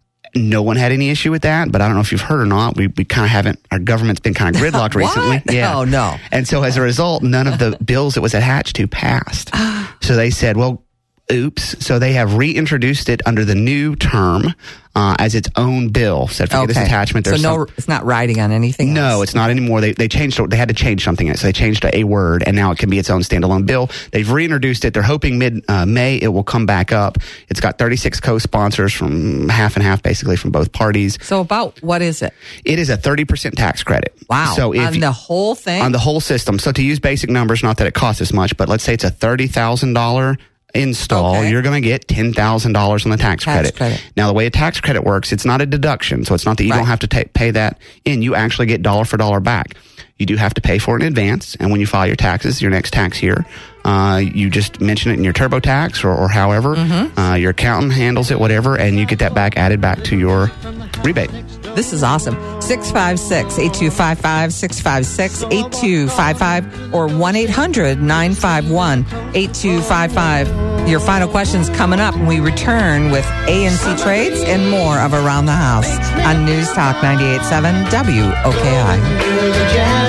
No one had any issue with that, but I don't know if you've heard or not. We we kind of haven't. Our government's been kind of gridlocked recently. Yeah. Oh, no. And so as a result, none of the bills it was attached to passed. So they said, well, oops. So they have reintroduced it under the new term uh, as its own bill. Said, forget this attachment. So There's no, some, it's not riding on anything no, else. it's not anymore. They they changed it. They had to change something in it. So they changed a word, and now it can be its own standalone bill. They've reintroduced it. They're hoping mid uh, May it will come back up. It's got thirty-six co-sponsors from half and half, basically from both parties. So about what is it? It is a thirty percent tax credit. Wow. So if on the whole thing? on the whole system. So to use basic numbers, not that it costs as much, but let's say it's a thirty thousand dollars install, Okay. you're going to get ten thousand dollars on the tax, Tax credit. credit. Now, the way a tax credit works, it's not a deduction. So it's not that you Right. don't have to ta- pay that in. You actually get dollar for dollar back. You do have to pay for it in advance. And when you file your taxes, your next tax year, uh, you just mention it in your TurboTax or, or however. Mm-hmm. Uh, your accountant handles it, whatever, and you get that back added back to your rebate. This is awesome. six five six, eight two five five, six five six, eight two five five or one eight hundred, nine five one, eight two five five. Your final questions coming up when we return with A N C Trades and more of Around the House on News Talk ninety-eight point seven W O K I.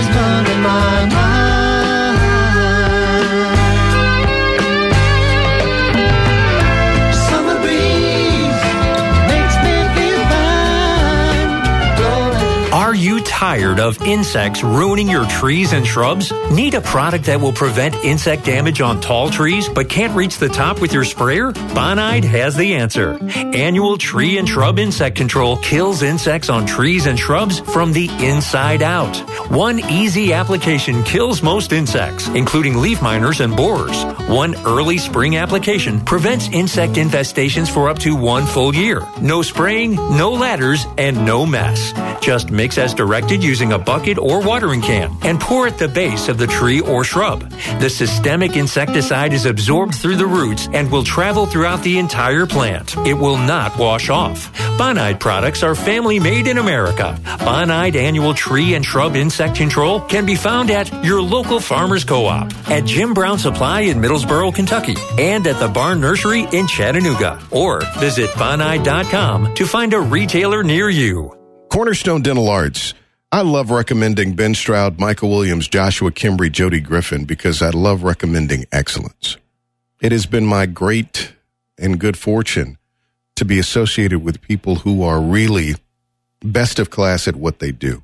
Are you tired of insects ruining your trees and shrubs? Need a product that will prevent insect damage on tall trees but can't reach the top with your sprayer? Bonide has the answer. Annual Tree and Shrub Insect Control kills insects on trees and shrubs from the inside out. One easy application kills most insects, including leaf miners and borers. One early spring application prevents insect infestations for up to one full year. No spraying, no ladders, and no mess. Just mix as directed using a bucket or watering can and pour at the base of the tree or shrub. The systemic insecticide is absorbed through the roots and will travel throughout the entire plant. It will not wash off. Bonide products are family made in America. Bonide Annual Tree and Shrub Insect Control can be found at your local farmer's co-op, at Jim Brown Supply in Middlesboro, Kentucky, and at the Barn Nursery in Chattanooga. Or visit bonide dot com to find a retailer near you. Cornerstone Dental Arts. I love recommending Ben Stroud, Michael Williams, Joshua Kimbry, Jody Griffin, because I love recommending excellence. It has been my great and good fortune to be associated with people who are really best of class at what they do.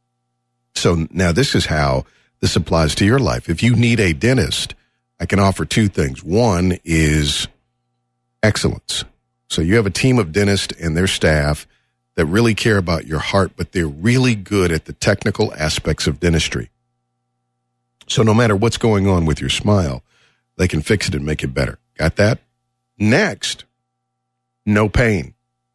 So now this is how this applies to your life. If you need a dentist, I can offer two things. One is excellence. So you have a team of dentists and their staff that really care about your heart, but they're really good at the technical aspects of dentistry. So no matter what's going on with your smile, they can fix it and make it better. Got that? Next, no pain.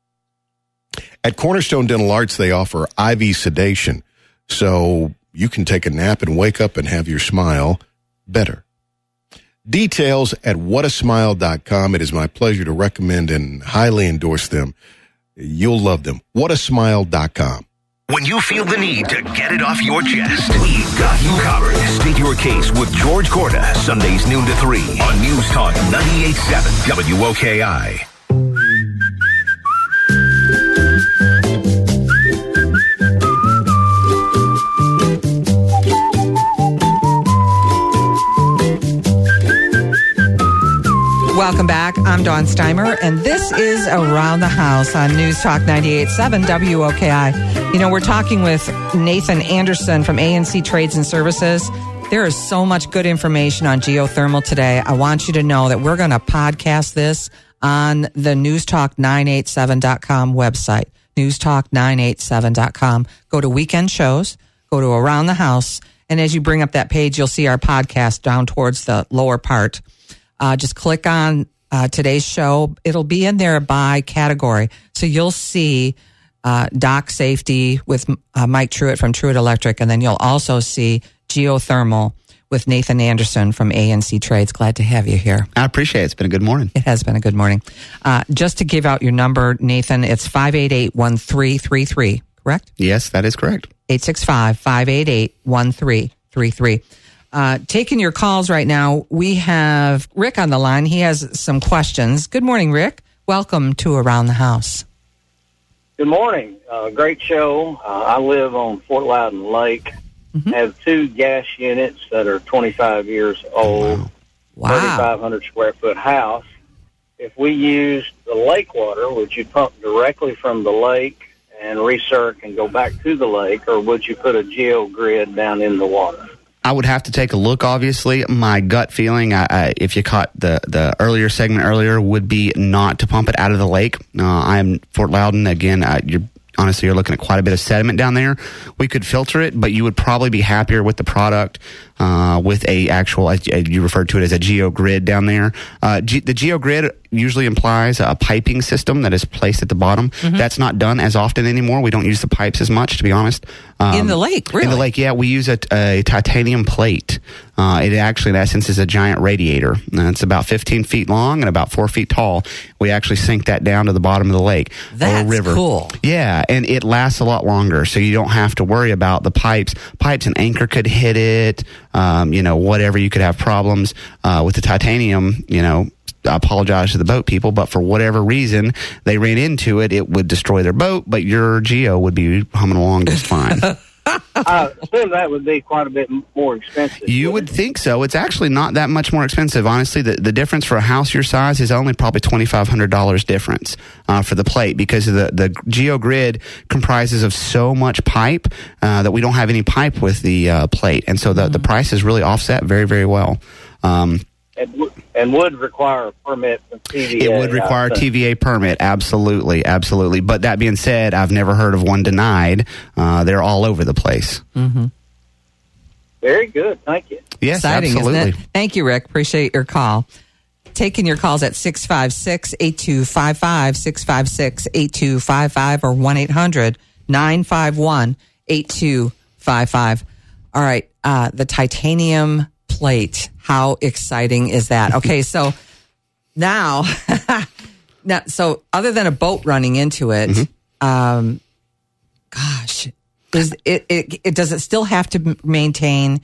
At Cornerstone Dental Arts, they offer I V sedation, so you can take a nap and wake up and have your smile better. Details at what a smile dot com. It is my pleasure to recommend and highly endorse them. You'll love them. what a smile dot com. When you feel the need to get it off your chest, we've got you covered. State your case with George Corda, Sundays noon to three on News Talk ninety-eight point seven W O K I. Welcome back. I'm Dawn Steimer, and this is Around the House on News Talk ninety-eight point seven W O K I. You know, we're talking with Nathan Anderson from A N C Trades and Services. There is so much good information on geothermal today. I want you to know that we're going to podcast this on the news talk nine eight seven dot com website, news talk nine eight seven dot com. Go to weekend shows, go to Around the House, and as you bring up that page, you'll see our podcast down towards the lower part. Uh, just click on uh, today's show. It'll be in there by category. So you'll see uh, dock safety with uh, Mike Truitt from Truitt Electric, and then you'll also see geothermal with Nathan Anderson from A N C Trades. Glad to have you here. I appreciate it. It's been a good morning. It has been a good morning. Uh, just to give out your number, Nathan, it's five eight eight, one three three three, correct? Yes, that is correct. eight six five, five eight eight, one three three three. Uh, taking your calls right now, we have Rick on the line. He has some questions. Good morning, Rick. Welcome to Around the House. Good morning. Uh, great show. Uh, I live on Fort Loudon Lake. Mm-hmm. Have two gas units that are twenty-five years old. Wow. thirty-five hundred square foot house. If we used the lake water, would you pump directly from the lake and recirc and go back to the lake, or would you put a geo grid down in the water? I would have to take a look, obviously. My gut feeling, I, I, if you caught the, the earlier segment earlier, would be not to pump it out of the lake. Uh, I'm Fort Loudon. Again, uh, you're honestly, you're looking at quite a bit of sediment down there. We could filter it, but you would probably be happier with the product uh, with a actual, uh, you referred to it as a GeoGrid down there. Uh, G- the GeoGrid usually implies a piping system that is placed at the bottom. Mm-hmm. That's not done as often anymore. We don't use the pipes as much, to be honest. Um, in the lake, really? In the lake, yeah. We use a, a titanium plate. Uh, it actually, in essence, is a giant radiator. Uh, it's about fifteen feet long and about four feet tall. We actually sink that down to the bottom of the lake That's or river. Cool. Yeah, and it lasts a lot longer, so you don't have to worry about the pipes. Pipes and anchor could hit it, um, you know, whatever. You could have problems uh, with the titanium, you know. I apologize to the boat people, but for whatever reason they ran into it, it would destroy their boat, but your Geo would be humming along just fine. I assume that would be quite a bit more expensive. You would think so. It's actually not that much more expensive. Honestly, the, the difference for a house your size is only probably twenty-five hundred dollars difference uh, for the plate, because the, the GeoGrid comprises of so much pipe uh, that we don't have any pipe with the uh, plate. And so the, mm-hmm. the price is really offset very, very well. Um, And, w- and would require a permit from T V A. It would require a T V A permit, absolutely, absolutely. But that being said, I've never heard of one denied. Uh, they're all over the place. Mm-hmm. Very good, thank you. Yes, Exciting, absolutely. Isn't it? Thank you, Rick. Appreciate your call. Taking your calls at six five six, eight two five five, six five six, eight two five five, or one eight hundred, nine five one, eight two five five. All right, uh, the titanium plate. How exciting is that? Okay, so now, now, so other than a boat running into it, mm-hmm. um, gosh, is it, it, it, does it still have to maintain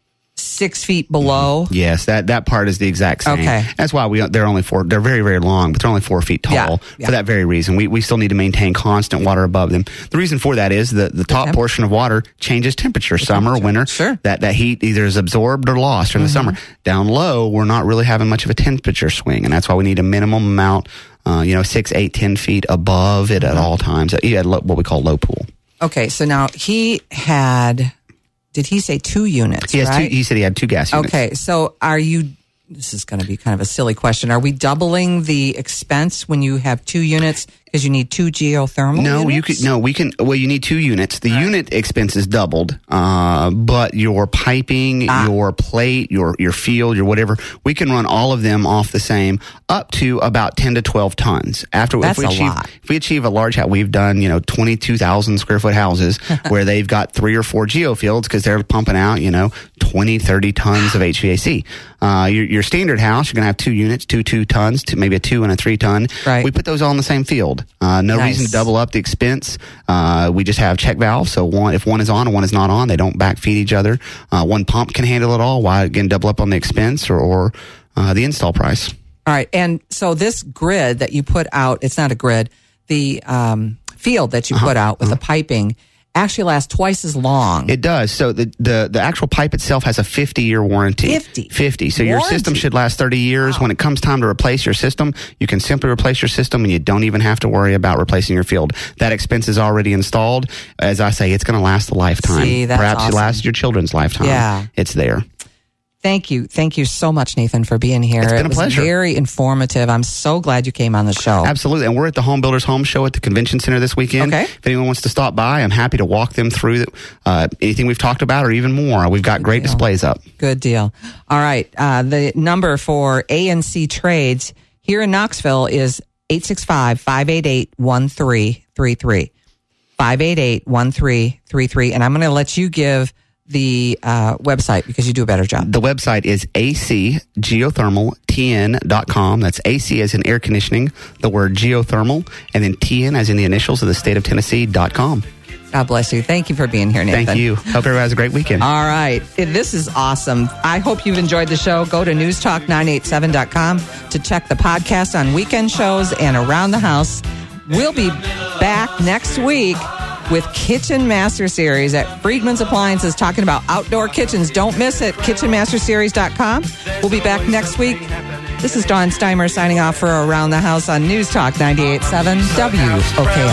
six feet below? Yes, that, that part is the exact same. Okay. That's why we they're only four. They're very, very long, but they're only four feet tall. Yeah, yeah. For that very reason, we we still need to maintain constant water above them. The reason for that is that the top temp- portion of water changes temperature, the summer, temperature. winter. Sure. That that heat either is absorbed or lost during mm-hmm. the summer. Down low, we're not really having much of a temperature swing, and that's why we need a minimum amount. Uh, you know, six, eight, ten feet above it at mm-hmm. all times. He had what we call low pool. Okay, so now he had. Did he say two units? He has right? two. He said he had two gas units. Okay, so are you? This is going to be kind of a silly question. Are we doubling the expense when you have two units because you need two geothermal? No, units? you could. No, we can. Well, you need two units. The right. unit expense is doubled, uh, but your piping, ah. your plate, your your field, your whatever, we can run all of them off the same, up to about ten to twelve tons. After That's if we a achieve, lot. if we achieve a large house, we've done you know twenty two thousand square foot houses where they've got three or four geofields because they're pumping out you know twenty, thirty tons of H V A C. Uh, your, your standard house, you're going to have two units, two two tons, two, maybe a two and a three ton. Right. We put those all in the same field. Uh, no nice. reason to double up the expense. Uh, we just have check valves, so one if one is on and one is not on, they don't backfeed each other. Uh, one pump can handle it all. Why again double up on the expense or, or uh, the install price? All right, and so this grid that you put out, it's not a grid, the um, field that you uh-huh. put out with uh-huh. the piping actually lasts twice as long. It does. So the, the, the actual pipe itself has a fifty-year warranty. fifty? fifty. So warranty. Your system should last thirty years. Wow. When it comes time to replace your system, you can simply replace your system and you don't even have to worry about replacing your field. That expense is already installed. As I say, it's going to last a lifetime. See, that's Perhaps awesome. it lasts your children's lifetime. Yeah. It's there. Thank you. Thank you so much, Nathan, for being here. It's been it a was pleasure. Very informative. I'm so glad you came on the show. Absolutely. And we're at the Home Builders Home Show at the Convention Center this weekend. Okay. If anyone wants to stop by, I'm happy to walk them through uh, anything we've talked about or even more. We've got Good great deal. displays up. Good deal. All right. Uh, the number for A N C Trades here in Knoxville is eight six five, five eight eight, one three three three. five eight eight, one three three three. And I'm going to let you give the uh, website because you do a better job. The website is a c geothermal t n dot com. That's A C as in air conditioning, the word geothermal, and then T N as in the initials of the state of Tennessee dot com. God bless you. Thank you for being here, Nathan. Thank you. Hope everybody has a great weekend. All right. This is awesome. I hope you've enjoyed the show. Go to news talk nine eight seven dot com to check the podcast on weekend shows and around the house. We'll be back next week with Kitchen Master Series at Friedman's Appliances talking about outdoor kitchens. Don't miss it. kitchen master series dot com. We'll be back next week. This is Dawn Steimer signing off for Around the House on News Talk ninety-eight point seven W O K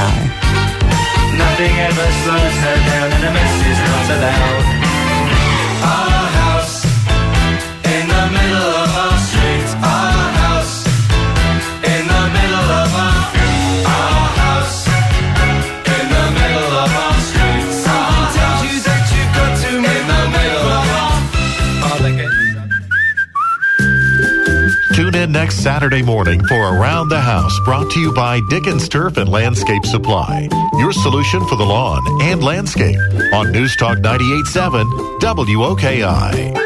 I. Nothing ever slows her down and a mess is not allowed. Our house in the middle of our street. Our house in the middle of our Our house in the middle next Saturday morning for Around the House, brought to you by Dickens Turf and Landscape Supply. Your solution for the lawn and landscape on News Talk ninety-eight point seven W O K I.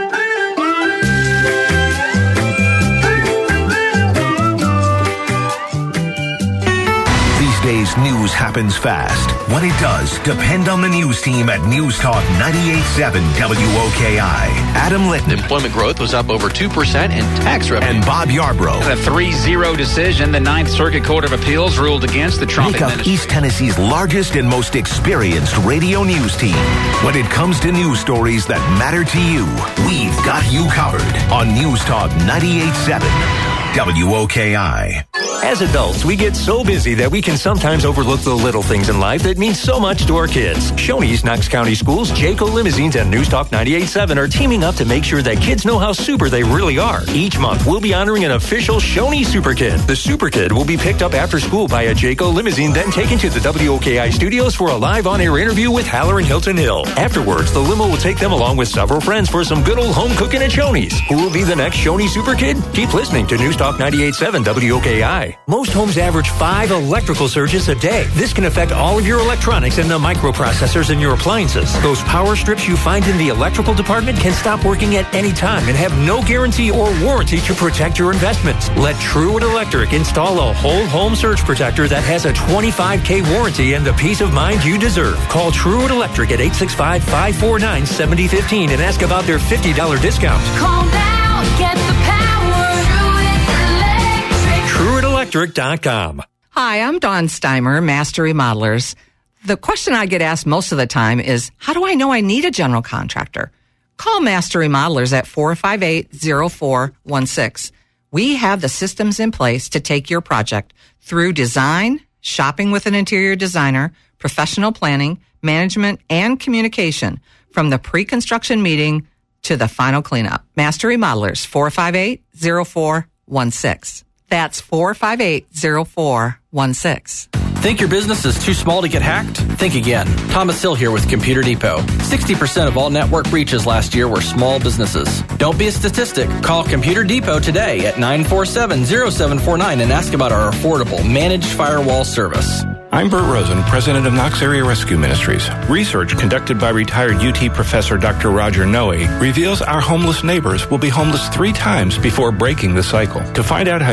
Days news happens fast. When it does, depend on the news team at News Talk ninety-eight point seven W O K I. Adam Litton. Employment growth was up over two percent and tax revenue. And Bob Yarbrough. In a three zero decision, the Ninth Circuit Court of Appeals ruled against the Trump Make up administration. East Tennessee's largest and most experienced radio news team. When it comes to news stories that matter to you, we've got you covered on News Talk ninety-eight point seven W O K I. As adults, we get so busy that we can sometimes overlook the little things in life that mean so much to our kids. Shoney's Knox County Schools, Jayco Limousines, and News Talk ninety-eight point seven are teaming up to make sure that kids know how super they really are. Each month, we'll be honoring an official Shoney Super Kid. The Super Kid will be picked up after school by a Jayco Limousine, then taken to the W O K I studios for a live on-air interview with Haller and Hilton Hill. Afterwards, the limo will take them along with several friends for some good old home cooking at Shoney's. Who will be the next Shoney Super Kid? Keep listening to News Talk ninety-eight point seven W O K I. Most homes average five electrical surges a day. This can affect all of your electronics and the microprocessors in your appliances. Those power strips you find in the electrical department can stop working at any time and have no guarantee or warranty to protect your investments. Let Truett Electric install a whole home surge protector that has a twenty-five K warranty and the peace of mind you deserve. Call Truett Electric at eight six five, five four nine, seven zero one five and ask about their fifty dollars discount. Call now, get the power. Truett Electric dot com. Hi, I'm Dawn Steimer, Master Remodelers. The question I get asked most of the time is, how do I know I need a general contractor? Call Master Remodelers at four five eight, zero four one six. We have the systems in place to take your project through design, shopping with an interior designer, professional planning, management, and communication, from the pre-construction meeting to the final cleanup. Master Remodelers, four five eight, zero four one six. That's four five eight, zero four one six. Think your business is too small to get hacked? Think again. Thomas Hill here with Computer Depot. sixty percent of all network breaches last year were small businesses. Don't be a statistic. Call Computer Depot today at nine four seven, zero seven four nine and ask about our affordable managed firewall service. I'm Bert Rosen, president of Knox Area Rescue Ministries. Research conducted by retired U T professor Doctor Roger Noe reveals our homeless neighbors will be homeless three times before breaking the cycle. To find out how